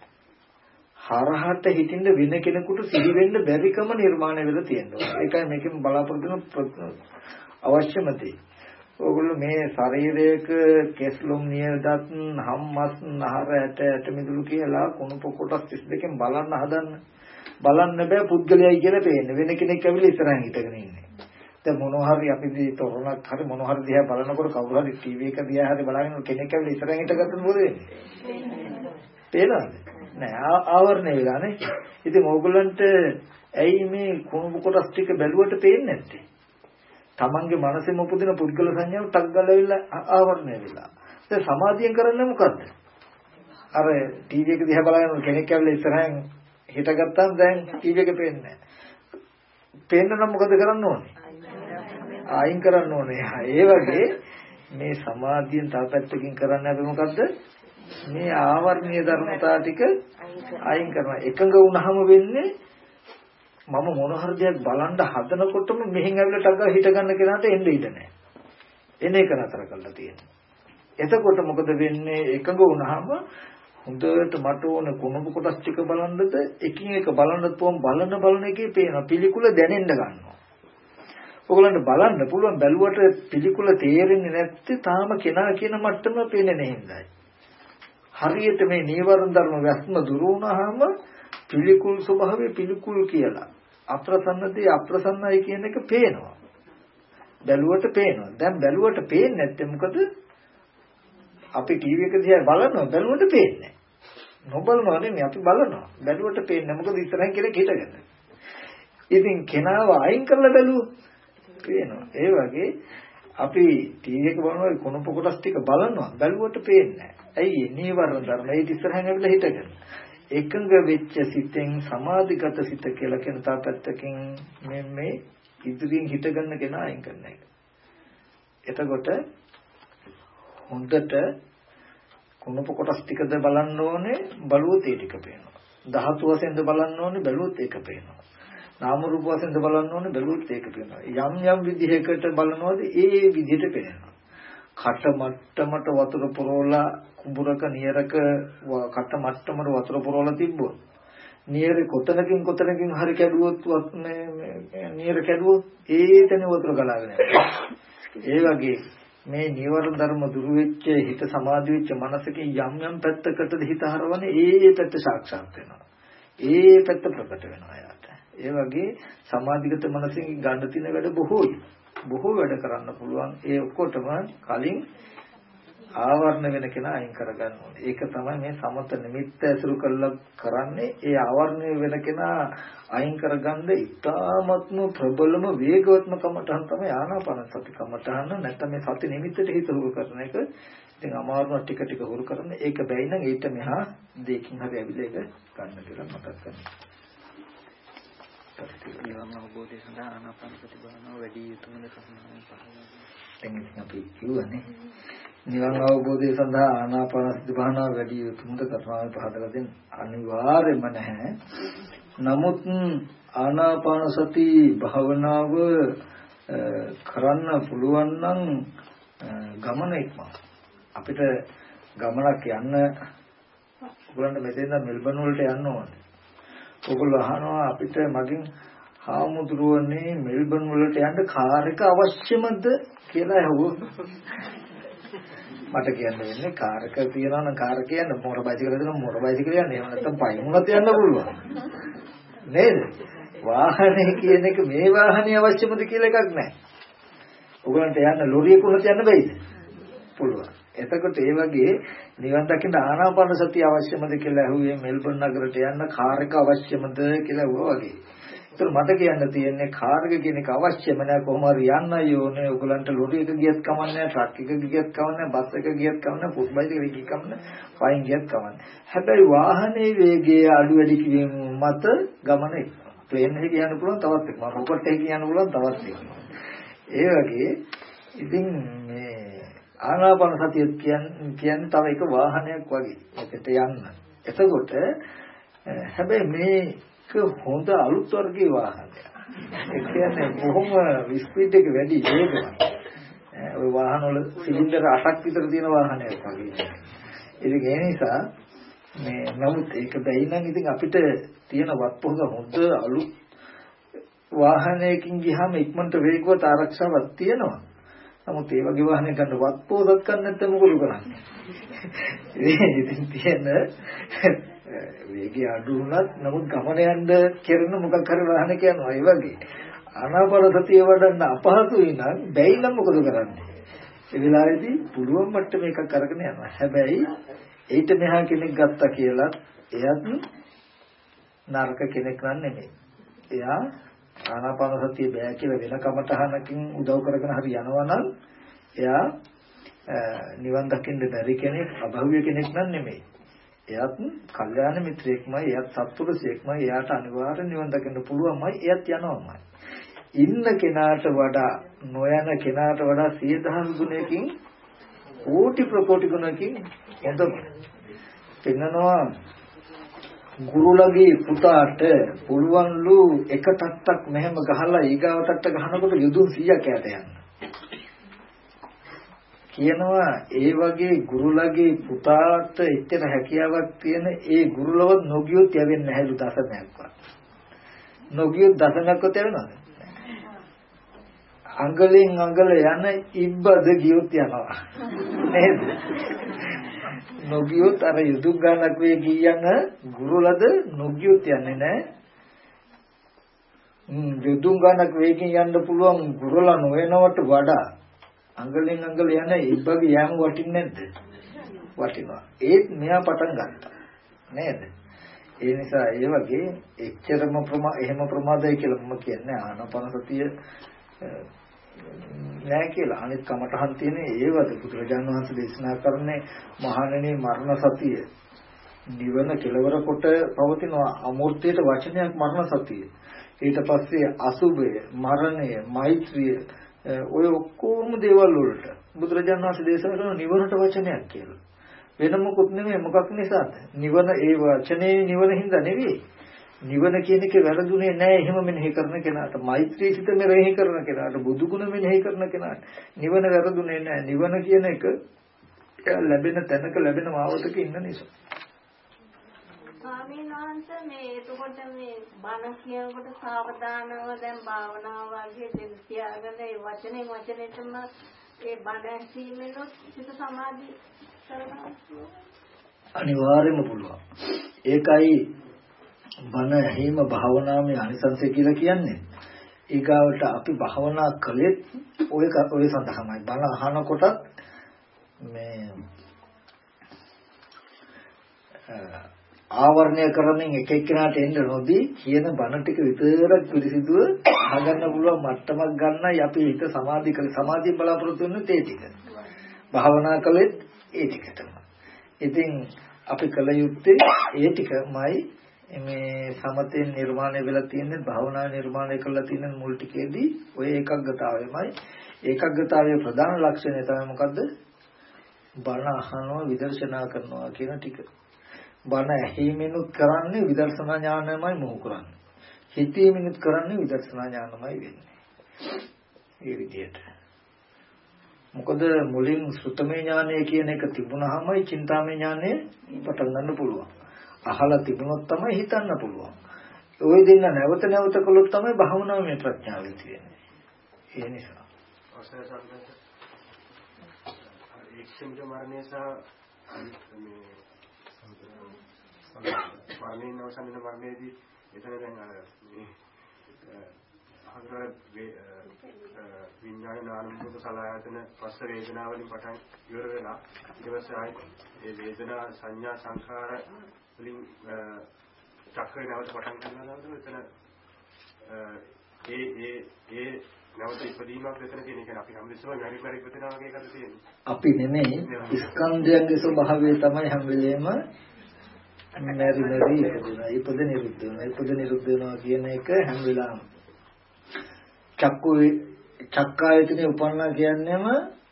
හරහට හිටින්න වෙන කෙනෙකුට සිහි වෙන්න බැරිකම නිර්මාණය වෙලා තියෙනවා. ඒකයි මේකෙන් බලාපොරොත්තු වෙන අවශ්‍යම දේ. ඕගොල්ලෝ මේ ශරීරයක කෙස්ලොම් නියදත් හම්මස් නහර ඇට මිදුළු කියලා කුණුප කොටස් 32කින් බලන්න හදන්න. බලන්න බෑ පුද්ගලයයි කියලා පේන්නේ. වෙන කෙනෙක් ඇවිල්ලා ඉස්සරහින් හිටගෙන ඉන්නේ. දැන් මොනවා හරි අපි මේ තොරණක් හරි මොනවා හරි දිහා බලනකොට කවුරු හරි ටීවී එක දිහා හරි බලගෙන කෙනෙක් ඇවිල්ලා ඉස්සරහින් හිටගත්තොත් මොකද වෙන්නේ? පේනවද? නෑ ආවරණය වෙලා නේ. ඉතින් ඕගොල්ලන්ට ඇයි මේ කුණුප කොටස් ටික බැලුවට පේන්නේ නැත්තේ? තමන්ගේ මනසෙම උපදින පුද්ගල සංඥාව ටක් ගාලා ආවරණය වෙලා. දැන් සමාධියෙන් කරන්නේ මොකද්ද? අර ටීවී එක දිහා බලන කෙනෙක් ඇවිල්ලා ඉස්සරහින් හිටගත්තාම දැන් ටීවී එක පේන්නේ නැහැ. පේන්න නම් මොකද කරන්න ඕනේ? අයින් කරන්න ඕනේ. ඒ වගේ මේ සමාධියෙන් තව පැත්තකින් කරන්න අපි මොකද්ද? මේ ආවර්ණීය ධර්මතා ටික අයින් කරනවා. එකඟ වුණාම වෙන්නේ මම මොන හරි දෙයක් බලන්න හදනකොටම මෙහෙන් ඇවිල්ලා ටග හිට ගන්න කෙනාට එන්න ඉඩ නැහැ. එන එක නතර කරලා තියෙනවා. එතකොට මොකද වෙන්නේ? එකඟ වුණාම හොඳට මට ඕන කොනබ කොටස් ටික බලන්නද එකින් එක බලන්නත් බලන එකේ පේන පිළිකුල දැනෙන්න ගන්නවා. ඔයගලන්ට බලන්න පුළුවන් බැලුවට පිළිකුල තේරෙන්නේ නැත්තේ තාම කෙනා කියන මට්ටම පේන්නේ නැහින්දයි. හරියට මේ නීවරණ ධර්ම වැස්ම දුරු වුණාම පිළිකුල් ස්වභාවය පිළිකුල් කියලා අප්‍රසන්නදී අප්‍රසන්නයි කියන එක පේනවා. බැලුවට පේනවා. දැන් බැලුවට පේන්නේ නැත්තේ මොකද? අපි ටීවී එක දිහා බලනවා බැලුවට පේන්නේ නැහැ. නොබලනවා නෙමෙයි අපි බලනවා. බැලුවට පේන්නේ මොකද ඉස්සරහින් කෙනෙක් හිටගෙන. ඉතින් කෙනාව අයින් කරලා බැලුවොත් පේනවා. ඒ වගේ අපි ටීවී එක බලනවා කොනප කොටස් ටික බලනවා බැලුවට පේන්නේ නැහැ. ඇයි නීවරණ ධර්ම ඒ ඉස්සරහින් ඇවිල්ලා හිටගෙන. එකඟ වෙච්ච සිතෙන් සමාධිගත සිත කියලා කියන තාපත්තකින් මේ ඉදිරියෙන් හිටගන්න කෙනා අයින් කරන එක. එතකොට හොඳට කුණප කොටස් ටිකද බලන්න ඕනේ බලුවොත් ඒ ටික පේනවා. ධාතු වශයෙන්ද බලන්න ඕනේ බලුවොත් ඒක පේනවා. නාම රූප වශයෙන්ද බලන්න ඕනේ බලුවොත් ඒක පේනවා. යම් විදිහකට බලනවාද ඒ විදිහට පේනවා. කට මට්ටමට වතුර පුරවලා කුඹුරක නියරක කට මට්ටමට වතුර පුරවලා තිබ්බොත් නියරේ කොතනකින් හරි කැඩුවොත් නියර කැඩුවොත් ඒතන වතුර ගලාගෙන යනවා. ඒ වගේ මේ නීවරණ ධර්ම දුරු වෙච්ච හිත සමාධි වෙච්ච මනසකින් යම් පැත්තකටද හිත හරවන්නේ ඒ පැත්ත සාක්ෂාත් වෙනවා. ඒ පැත්ත ප්‍රකට වෙනවා යාට. ඒ වගේ සමාධිගත මනසකින් ගන්න තියෙන වැඩ බොහෝයි. බොහෝ වැඩ කරන්න පුළුවන්. ඒ ඔක්කොටම කලින් ආවරණ වෙන කෙනා අයින් කරගන්න ඕනේ. ඒක තමයි මේ සමත නිමිත්ත ඇසුරු කරලා කරන්නේ. ඒ ආවරණය වෙන කෙනා අයින් කරගන්න ඉතාමත්ම ප්‍රබලම වේගවත්ම කමටහන් තමයි ආනාපාන සති කමටහන. නැත්නම් මේ සති නිමිත්තට හිත හුරු කරන එක. ඉතින් අමාරුම ටික ටික හුරු කරන ඒක බැයි නම් ඊට මෙහා දෙකකින් හරි ඇවිල්ලා ඒක ගන්න කියලා මතක් කරගන්න. නිවන් අවබෝධය සඳහා ආනාපාන සති භාවනාව වැඩි යුතුමද කරුණාවෙන් පහදා දෙන්න. අපි කියවනේ නිවන් අවබෝධය සඳහා ආනාපාන සති භාවනාව වැඩි යුතුමද කරුණාවෙන් පහදලා දෙන්න. අනිවාර්යයෙන්ම නැහැ. නමුත් ආනාපාන සති භාවනාව කරන්න පුළුවන් නම් ගමන ඉක්මන. අපිට ගමනක් යන්න ඔයගොල්ලන්ට මෙතෙන්ද මෙල්බන් වලට යන්න ඕනේ. ඔයගොල්ලෝ අහනවා අපිට මගින් හාමුදුරුවනේ මෙල්බන් වලට යන්න කාර් එක අවශ්‍යමද කියලා අහුවොත් මට කියන්න වෙන්නේ කාර් එක තියනවා නම් කාර් එක යන්න මොටර් බයිසිකල් දෙනවා මොටර් බයිසිකල් යන්න එහෙම නැත්නම් පයින් උනත් යන්න පුළුවන් නේද? වාහනේ කියන එක මේ වාහනේ අවශ්‍යමද කියලා එකක් නැහැ. ඔයගොල්ලන්ට යන්න ලොරියක උනත් යන්න බැයිද? පුළුවන්. එතකොට ඒ වගේ නිවන් දකින්න ආනාපාන සතිය අවශ්‍යමද කියලා අහුවේ මෙල්බන් නගරයට යන්න කාර් එක අවශ්‍යමද කියලා අහුවා වගේ. ඒතර මට කියන්න තියෙන්නේ කාර් එක කියන එක අවශ්‍යම නැහැ කොහොම හරි යන්නයි ඕනේ. ඔයගලන්ට ලොරි එක ගියත් කමන්නේ නැහැ, ට්‍රක් එක ගියත් කමන්නේ නැහැ, බස් එක ගියත් කමන්නේ නැහැ, ෆුට් බයිසිකල් එක ගියත් කමන්නේ නැහැ, පයින් ගියත් කමන්නේ. හැබැයි වාහනේ වේගය අඩු වැඩි කිරීම මත ගමන ප්ලේන් එකේ යන්න පුළුවන් තවත් එකක්. රොකට් එකේ යන්න පුළුවන් තවත් එකක්. ඒ වගේ ඉතින් මේ ආනාපාන සතිය කියන්නේ තව එක වාහනයක් වගේ. ඒකට යන්න. එතකොට හැබැයි මේක හොඳ අලුත් වර්ගයේ වාහනයක්. ඒ කියන්නේ බොහොම ස්පීඩ් එක වැඩි වේගවත්. ওই වාහන වල සිලින්ඩර් 8ක් විතර තියෙන වාහනයක් වගේ. ඉතින් ඒ නිසා මේ නමුත් ඒක බැයි නම් ඉතින් අපිට තියෙන වත්පොහක හොඳ අලුත් වාහනයකින් ගියාම ඉක්මනට වේගවත් ආරක්ෂාවක් තියෙනවා. නමුත් ඒ වගේ වාහනයක් ගන්න වත්පොහක් ගන්න නැත්නම් මොකද කරන්නේ? ඉතින් තියෙන වේගය අඩු වුණත් නමුත් ගමන යන්න කෙරෙන මොකක් හරි වාහනයක් යනවා. ඒ වගේ ආනාපාන සතිය වඩන්න අපහසුයි නම් බැයි නම් මොකද කරන්නේ? ඒ වෙලාවේදී පුළුවන් මට්ටම එකක් අරගෙන යනවා. හැබැයි ඊට මෙහා කෙනෙක් ගත්තා කියලා එයත් නරක කෙනෙක් නෙමෙයි. එයා ආනාපාන සතිය බෑ කියලා වෙන කමටහනකින් උදව් කරගෙන හරි යනවා නම් එයා නිවන් දකින්න බැරි කෙනෙක් අභව්‍ය කෙනෙක් නෙමෙයි. එයත් කල්යාණ මිත්‍රයෙක්මයි, එයත් සත්පුරුෂයෙක්මයි, එයාට අනිවාර්යෙන් නිවන් දකින්න පුළුවන්මයි, එයත් යනවාමයි. ඉන්න කෙනාට වඩා නොයන කෙනාට වඩා 100,000 ගුණයකින් කෝටි ප්‍රකෝටි ගුණයකින් හොඳම පෙන්නනවා. ගුරුලගේ පුතාට පුළුවන්ලු එක තට්ටක් මෙහෙම ගහලා ඊගාව තට්ට ගහනකොට යුදුන් 100ක් යට යන්න. කියනවා ඒ වගේ ගුරුලගේ පුතාට එච්චර හැකියාවක් තියෙන ඒ ගුරුලවත් නොගියොත් යවෙන්නේ නැහැලු දසමයක්වත්. නොගියොත් දසමයක්වත් යවෙනවද? අඟලෙන් අඟල යන ඉබ්බද ගියොත් යනවා. නේද? නොගියොත් අර යුදුක් ගන්නක් වේ කියන ගුරුලද නොගියොත් යන්නේ නැහැ. යුදුක් ගන්නක් වේකින් යන්න පුළුවන් ගුරුලා නොවනවට වඩා අඟලෙන් අඟල යන ඉබ්බගේ යෑම වටින්නේ නැද්ද? වටිනවා. ඒත් මෙයා පටන් ගත්තා. නේද? ඒ නිසා ඒ වගේ එච්චරම එහෙම ප්‍රමාදයි කියලා මම කියන්නේ ආනාපාන සතිය නෑ කියලා. අනිත් කමටහන් තියෙන ඒවද බුදුරජාණන් වහන්සේ දේශනා කරන්නේ මහණෙනි මරණ සතිය නිවන කෙලවර කොට පවතින අමූර්තයට වචනයක් මරණ සතිය. ඊට පස්සේ අසුභය, මරණය, මෛත්‍රිය ඔය ඔක්කොම දේවල් වලට බුදුරජාණන් වහන්සේ දේශනා කරන නිවනට වචනයක් කියලා. වෙන මොකුත් නෙමෙයි. මොකක් නිසාද? නිවන ඒ වචනේ නිවන හින්දා නෙවෙයි. නිවන කියන එක වැරදුනේ නැහැ එහෙම මෙනෙහි කරන කෙනාට. මෛත්‍රී සිත මෙනෙහි කරන කෙනාට, බුදු ගුණ මෙනෙහි කරන කෙනාට නිවන වැරදුනේ නැහැ. නිවන කියන එක ලැබෙන තැනක ලැබෙන මාවතක ඉන්න නිසා. ස්වාමීන් වහන්සේ මේ එතකොට මේ බණ කියනකොට සාවධානව දැන් භාවනාව වගේ දෙන්න තියාගෙන ඒ වචනෙටම ඒ බණ ඇසීමෙන් සිත සමාධි කරගන්න අනිවාර්යයෙන්ම පුළුවන්. ඒකයි බණ ඇහිම භාවනාවේ අනිසංසය කියලා කියන්නේ. ඊගාවට අපි භාවනා කළෙත් ඔය සඳහාමයි. බණ අහනකොටත් මේ ආවරණය කරමින් එක එක්කෙනාට එන්න නොදී කියන බණ ටික විතරක් පිළිසිදුව අහගන්න පුළුවන් මට්ටමක් ගන්නයි අපි හිත සමාධිය බලාපොරොත්තු වෙන්නේ ඒ ටික. භාවනා කළෙත් ඒ ටික තමයි. ඉතින් අපි කල යුත්තේ ඒ ටිකමයි. මේ සමතෙන් නිර්මාණය වෙලා තියෙන භාවනා නිර්මාණය කරලා තියෙන මුල් ටිකේදී ඔය ඒකග්ගතාවයමයි. ඒකග්ගතාවයේ ප්‍රධාන ලක්ෂණය තමයි මොකද්ද? බණ අහනවා විදර්ශනා කරනවා කියන ටික. බණ ඇහිමිනුත් කරන්නේ විදර්ශනා ඥානයමයි මොහු කරන්නේ. හිතීමිනුත් කරන්නේ විදර්ශනා ඥානමයි වෙන්නේ. ඒ විදිහට. මොකද මුලින් සුතමේ ඥානය කියන එක තිබුණාමයි චින්තාමේ ඥානය පටන් ගන්න පුළුවන්. අහලා තිබුණොත් තමයි හිතන්න පුළුවන්. ওই දෙන්න නැවත නැවත කළොත් තමයි භවනාමය ප්‍රඥාව තියෙන්නේ. ඒ නිසා අවසර සම්බන්ධ ඒක්ෂණ මරණය සහ මේ මරණයෙන් අවසන් වෙන මරණයේදී එතන දැන් මේ අහතර විඥාන නාමක සලආයතන පස්ස වේදනා වලින් පටන් ඉවර වෙලා ඊට පස්සේ ආයි ඒ වේදනා සංඥා සංඛාර වලින් චක්‍රේ නැවත පටන් ගන්නවද එතන ඒ නැවත ඉපදීමක් එතන තියෙන එක අපි හැමදෙස්සම නැරිපරි ඉපදෙනවා වගේ එකද තියෙන්නේ. අපි නෙමෙයි ස්කන්ධයන්ගේ ස්වභාවය තමයි හැම වෙලේම නැරි ඉපදෙනවා. ඉපද නිරුද්ධ වෙනවා කියන එක හැම වෙලාවම චක්කායතනේ උපන්නා කියන්නේම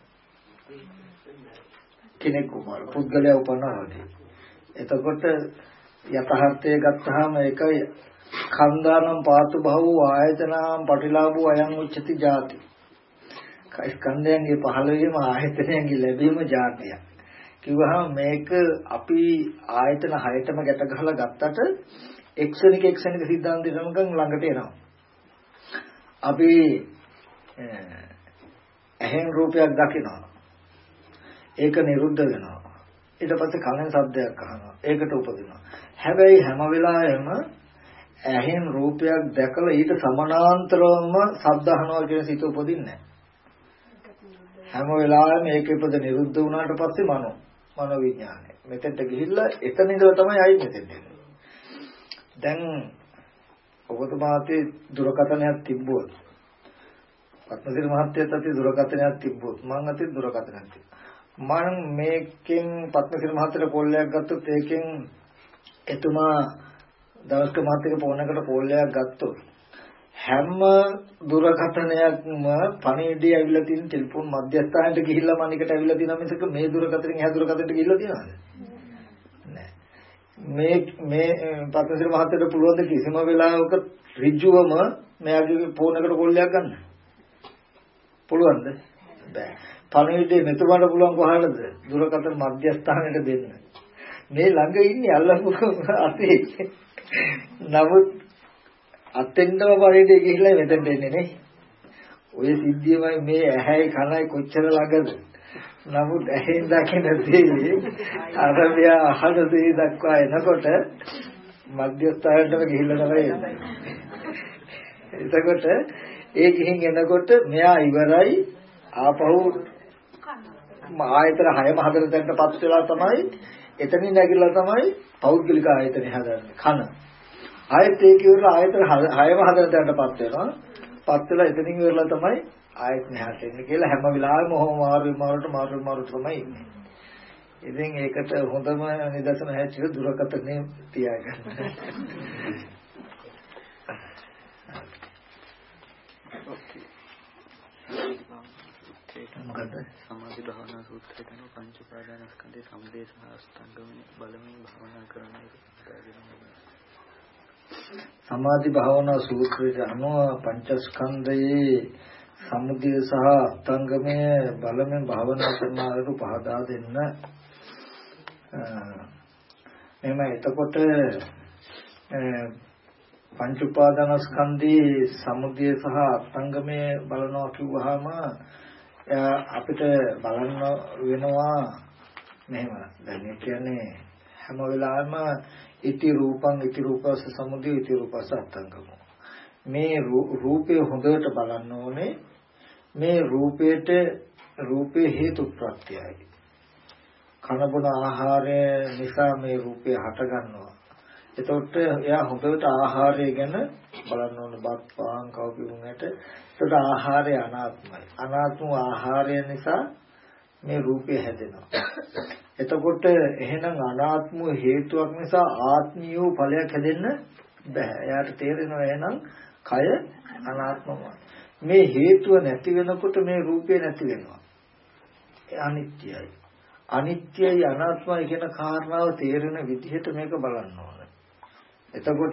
කෙනෙක් උපන්න පුද්ගලයා උපන්නා වගේ. එතකොට යථාර්ථය ගත්තාම ඒකයි කන්දානම් පාතු බහුව ආයතනම් පටිලාභෝ අයං උච්චති ජාති. ස්කන්ධයන්ගේ පහළවීම ආයතනයන්ගේ ලැබීම ජාතිය. කිව්වහම මේක අපි ආයතන 6ටම ගැට ගහලා ගත්තට එක්ෂණික සිද්ධාන්තය සමග ළඟට එනවා. අපි ඇහෙන් රූපයක් දකිනවා. ඒක නිරුද්ධ වෙනවා. ඊට පස්සේ කනෙන් ශබ්දයක් අහනවා. ඒකට උපදිනවා. හැබැයි හැම වෙලාවෙම ඇහෙන් රූපයක් දැකලා ඊට සමානාන්තරවම ශබ්ද අහනවා කියන සිත උපදින්නේ නැහැ. හැම වෙලාවෙම ඒක ඉපද නිරුද්ධ වුණාට පස්සේ මනෝ විඥානය. මෙතෙන්ට ගිහිල්ලා එතන ඉඳලා තමයි ආයි මෙතෙන්ට එන්නේ. දැන් ඔබතුමාගේ දුරකථනයක් තිබ්බොත් පත්මසිරි මහත්තයාත් අතේ දුරකථනයක් තිබ්බොත් මං අතේ දුරකථනයක් තිබ්බා. මම මේකෙන් පත්මසිර මහත්තයට කෝල්ලයක් ගත්තොත් ඒකෙන් එතුමා දවස්ක මහත්තයක ෆෝන් එකට කෝල්ලයක් ගත්තොත් හැම දුරකථනයක්ම පණිවිඩය ඇවිල්ලා තියෙන ටෙලිෆෝන් මධ්‍යස්ථානයට ගිහිල්ලා මනිකට ඇවිල්ලා තියෙනවා මිසක මේ දුරකථනයෙන් එහා දුරකථනයට ගිහිල්ලා තියෙනවද? නෑ. මේ පත්මසිර මහත්තයට පුළුවන් ද කිසිම වෙලාවක ඍජුවම මෙයාගේ ෆෝන් එකට කෝල්ලයක් ගන්න? පුළුවන්ද? බෑ. පණිවිඩේ මෙතුමාට පුළුවන් කොහාටද? දුරකථන මධ්‍යස්ථානයට දෙන්න. මේ ළඟ ඉන්නේ අල්ලපු අතේ. නමුත් අතෙන්දම පණිවිඩේ ගිහිල්ලා මෙතෙන්ට එන්නේ නේ. ඔය සිද්ධියමයි මේ ඇහැයි කනයි කොච්චර ළඟද? නමුත් ඇහෙන් දකින දේ අරබියා අහන දේ දක්වා එනකොට මධ්‍යස්ථානයටම ගිහිල්ලා තමයි එන්නේ. එතකොට ඒ ගිහින් එනකොට මෙයා ඉවරයි ආපහු ආයතන 6ම හදන තැනටපත් වෙලා තමයි එතනින් නැගිලා තමයි පෞද්ගලික ආයතන හදන්නේ කන. ආයත ඒක ඉවරලා ආයතන 6ම හදන තැනටපත් වෙනවා. පත් වෙලා එතනින් ඉවරලා තමයි ආයතන හදන්නේ කියලා හැම වෙලාවෙම මාරුවට තමයි ඉන්නේ. ඉතින් ඒකට හොඳම නිදර්ශන හැටියට දුරකථනයේ තියාගන්න. මොකද සමාධි භාවනා සූත්‍රය කියන පංච උපාදානස්කන්ධයේ සමුදය සහ අෂ්ටාංගමනේ බලමින් භාවනා කරන එක. සමාධි භාවනා සූත්‍රයේ අනුව පංචස්කන්ධයේ සමුදය සහ අෂ්ටාංගමයේ බලමින් භාවනා කරන අයට පහදා දෙන්න. එහෙම එතකොට පංච උපාදානස්කන්ධයේ සමුදය සහ අෂ්ටාංගමයේ බලනවා කිව්වහම අපිට බලන්න වෙනවා මෙහෙම. දැන් කියන්නේ හැම වෙලාවෙම ඉති රූපං ඉති රූපස්ස සමුදය ඉති රූපස්ස අෂ්ටාංගම. මේ රූපේ හොඳට බලන්න ඕනේ. මේ රූපේ හේතු ප්‍රත්‍යයයි. කන බොන ආහාරය නිසා මේ රූපය හට ගන්නවා. එතකොට එයා හොඳට ආහාරය ගැන බලන්න ඕන. බත් පාන් කවුරුන්ට ඒකට ආහාරය අනාත්මයි. අනාත්ම ආහාරය නිසා මේ රූපය හැදෙනවා. එතකොට එහෙනම් අනාත්ම හේතුවක් නිසා ආත්මීය ඵලයක් හැදෙන්න බෑ. එයාට තේරෙනවා එහෙනම් කය අනාත්මයි. මේ හේතුව නැති වෙනකොට මේ රූපය නැති වෙනවා. අනිත්‍යයි. අනිත්‍යයි අනාත්මයි කියන කාරණාව තේරෙන විදිහට මේක බලන්න ඕන. එතකොට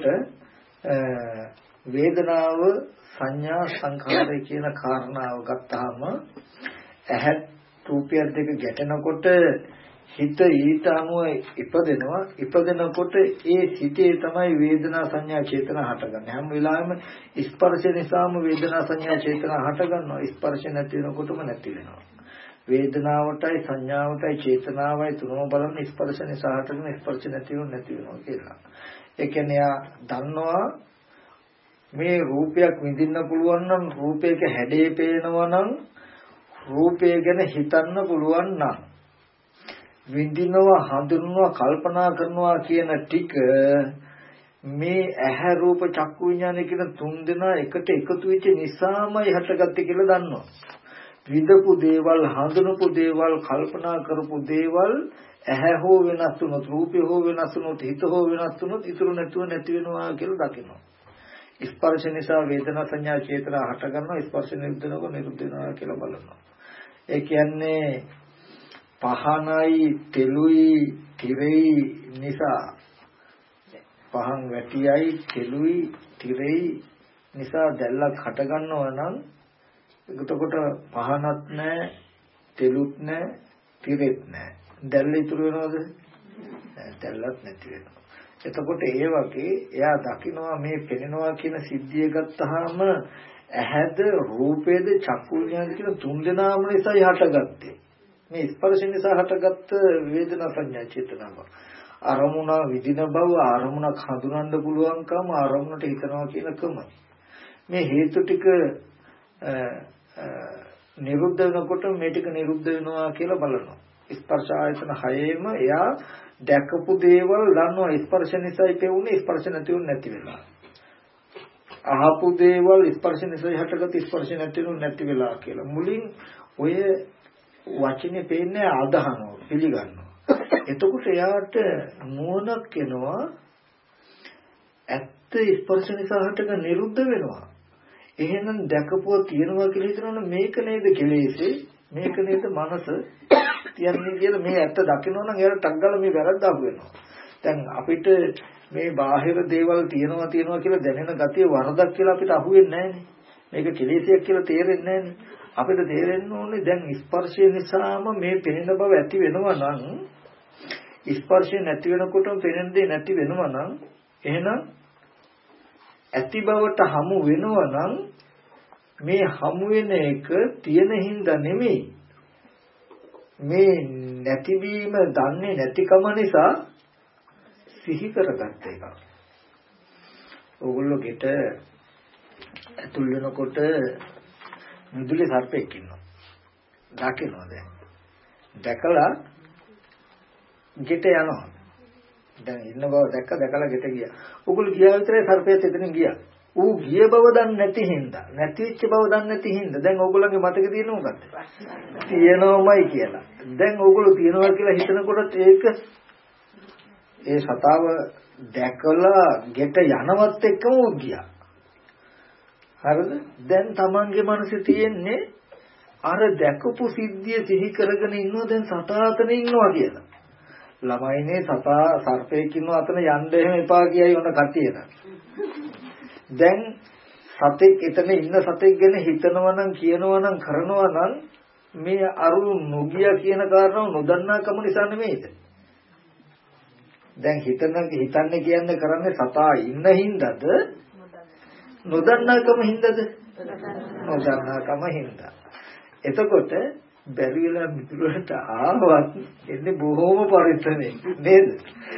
වේදනාව සංඥා සංඛාරය කියන කාරණාව ගත්තාම ඇහත් රූපය දෙක ගැටෙනකොට හිත ඊට අනුව ඉපදෙනකොට ඒ හිතේ තමයි වේදනා සංඥා චේතනා හටගන්නේ. හැම වෙලාවෙම ස්පර්ශ නිසාම වේදනා සංඥා චේතනා හටගන්නවා. ස්පර්ශ නැති වෙනකොටම නැති වෙනවා. වේදනාවටයි සංඥාවටයි චේතනාවයි තුනම බලන්න ස්පර්ශ නිසා හටගෙන ස්පර්ශ නැති වෙනවා කියලා. ඒ කියන්නේ දන්නවා මේ රූපයක් විඳින්න පුළුවන් නම් රූපයක හැඩේ පේනවා නම් රූපය ගැන හිතන්න පුළුවන් නම් විඳිනවා හඳුනනවා කල්පනා කරනවා කියන ටික මේ ඇහැ රූප චක්කු විඥාන කියන තුන් දෙනා එකට එකතු වෙච්ච නිසාමයි හටගත්තේ කියලා දන්නවා. විඳපු දේවල් හඳුනපු දේවල් කල්පනා කරපු දේවල් ඇහැ හෝ වෙනස් වුණොත් රූපය හෝ වෙනස් වුණොත් හිත හෝ වෙනස් වුණොත් ඉතුරු නැතුව නැති වෙනවා කියලා දකිනවා. ස්පර්ශ නිසා වේදනා සංඥා චේතනා හට ගන්නවා. ස්පර්ශ නිරුද්ධ වෙනවා කියලා බලනවා. ඒ කියන්නේ පහනයි තෙලුයි තිරෙයි නිසා පහන් වැටියයි තෙලුයි තිරෙයි නිසා දැල්ලක් හට ගන්නවා නම් එතකොට පහනත් නැහැ තෙලුත් නැහැ තිරෙත් නැහැ. දැල්ල ඉතුරු වෙනවද? දැල්ලත් නැති වෙනවා. එතකොට ඒ වගේ එයා දකිනවා මේ පෙනෙනවා කියන සිද්ධිය ගත්තාම ඇහැද රූපේද චක්කු විඥානද කියන තුන් දෙනාම නිසායි හටගත්තේ. මේ ස්පර්ශ නිසා හටගත්ත වේදනා සංඥා චේතනාව. අරමුණ විදින බව අරමුණක් හඳුනන්න පුළුවන්කම අරමුණට හිතනවා කියන කම. මේ හේතු ටික නිරුද්ධ වෙනකොට මේ ටික නිරුද්ධ වෙනවා කියලා බලනවා. ස්පර්ශ ආයතන හයේම එයා දැකපු දේවල් දන්නවා. ස්පර්ශ නිසායි පෙවුනේ ස්පර්ශ නැති වෙලා. අහපු දේවල් ස්පර්ශ නිසා හටගත් ස්පර්ශ නැති වෙලා කියලා. මුලින් ඔය වචනේ පේන්නේ අදහනවා පිළිගන්නවා. එතකොට එයාට නුවණක් එනවා. ඇත්ත ස්පර්ශ නිසා හටක නිරුද්ධ වෙනවා. එහෙනම් දැකපුවා තියනවා කියලා හිතනවනේ මේක නේද කෙලෙසේ මේක නේද මනස තියන්නේ කියලා මේ ඇත්ත දකිනවා නම් එයාට ටක් ගාලා මේ වැරද්ද අහු වෙනවා. දැන් අපිට මේ බාහිර දේවල් තියනවා කියලා දැනෙන ගතිය වරදක් කියලා අපිට අහු වෙන්නේ නැහනේ. මේක කෙලෙසයක් කියලා තේරෙන්නේ නැහනේ. අපිට තේරෙන්න ඕනේ දැන් ස්පර්ශය නිසාම මේ පෙනෙන බව ඇති වෙනවා නම් ස්පර්ශය නැති වෙනකොටම පෙනෙන දේ නැති වෙනවා නම් එහෙනම් ඇති බවට හමු වෙනවා නම් මේ හමු වෙන එක තියෙන හින්දා නෙමෙයි මේ නැතිවීම දන්නේ නැතිකම නිසා සිහි කරගත්ත එක. ඕගොල්ලෝ ගෙට ඇතුල් වෙනකොට මුදුලේ සර්පෙක් ඉන්නවා. දකින්නවා දැන්. දැකලා ගෙට යනවා. දැන් ඉන්න බව දැකලා ගෙට ගියා. ඕගොල්ලෝ ගියා විතරයි සර්පයත් එතනින් ගියා. ඌ ගිය බව දන්නේ නැති හින්දා, නැතිවෙච්ච බව දන්නේ නැති හින්දා දැන් ඕගොල්ලන්ගේ මතකේ තියෙන මොකක්ද? තියෙනවමයි කියලා. දැන් ඕගොල්ලෝ තියනවා කියලා හිතනකොට ඒක ඒ සතාව දැකලා ගෙට යනවත් එක්කම ඌ ගියා. හරිද? දැන් Tamanගේ මනසේ තියෙන්නේ අර දැකපු සිද්ධිය සිහි කරගෙන ඉන්නවා දැන් සතාතන ඉන්නවා කියලා. ළමයිනේ සතා සර්පෙක් ඉන්නවා අතන යන්න එහෙම එපා කියයි ඔන්න කතියන. දැන් සතෙක් එතන ඉන්න සතෙක් ගැන හිතනවා නම් කියනවා නම් කරනවා නම් මේ අරු නොගිය කියන කාරණාව නොදන්නා කම නිසා නෙමෙයිද? දැන් හිතන්නේ කියන්නේ කරන්නේ සතා ඉන්න හින්දාද නොදන්නාකම හින්දාද? නොදන්නාකම හින්දා. එතකොට බැරි වෙලා මිතුරට ආවත් එන්නේ බොහොම පරිස්සමෙන් නේද?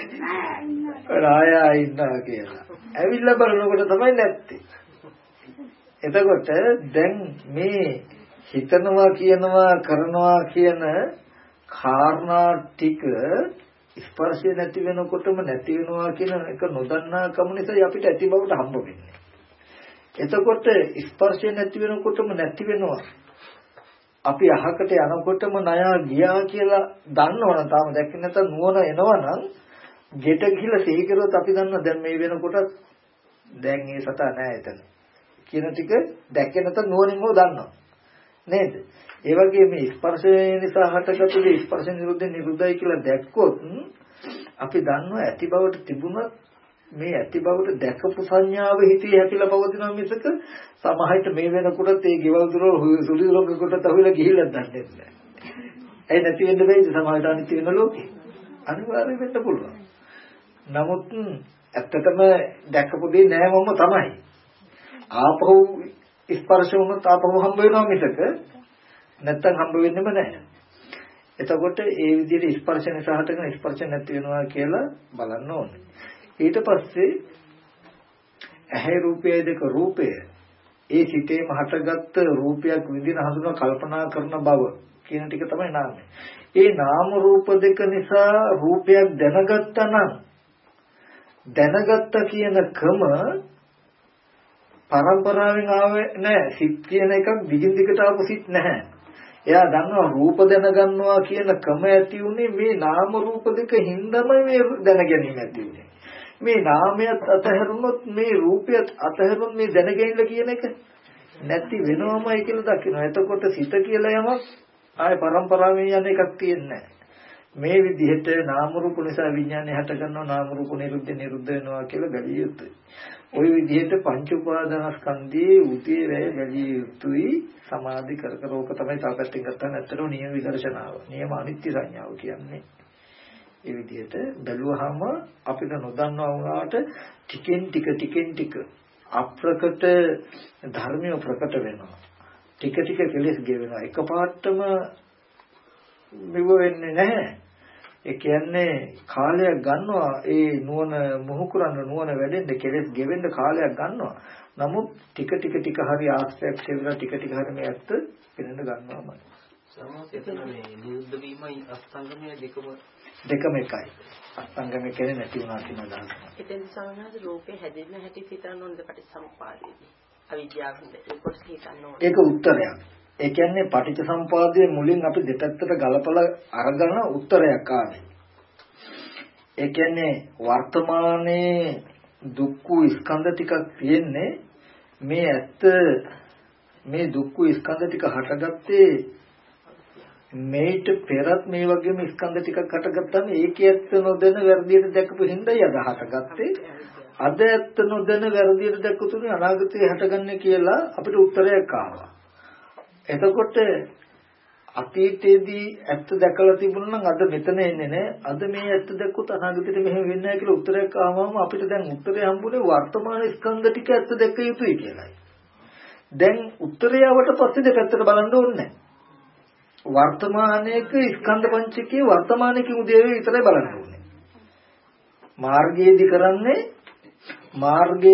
රායා ඉන්නවා කියලා. ඇවිල්ලා බලනකොට තමයි නැත්තේ. එතකොට දැන් මේ හිතනවා කියනවා කරනවා කියන කාරණා ටික ස්පර්ශය නැති වෙනකොටම නැති වෙනවා කියන එක නොදන්නාකම නිසා අපිට ඇති බවට හම්බ වෙන්නේ. එතකොට ස්පර්ශය නැති වෙනකොටම නැති වෙනවා. අපි අහකට යනකොටම ණයා ගියා කියලා දන්නවනම් තාම දැක්කේ නැත්නම් නුවණ එනවනම් ගෙට ගිහිල්ලා සිහි කරුවොත් අපි දන්නවා දැන් මේ වෙනකොට දැන් ඒ සතා නෑ එතන. කියන ටික දැක්කේ නැත්නම් නුවණින් හෝ දන්නවා. නේද? ඒ වගේ මේ ස්පර්ශය නිසා හටගත්තු දේ ස්පර්ශ නිරුද්ධයි කියලා දැක්කොත් අපි දන්නවා ඇති බවට තිබුණත් මේ ඇති බවට දැකපු සංඥාව හිතේ හැකිලා පවතිනවා මිසක සමහරට මේ වෙනකොටත් ඒ ගෙවල් දොර සුළු ලෝකෙකට තවිලා ගිහිල්ලා දන්නේ නැහැ. ඒ නැති වෙන්න බෑද සමහරට අනිත් වෙන ලෝකේ. අනිවාර්යයෙන් වෙන්න පුළුවන්. නමුත් ඇත්තටම දැකපු දේ නෑමම තමයි. ආපහු ස්පර්ශ වුණොත් ආපහු හම්බ වෙනවා මිසක නැත්තම් හම්බ වෙන්නෙම නැහැ. එතකොට ඒ විදිහට ස්පර්ශ නිසා හටගෙන ස්පර්ශ නැති වෙනවා කියලා බලන්න ඕනේ. ඊට පස්සේ ඇහැ රූපය දෙක රූපය ඒ සිතේම හටගත්ත රූපයක් විඳින හඳුනා කල්පනා කරන බව කියන ටික තමයි නාමය. ඒ නාම රූප දෙක නිසා රූපයක් දැනගත්තා නම් දැනගත්ත කියන ක්‍රම පරම්පරාවෙන් ආවේ නැහැ. සිත් කියන එකක් දිගින් දිගට ආපු සිත් නැහැ. එයා දන්නවා රූප දැනගන්නවා කියන ක්‍රම ඇති උනේ මේ නාම රූප දෙක හින්දාමයි මේ දැනගැනීම ඇති උනේ. මේ නාමයත් අතහැරුණොත් මේ රූපයත් අතහැරුණොත් මේ දැනගැනීම කියන එක නැති වෙනවමයි කියලා දකිනවා. එතකොට සිත කියලා යමක් ආයේ පරම්පරාවෙන් යන එකක් තියෙන්නේ නැහැ. මේ විදිහට නාම රූප නිසා විඥානය හට ගන්නවා නාම රූප නිරුද්ධ වෙනවා කියලා බැලිය යුතුයි. ওই විදිහට පංච උපාදානස්කන්ධයේ උදේ වැය බැලිය යුතුයි. සමාධි කරකරෝක තමයි තාපැත්තෙන් ගත්තාම ඇත්තටම නියම විදර්ශනාව. නියම අනිත්‍ය සංඥාව කියන්නේ. ඒ විදිහට බැලුවාම අපිට නොදන්නවා වුණාට ටිකෙන් ටික අප්‍රකට ධර්මය ප්‍රකට වෙනවා. ටික ටික කෙලෙස් ගෙවෙනවා. එකපාරටම මෙව වෙන්නේ නැහැ. ඒ කියන්නේ කාලයක් ගන්නවා ඒ නුවණ මොහු කරන්න නුවණ වැඩෙන්න කෙලෙස් ගෙවෙන්න කාලයක් ගන්නවා. නමුත් ටික ටික හරි ආශ්‍රයක් කියලා ටික හරි මේ ඇත්ත පෙනෙන්න ගන්නවාමයි. සමහරවිට මේ නිරුද්ධ වීමයි අස්තංගමය දෙකම එකයි. අස්තංගමය කියන්නේ නැති වුණා කියන අදහස. එතෙන් සමහරවිට රූපේ හැදෙන්න හැටි හිතන්න ඕනද පටිච්චසමුප්පාදයේදී. අවිද්‍යාවෙන්ද ඒක කොටස හිතන්න ඕනේ. ඒක උත්තරයක්. ඒ කියන්නේ පටිච්චසමුපාදයේ මුලින් අපි දෙපැත්තට ගලපලා අරගෙන උත්තරයක් ආවේ. ඒ කියන්නේ වර්තමානයේ දුක්ඛ ස්කන්ධ ටිකක් තියෙන්නේ මේ ඇත්ත මේ දුක්ඛ ස්කන්ධ ටික හටගත්තේ මේට පෙරත් මේ වගේම ස්කන්ධ ටිකක් හටගත්තාම ඒකේ ඇත්ත නොදැන වැරදියට දැකපු හින්දායි අද හටගත්තේ. අද ඇත්ත නොදැන වැරදියට දැක්කුතුනේ අනාගතේ හටගන්නේ කියලා අපිට උත්තරයක් ආවා. එතකොට අතීතයේදී ඇත්ත දැකලා තිබුණා නම් අද මෙතන එන්නේ නැහැ. අද මේ ඇත්ත දැක්කොත් අනාගතේට මෙහෙම වෙන්නේ නැහැ කියලා උත්තරයක් ආවම අපිට දැන් උත්තරය හම්බුනේ වර්තමාන ස්කන්ධ ටික ඇත්ත දැක්ක යුතුයි කියලායි. දැන් උත්තරය ආවට පස්සේ දෙපැත්තට බලන්න ඕනේ නැහැ. වර්තමානයේක ස්කන්ධ පංචකයේ වර්තමානයේ උදේවේ විතරයි බලන්න ඕනේ. මාර්ගයේදී කරන්නේ මාර්ගය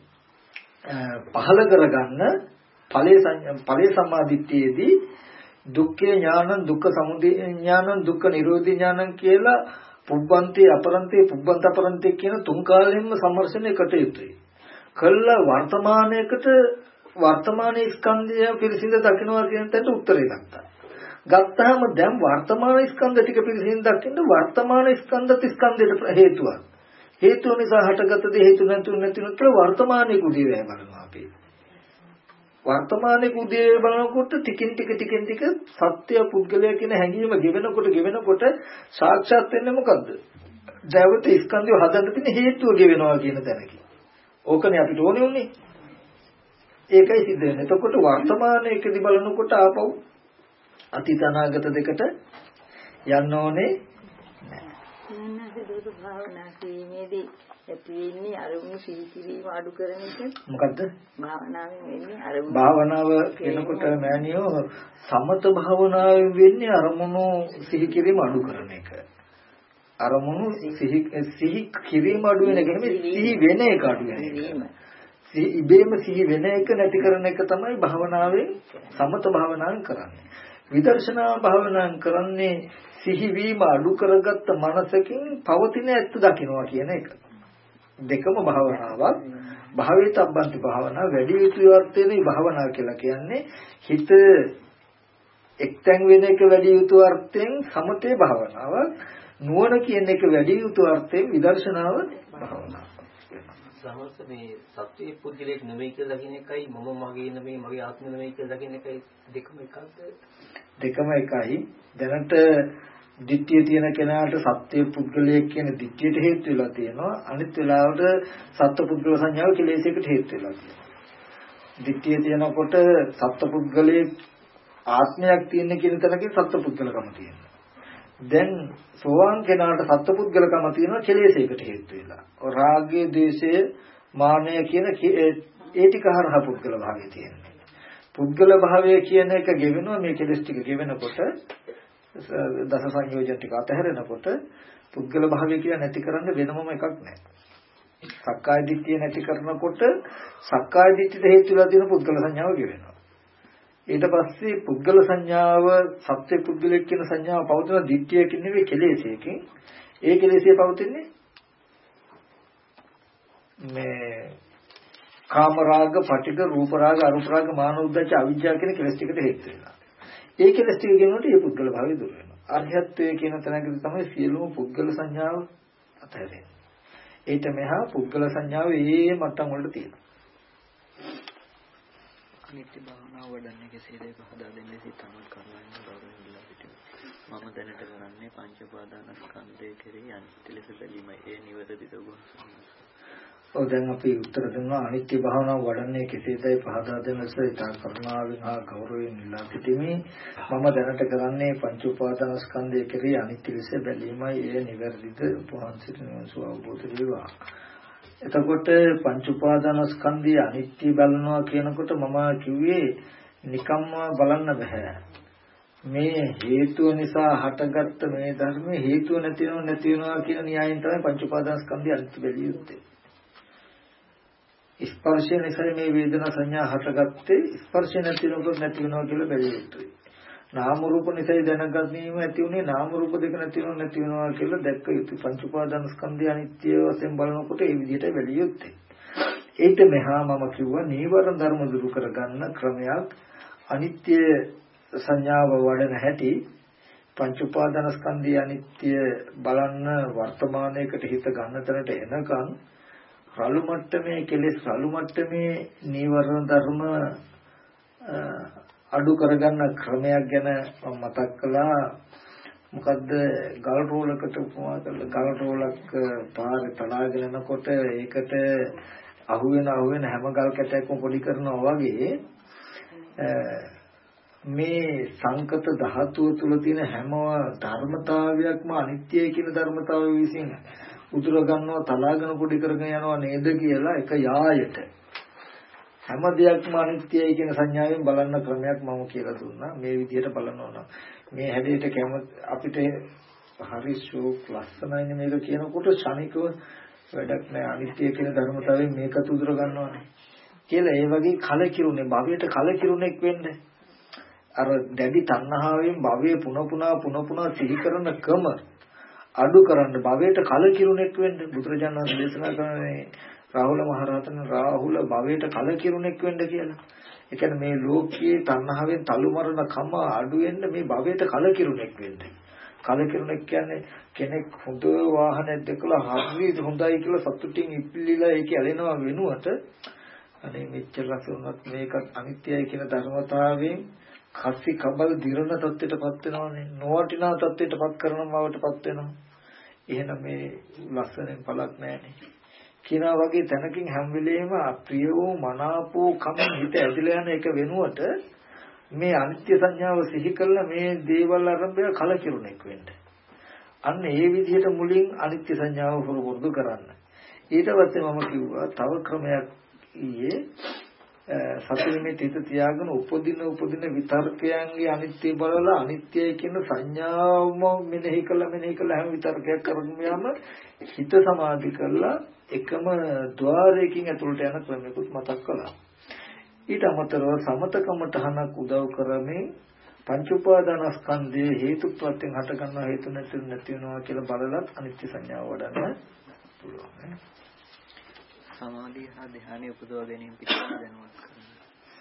පහළ කරගන්න ඵලයේ සම්මාදිට්ඨියේදී දුක්ඛේ ඥානං දුක්ඛ සමුදය ඥානං දුක්ඛ නිරෝධී ඥානං කියලා පුබ්බන්තේ අපරන්තේ පුබ්බන්ත අපරන්තේ කියන තුන් කාලෙම සම්මර්ෂණය කටයුතුයි. කළා වර්තමානයේකට වර්තමානයේ ස්කන්ධය පිළිසිඳ දකින්නවා කියන තැනට උත්තරේ ගත්තා. ගත්තාම දැන් වර්තමාන ස්කන්ධ ටික පිළිසිඳ දකින්න වර්තමාන ස්කන්ධත් ස්කන්ධයට හේතුවක්. හේතුව නිසා හටගත දේ හේතු නැතුන කියලා වර්තමානයේ කුදේ බලනවා අපි. වර්තමානයේ කුදේ බලනකොට ටිකින් ටික සත්‍ය පුද්ගලයා කියන හැඟීම ගෙවෙනකොට සාක්ෂාත් වෙන්නේ මොකද්ද? දැවත ස්කන්ධය හදන්න තියෙන හේතුව ගෙවෙනවා කියන තැනකින්. ඕකනේ අපිට ඕනේ උන්නේ. ඒකයි සිද්ධ වෙන්නේ. එතකොට වර්තමානයේදී බලනකොට ආපහු අතීත අනාගත දෙකට යන්න ඕනේ නැහැ. භාවනා කිරීමේදී ඇතිවෙන්නේ අරමුණු සිහි කිරීම අඩු කරන එක. මොකද්ද? භාවනාවෙන් වෙන්නේ අරමුණු. භාවනාව කියනකොට මෑනියෝ සමත භාවනාවෙන් වෙන්නේ අරමුණු සිහි කිරීම අඩු කරන එක. අරමුණු සිහි කිරීම අඩු වෙන එක නෙමෙයි සිහි වෙන එක අඩු වෙන එක. ඉබේම සිහි වෙන එක නැති කරන එක තමයි භාවනාවෙන් සමත භාවනාවෙන් කරන්නේ. විදර්ශනා භාවනාවෙන් කරන්නේ සිහි වීම අඩු කරගත්ත මනසකින් පවතින ඇත්ත දකින්නවා කියන එක. දෙකම භාවනාවක්. භාවේත අබ්බන්ති භාවනාව වැඩි යුතු අර්ථයනේ භාවනාව කියලා කියන්නේ හිත එක්තැන් වෙන එක වැඩි යුතු අර්ථයෙන් සමතේ භාවනාව. නුවණ කියන එක වැඩි යුතු අර්ථයෙන් විදර්ශනාව භාවනාව. සමහර මේ සත්‍යයේ පුද්ගලයෙක් නෙමෙයි කියලා දකින්න එකයි මම මගේ නෙමෙයි මගේ ආත්ම නෙමෙයි කියලා දකින්න එකයි දෙකම එකක්ද? දෙකම එකයි. දැනට ditthිය තියෙන කෙනාට සත්‍ය පුද්ගලයෙක් කියන ditthියට හේතු වෙලා තියෙනවා. අනිත් වෙලාවට සත්‍ය පුද්ගල සංඥාව කෙලෙසයකට හේතු වෙලා තියෙනවා. ditthිය තියෙනකොට සත්‍ය පුද්ගලයෙක් ආත්මයක් තියෙන කියන තැනකින් සත්‍ය පුද්ගලකම තියෙනවා. දැන් සෝවාන් කෙනාට සත්‍ය පුද්ගලකම තියෙනවා කෙලෙසයකට හේතු වෙලා. රාගය, ද්වේෂය, මානය කියන ඒ ටික හරහා පුද්ගල භාවය තියෙනවා. පුද්ගල භාවය කියන එක ගෙවෙනවා මේ කෙලෙස් ටික ගෙවෙනකොට දස සංයෝජන ටික අතහැරෙනකොට පුද්ගල භාවය කියලා නැති කරන්න වෙනමම එකක් නැහැ. සක්කාය දිට්ඨිය නැති කරනකොට සක්කාය දිට්ඨියට හේතු වෙලා තියෙන පුද්ගල සංඥාව ගෙවෙනවා. ඊට පස්සේ පුද්ගල සංඥාව සත්‍ය පුද්ගලෙක් කියන සංඥාව පවතින දිට්ඨියකින් නෙවෙයි කෙලෙසයකින්. ඒ කෙලෙසිය පවතින්නේ මේ කාම රාග, පටිඝ, රූප රාග, අරූප රාග, මාන උද්දච්ච, අවිජ්ජා කියන කෙලෙස් ටිකට හේතු වෙනවා. ඒ කෙලෙස් ටික කියනකොට ඒ පුද්ගල භාවය දුර වෙනවා. අරිහත්ත්වයේ කියන තැනකදී තමයි සියලුම පුද්ගල සංඥාව අතහැරෙන්නේ. ඒට මෙහා පුද්ගල සංඥාව ඒ මට්ටම් වලට තියෙනවා. අනිත්‍ය භාවනාව වඩන්නේ කෙසේද පහදා දෙන්නේ සිතන කරවන්න ගෞරවණීය පිටු. මම දැනට කරන්නේ පංච උපාදානස්කන්ධය කෙරෙහි අනිත්‍ය ලෙස බැලීමයි. ඒ නිවැරදිද ගොස්? ඔව් දැන් අපි උත්තර දෙනවා අනිත්‍ය භාවනාව වඩන්නේ කෙසේදයි පහදා දෙන ලෙස ඉතා කරුණාවෙන් හා ගෞරවයෙන් ඉල්ලා සිටිමි. මම දැනට කරන්නේ පංච උපාදානස්කන්ධය කෙරෙහි අනිත්‍ය ලෙස බැලීමයි. ඒ නිවැරදිද උපවහන්සිට නිවසු අවබෝධ වේවා. එතකොට පංච උපාදානස්කන්ධය අනිත්‍ය බලනවා කියනකොට මම කිව්වේ නිකම්ම බලන්න බෑ. මේ හේතුව නිසා හටගත්ත මේ ධර්මයේ හේතුව නැති වෙනවා කියන න්‍යායෙන් තමයි පංච උපාදානස්කන්ධය අනිත්‍ය බැලිය යුත්තේ. ස්පර්ශය නිසා මේ වේදනා සංඥා හටගත්තේ ස්පර්ශය නැති වෙනවා කියලා බැලිය යුතුයි. නාම රූප නිසා දැනගැනීම ඇති උනේ නාම රූප දෙක නැති වෙනවා කියලා දැක්ක යුතුයි. පංච උපාදානස්කන්ධය අනිත්‍ය වශයෙන් බලනකොට ඒ විදිහට බැලිය යුත්තේ. ඒත් මෙහා මම කිව්වා නීවරණ ධර්ම දුරු කරගන්න ක්‍රමයක් අනිත්‍ය සංඥාව වඩන හැටි පංච උපාදානස්කන්ධය අනිත්‍ය බලන්න වර්තමානයේකට හිත ගන්න තැනට එනකන් රළු මට්ටමේ කෙලෙස් රළු මට්ටමේ නීවරණ ධර්ම අඩු කරගන්න ක්‍රමයක් ගැන මතක් කළා. මොකද්ද ගල් රෝලකට උපමා කරලා ගල් රෝලක් පාරේ තලාගෙන යනකොට ඒකට අහුවෙන හැම ගල් කැටයක්ම පොඩි කරනවා වගේ මේ සංකත ධාතුව තුල තියෙන හැම ධර්මතාවයක්ම අනිත්‍යයි කියන ධර්මතාවය විසින් උදුර ගන්නවා තලාගෙන පොඩි කරගෙන යනවා නේද කියලා එක යායට හැම දෙයක්ම අනිත්‍යයි කියන සංඥාවෙන් බලන්න ක්‍රමයක් මම කියලා දුන්නා. මේ විදිහට බලනවා නම් මේ හැඩයට අපිට හරි ෂෝක් ලස්සනයිනේ මේක කියනකොට ශනිකව වැඩක් නැහැ අනිත්‍ය කියන ධර්මතාවයෙන් මේකත් උදුර ගන්නවානේ කියලා ඒ වගේ කලකිරුනේ භවයට කලකිරුණෙක් වෙන්නේ. අර දැඩි තණ්හාවෙන් භවයේ පුන පුනා සිහි කරන ක්‍රම අඩු කරන්න භවයට කලකිරුණෙක් වෙන්න බුදුරජාණන් වහන්සේ දේශනා කරන්නේ රාහුල මහරහතන් රාහුල භවයට කලකිරුණෙක් වෙන්න කියලා. ඒ කියන්නේ මේ ලෝකයේ තණ්හාවෙන් තලු මරණ කම අඩු වෙන්න මේ භවයට කලකිරුණෙක් වෙන්න. කලකිරුණෙක් කියන්නේ කෙනෙක් හොඳ වාහනයක් දැකලා හරි හොඳයි කියලා සතුටින් ඉපිලිලා ඒක ඇලෙනවා වෙනුවට අනේ මෙච්චර රස වුණත් මේක අනිත්‍යයි කියන ධර්මතාවයෙන් කස්සි කබල් දිරණ තත්ත්වයටපත් වෙනවානේ. නොවටිනා තත්ත්වයටපත් කරන බවටපත් වෙනවා. එහෙනම් මේ ලස්සනෙන් පළක් නැහැනේ. කියනා වගේ තැනකින් හැම වෙලෙම අප්‍රිය වූ මනාපෝ කම හිත ඇදලා යන එක වෙනුවට මේ අනිත්‍ය සංඥාව සිහි කරලා මේ දේවල් අරඹය කලකිරුණෙක් වෙන්න. අන්න ඒ විදිහට මුලින් අනිත්‍ය සංඥාව පුරුදු කරන්න. ඊට පස්සේ මම කිව්වා තව ක්‍රමයක් ඊයේ සතුටුමේ තිත තියාගෙන උපදින විතර්කයන්ගේ අනිත්‍ය බලලා අනිත්‍යයි කියන සංඥාවම මෙනෙහි කළා හැම විතර්කයක් කරගෙන යම හිත සමාධි කරලා එකම ద్వාරයකින් ඇතුළට යන ක්‍රමයකට මතක් කළා. ඊට අමතරව සමතකම තහනක් උදව් කරමින් පංච උපාදානස්කන්ධයේ හේතුප්‍රත්‍යයෙන් හට ගන්නවා හේතු නැති වෙනවා කියලා බලලත් අනිත්‍ය සංඥාව වඩන්න පුළුවන්. සමාධිය හා ධ්‍යානෙ උපදවා ගැනීම පිටත දැනුවත් කරනවා.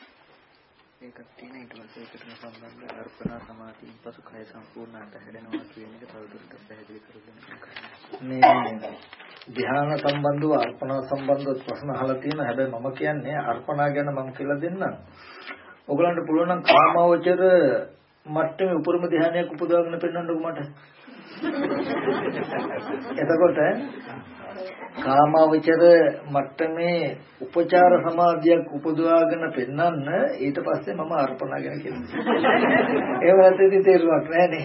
ඒකත් තියෙන ඊට පස්සේ ඒකටම සම්බන්ධ අර්පණා සමාධියෙන් පසු කය සම්පූර්ණ අතහැරෙනවා කියන එක තවදුරටත් පැහැදිලි කරගන්න. මේ ධ්‍යාන සම්බන්ධව අර්පණා සම්බන්ධව ප්‍රශ්න අහලා තියෙනවා. හැබැයි මම කියන්නේ අර්පණා ගැන මම කියලා දෙන්නම්. ඔයගලන්ට පුළුවන් නම් කාමවචර මට්ටමේ උපරිම ධ්‍යානයක් උපදවාගෙන පෙන්නන්නකෝ මට. එතකොට කාමවචර මට්ටමේ උපචාර සමාධියක් උපදවාගෙන පෙන්නන්න ඊට පස්සේ මම අර්පණා ගැන කියනවා. ඒ වගේ තේරුමක් නැහැනේ.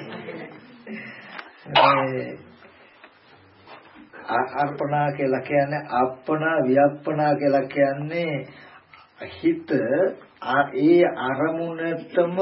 අර්පණා කියලා කියන්නේ අප්පනා වියප්පනා කියලා කියන්නේ හිත ඒ අරමුණටම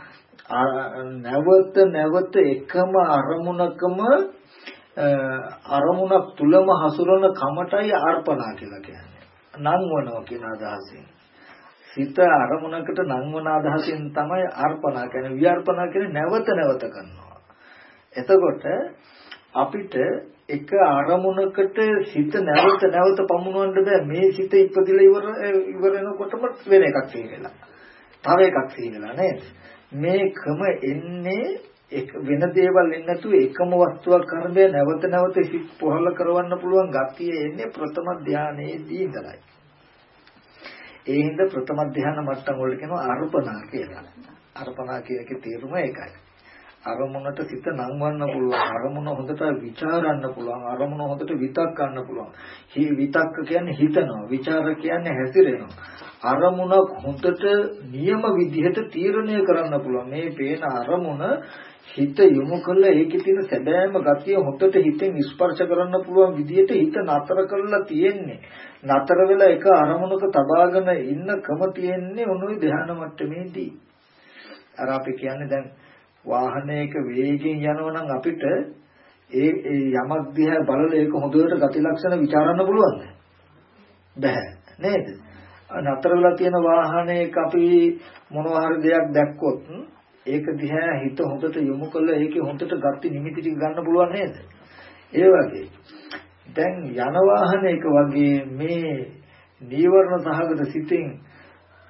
නැවත එකම අරමුණකම අරමුණක් තුලම හසුරන කමටයි අර්පණා කියලා කියන්නේ. නංවනවා කියන අදහසින්. සිත අරමුණකට නංවන අදහසින් තමයි අර්පණා කියන්නේ. වියර්පණා කියන්නේ නැවත කරනවා. එතකොට අපිට එක අරමුණකට සිත නැවත පමුණවන්න බෑ. මේ සිත ඉපදිලා ඉවර වෙනකොටම වෙන එකක් තියෙනවා. තව එකක් තියෙනවා නේද? මේකම එන්නේ වෙන දේවල් එන්නේ නැතුව එකම වස්තුවක් කරඹය නැවත සිත් පොහල කරවන්න පුළුවන් ගතිය එන්නේ ප්‍රථම ධානයේදී ඉඳලයි. ඒ හින්දා ප්‍රථම ධාන මට්ටම වලට කියනවා අර්පණා කියලා. අර්පණා කියකේ තේරුම ඒකයි. අරමුණට සිත නංවන්න පුළුවන්, අරමුණ හොඳට විචාරන්න පුළුවන්, අරමුණ හොඳට විතක්කන්න පුළුවන්. විතක්ක කියන්නේ හිතනවා, විචාර කියන්නේ හැසිරෙනවා. අරමුණක් හොඳට නියම විදිහට තීරණය කරන්න පුළුවන්. මේ පේන අරමුණ හිත යොමු කළා ඒකේ තියෙන සැබෑම ගතිය හොඳට හිතෙන් ස්පර්ශ කරන්න පුළුවන් විදිහට හිත නතර කරලා තියෙන්නේ. නතර වෙලා එක අරමුණක තබාගෙන ඉන්න ක්‍රම තියෙන්නේ ඔනෝයි ධ්‍යාන මට්ටමේදී. අර අපි කියන්නේ දැන් වාහනයක වේගයෙන් යනවා නම් අපිට ඒ යමක් දිහා බලලා ඒක හොඳට ගති ලක්ෂණ ਵਿਚාරන්න පුළුවන්ද? බැහැ නේද? නතර වෙලා තියෙන වාහනයක අපි මොනවා හරි දෙයක් දැක්කොත් ඒක දිහා හිත හොඳට යොමු කළා ඒකේ හොඳට ගති නිමිති ටික ගන්න පුළුවන් නේද? ඒ වගේ දැන් යන වාහනයක වගේ මේ නීවරණ සහගත සිතින්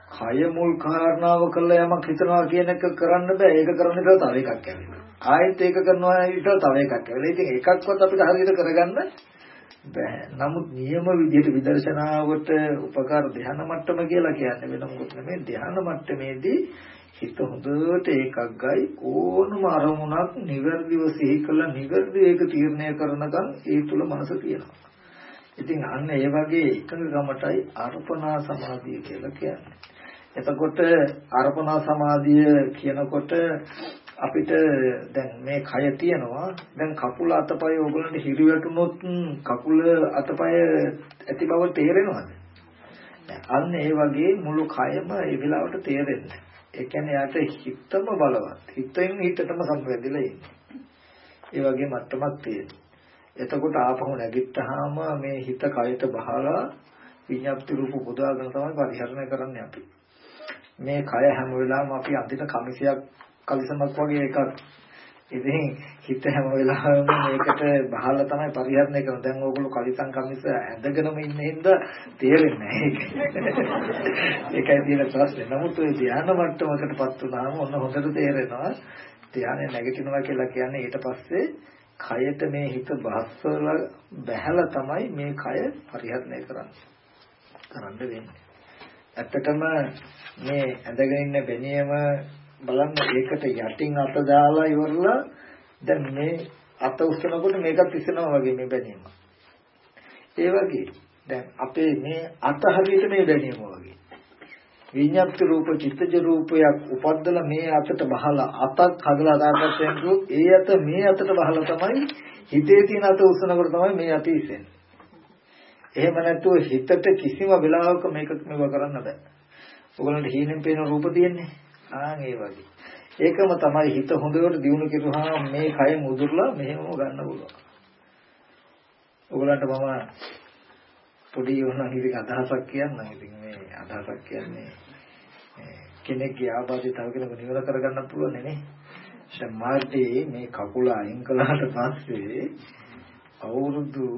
කය මුල් කාරණාව කළා යමක් හිතනවා කියන එක කරන්න බෑ. ඒක කරන්න ඉතල තව එකක් ඇවිල්ලා. ආයෙත් ඒක කරනවා ඉතල තව එකක් ඇවිල්ලා. ඉතින් එකක්වත් අපිට හරියට කරගන්න බෑ. නමුත් නියම විදිහට විදර්ශනාවට උපකාර ධ්‍යාන මට්ටම කියලා කියන්නේ වෙන මොකද නෙමෙයි. ධ්‍යාන මට්ටමේදී හිත හොඳට ඒකග්ගයි ඕනම අරමුණක් නිවැරදිව සිහි කළා නිවැරදිව ඒක තීරණය කරනකම් ඒ තුල මනස තියෙනවා. ඉතින් අන්න ඒ වගේ එකඟකමටයි අර්පණා සමාධිය කියලා කියන්නේ. එතකොට අර්පණා සමාධිය කියනකොට අපිට දැන් මේ කය තියෙනවා. දැන් කකුල අතපය ඕගොල්ලන්ට හිරි වැටුනොත් කකුල අතපය ඇති බව තේරෙනවද? අන්න ඒ වගේ මුළු කයම ඒ වෙලාවට තේරෙන්නේ. ඒ කියන්නේ යාට හිතම බලවත්. හිතෙන් හිතටම සම්බන්ධලා ඉන්නේ. ඒ වගේ මට්ටමක් තියෙනවා. එතකොට ආපහු නැගිට්ටාම මේ හිත කයට බහලා විඤ්ඤාප්ති රූප පුදාගෙන තමයි පරිහරණය කරන්නේ අපි. මේ කය හැම වෙලාවෙම අපි අඳින කමිසයක් කලිසමක් වගේ එකක්. ඉතින් හිත හැම වෙලාවෙම මේකට බහලා තමයි පරිහරණය කරන්නේ. දැන් ඕගොල්ලෝ කලිසම් කමිස ඇඳගෙනම ඉන්න හින්දා තේරෙන්නේ නැහැ. ඒකයි තියෙන ප්‍රශ්නේ. නමුත් ඔය ධ්‍යාන මට්ටමකටපත් වුණාම ඔන්න හොඳට තේරෙනවා. ධ්‍යානෙ නැගිටිනවා කියලා කියන්නේ ඊට පස්සේ කයට මේ හිත බහස්සලා බැහැලා තමයි මේ කය පරිහරණය කරන්න වෙන්නේ. ඇත්තටම මේ ඇඳගෙන ඉන්න බැනියම බලන්න ඒකට යටින් අත දාලා ඉවරලා දැන් මේ අත උස්සනකොට මේකත් ඉස්සනවා වගේ මේ බැනියම. ඒ වගේ දැන් අපේ මේ අත හරියට මේ බැනියම වගේ. විඤ්ඤාප්ති රූප චිත්තජ රූපයක් උපද්දලා මේ අතට බහලා අතක් හදලා දාන්නත් යනකොට ඒ අත මේ අතට බහලා තමයි හිතේ තියෙන අත උස්සනකොට තමයි මේ අත ඉස්සෙන්නේ. එහෙම නැතුව හිතට කිසිම වෙලාවක මේක කරන්න බෑ. ඔයගොල්ලන්ට හීනෙන් පේන රූප තියෙන්නේ. ඒ වගේ. ඒකම තමයි හිත හොඳට දියුණු කෙරුවාම මේ කය මුදුරලා මෙහෙමම ගන්න පුළුවන්. ඔයගොල්ලන්ට මම පොඩි වුණා ඉතින් අදහසක් කියන්නම්. ඉතින් මේ අදහසක් කියන්නේ කෙනෙක්ගේ ආබාධය තව කෙනෙකුට නිවර කරගන්න පුළුවන් නේ. සම්මාර්ථයේ මේ කකුල අයින් කළාට පස්සේ අවුරුදු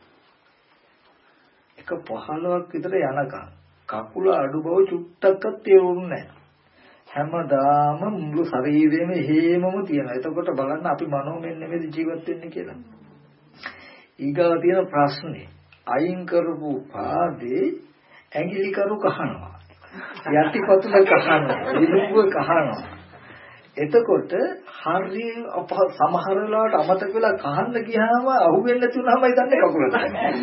15ක් විතර යනකම් කකුල අඩු බව චුට්ටක්වත් තේරුන්නේ නැහැ. හැමදාම මුළු ශරීරෙම හේමම තියෙනවා. එතකොට බලන්න අපි මනෝමයෙන් නෙමෙයි ජීවත් වෙන්නේ කියලා. ඊගාව තියෙන ප්‍රශ්නේ අයින් කරපු පාදේ ඇඟිලි කරු කහනවා. යටිපතුල කහනවා. විලුඹ කහනවා. එතකොට හරි සමහර වෙලාවට අමතක වෙලා කහන්න ගියාම අහුවෙන්නේ නැති වුනහමයි දන්නේ කකුලට.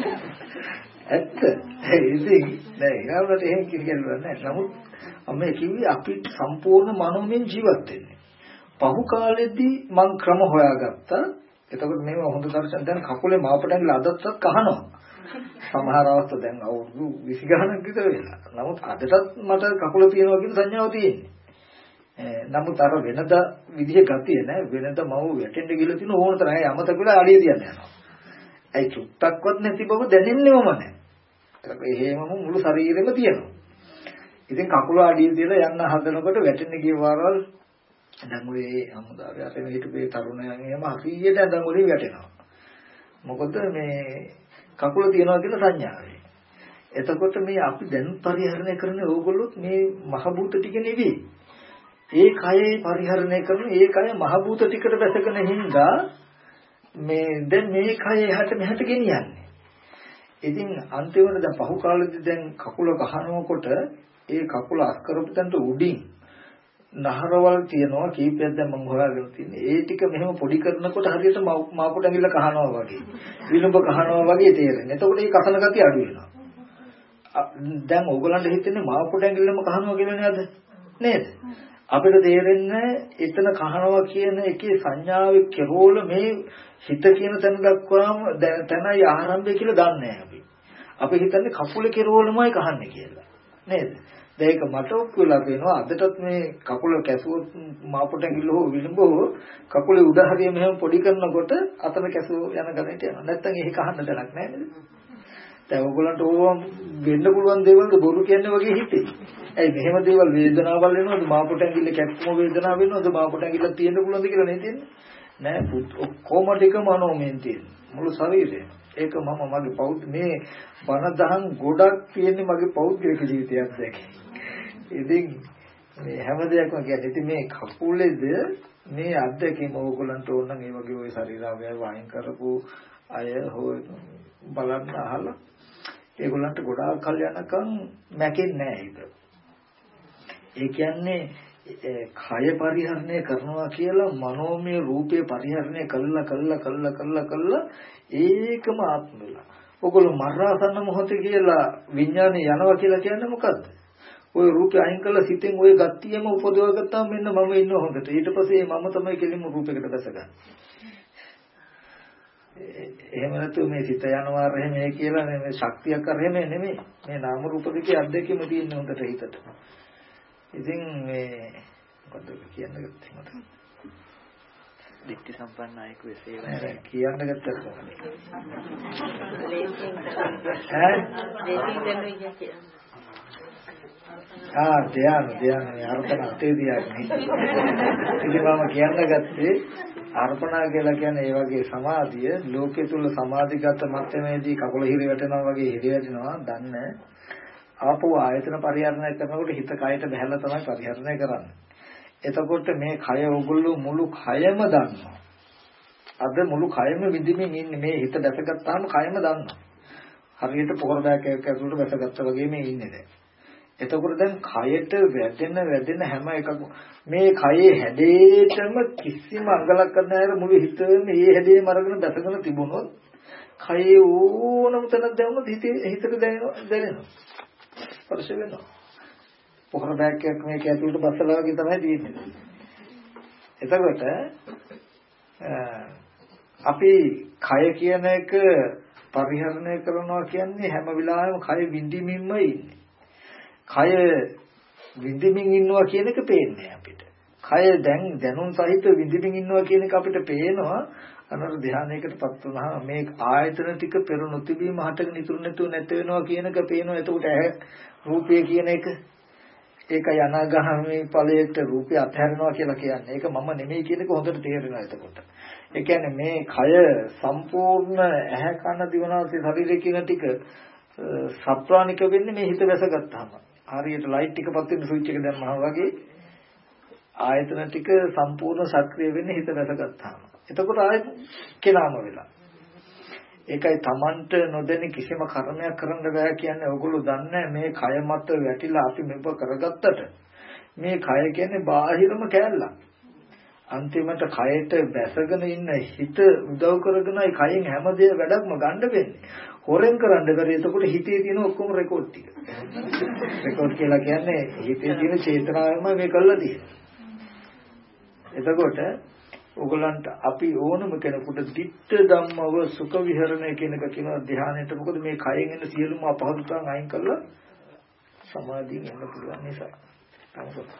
ඇත්ත. ඉතින් නෑ ඒකට එහෙම කියන්න නෑ. නමුත් මම කිව්වේ අපි සම්පූර්ණ මනෝමයෙන් ජීවත් වෙන්නේ. පහු කාලෙදී මම ක්‍රම හොයාගත්තා. එතකොට මේව හොඳ දර්ශන දැන් කකුලේ මාපටංගල අදටත් කහනවා. සමහර අවස්ථා දැන් අවුරුදු 20 ගණනක් විතර වෙලා. නමුත් අදටත් මට කකුල තියෙනවා කියන සංඥාව තියෙන්නේ. නමුත් අර වෙනද විදිහ ගතිය නෑ. වෙනද මව වැටෙන්න ගිහලා තියෙන ඕන තරම් යමතක වෙලා අඩිය තියන්න යනවා. ඒ චුට්ටක්වත් නැති බව දැනෙන්නේම නෑ. ඒක එහෙමම මුළු ශරීරෙම තියෙනවා. ඉතින් කකුල අඩිය තියලා යන්න හදනකොට වැටෙන්න ගිය වාරවල් දැන් ඔය හමුදාවේ අතේ හිටපේ තරුණයන් එහෙම හරියට දැන් ඔලි වැටෙනවා. මොකද මේ කකුල තියනවා කියන සංඥාවයි. එතකොට මේ අපි දැන් පරිහරණය කරන ඕගොල්ලොත් මේ මහ භූත ටික නෙවෙයි. ඒ කයේ පරිහරණය කරන ඒ කය මහ භූත ටිකට බැසගෙන හින්දා මේ දැන් මේ කය එහාට මෙහාට ගෙනියන්නේ. ඉතින් අන්තිමට දැන් පහු කාලෙදී දැන් කකුල ගහනකොට ඒ කකුල අස් කරපු තැනට උඩින් නහරවල් තියනවා කීපයක් දැන් මම හොයාගෙන තින්නේ. ඒ ටික මෙහෙම පොඩි කරනකොට හරියට මාපොට ඇඟිල්ල කහනවා වගේ. විලුඹ කහනවා වගේ තේරෙනවා. එතකොට මේ කසන ගතිය අඩු වෙනවා. දැන් ඕගලන්ට හිතෙන්නේ මාපොට ඇඟිල්ලම කහනවා කියලා නේද? නේද? අපිට තේරෙන්නේ එතන කහනවා කියන එකේ සංඥාවේ කෙරෝල මේ හිත කියන තැන දක්වාම තැනයි ආරම්භය කියලා දන්නේ නැහැ අපි. අපි හිතන්නේ කකුලේ කෙරෝලමයි කහන්නේ කියලා. නේද? ඒක මට ඔක්කොලා පේනවා අදටත් මේ කකුල කැසුවොත් මාපොට ඇඟිල්ල හෝ විලුඹ හෝ කකුලේ උඩ හරිය මෙහෙම පොඩි කරනකොට අතන කැසුව යන ගමනට යනවා. නැත්තම් ඒක කහන්න දෙයක් නැහැ නේද? දැන් ඔයගොල්ලන්ට ඕවා වෙන්න පුළුවන් දේවල්ද බොරු කියන්නේ වගේ හිතේ. ඇයි මෙහෙම දේවල් වේදනාවල් වෙනවද මාපොට ඇඟිල්ල කැක්කම වේදනාව වෙනවද මාපොට ඇඟිල්ල තියෙන්න පුළුවන්ද කියලා නේ තියෙන්නේ. නෑ ඔක්කොම ටික මනෝමයෙන් තියෙන. මුළු ශරීරය. ඒක මම මගේ පෞද්ගල මේ බණ දහම් ගොඩක් තියෙන්නේ මගේ පෞද්ගලික ජීවිතයක් දැකේ. ඉතින් මේ හැම දෙයක්ම කියන්නේ ඉතින් මේ කකුලේද මේ අත්දැකීම ඕගොල්ලන්ට ඕන නම් ඒ වගේ ওই ශරීරාවය වයින් කරපු අය හොය බලන්න අහලා ඒගොල්ලන්ට ගොඩාක් කල් යනකම් මැකෙන්නේ නැහැ ඒක. ඒ කියන්නේ කය පරිහරණය කරනවා කියලා මනෝමය රූපේ පරිහරණය කළා ඒකම ආත්ම වෙලා. ඔගොල්ලෝ මරණසන්න මොහොතේ කියලා විඥානේ යනවා කියලා කියන්නේ මොකද්ද? ওই රූපේ අයින් කළා සිතෙන් ওই ගතියම උපදවා ගත්තාම මෙන්න මම ඉන්නවා හොඳට. ඊට පස්සේ මම තමයි කෙලින්ම රූපයකට දැසගන්නේ. එහෙම නැතු මේ සිත යනවා රෙහෙ මේ කියලා මේ ශක්තියක් කරේ නෙමෙයි. මේ නාම රූප දෙකේ අද්දැකීම තියෙන හොඳට හිතට. ඉතින් මේ මොකද කියන්න ගත්තේ මට? දිට්ඨි සම්පන්න අයෙකු එසේ වෙන්නේ කියන්න ගත්තා කොහොමද? ධ්‍යාන අර්පණ අතේ තියාගෙන. ඉතින් මම කියන්න ගත්තේ අර්පණා කියලා කියන්නේ ඒ වගේ සමාධිය ලෝකයේ තුල සමාධිගත මට්ටමේදී කකුල හිරි වැටෙනවා වගේ හිරි වැටෙනවා දන්නේ. ආපහු ආයතන පරිහරණය කරනකොට හිත කයට බහැලා තමයි පරිහරණය කරන්නේ. එතකොට මේ කය ඕගොල්ලෝ මුළු කයම දන්නවා. අද මුළු කයම විඳින්මින් ඉන්නේ මේ හිත දැසගත්තාම කයම දන්නවා. හරියට පොහොර බෑග් එකක් ඇතුළට දැසගත්තා වගේ මේ ඉන්නේ දැන්. එතකොට දැන් කයට වැදෙන හැම එකක්ම මේ කයේ හැඩේටම කිසිම අඟලක් නැහැ මුළු හිතම මේ හැඩේම අරගෙන දැසගෙන තිබුණොත් කයේ ඕනම තැනක් දැවුනොත් හිතට දැනෙනවා. ස්පර්ශ වෙනවා. පොහොර බෑග් එකක් මේක ඇතුළට බස්සලා වගේ තමයි තියෙන්නේ. එතකොට අපි කය කියන එක පරිහරණය කරනවා කියන්නේ හැම වෙලාවෙම කය විඳින්මින්ම ඉන්නේ. කය විඳින්මින් ඉන්නවා කියන එක පේන්නේ අපිට. කය දැනුම් සහිත විඳින්මින් ඉන්නවා කියන එක අපිට පේනවා. අනර ධානයකටපත් වුණාම මේ ආයතන ටික පෙර නොතිබීම හටගෙන ඉතුරු නැතුව නැත වෙනවා කියන එක පේනවා. එතකොට ඇහැ රූපය කියන එක ඒක යනාගාමී ඵලයට රූපය අත්හැරෙනවා කියලා කියන්නේ. ඒක මම නෙමෙයි කියන එක හොඳට තේරෙනවා එතකොට. ඒ කියන්නේ මේ කය සම්පූර්ණ ඇහැ කන දිවනාසය ශරීරය කියන ටික සත්‍වානික වෙන්නේ මේ හිත වැසගත්තාම. හරියට ලයිට් එක පත් වෙන ස්විච් එක දැම්මම වගේ ආයතන ටික සම්පූර්ණ සක්‍රිය වෙන්නේ හිත වැසගත්තාම. එතකොට ආයෙත් කෙනාම වෙලා. ඒකයි Tamanට නොදැනි කිසිම කර්මයක් කරන්න බෑ කියන්නේ. ඔයගොල්ලෝ දන්නේ මේ කය මත වැටිලා අපි මෙව කරගත්තට මේ කය කියන්නේ බාහිරම කැලලක්. අන්තිමට කයට බැසගෙන ඉන්න හිත උදව් කරගෙනයි කයෙන් හැම දෙයක් වැඩක්ම ගන්න වෙන්නේ. හොරෙන් කරන්න බැරි. එතකොට හිතේ තියෙන ඔක්කොම රෙකෝඩ් ටික. රෙකෝඩ් කියලා කියන්නේ හිතේ තියෙන චේතනාවම මේ කරලා තියෙන්නේ. එතකොට ඔයගලන්ට අපි ඕනම කෙනෙකුට ditta ධම්මව සුඛ විහරණය කියන එක කියනවා ධානයට. මොකද මේ කයෙන් එන සියලුම අපහසුතාවන් අයින් කරලා සමාධියෙන් එන්න පුළුවන් නිසා.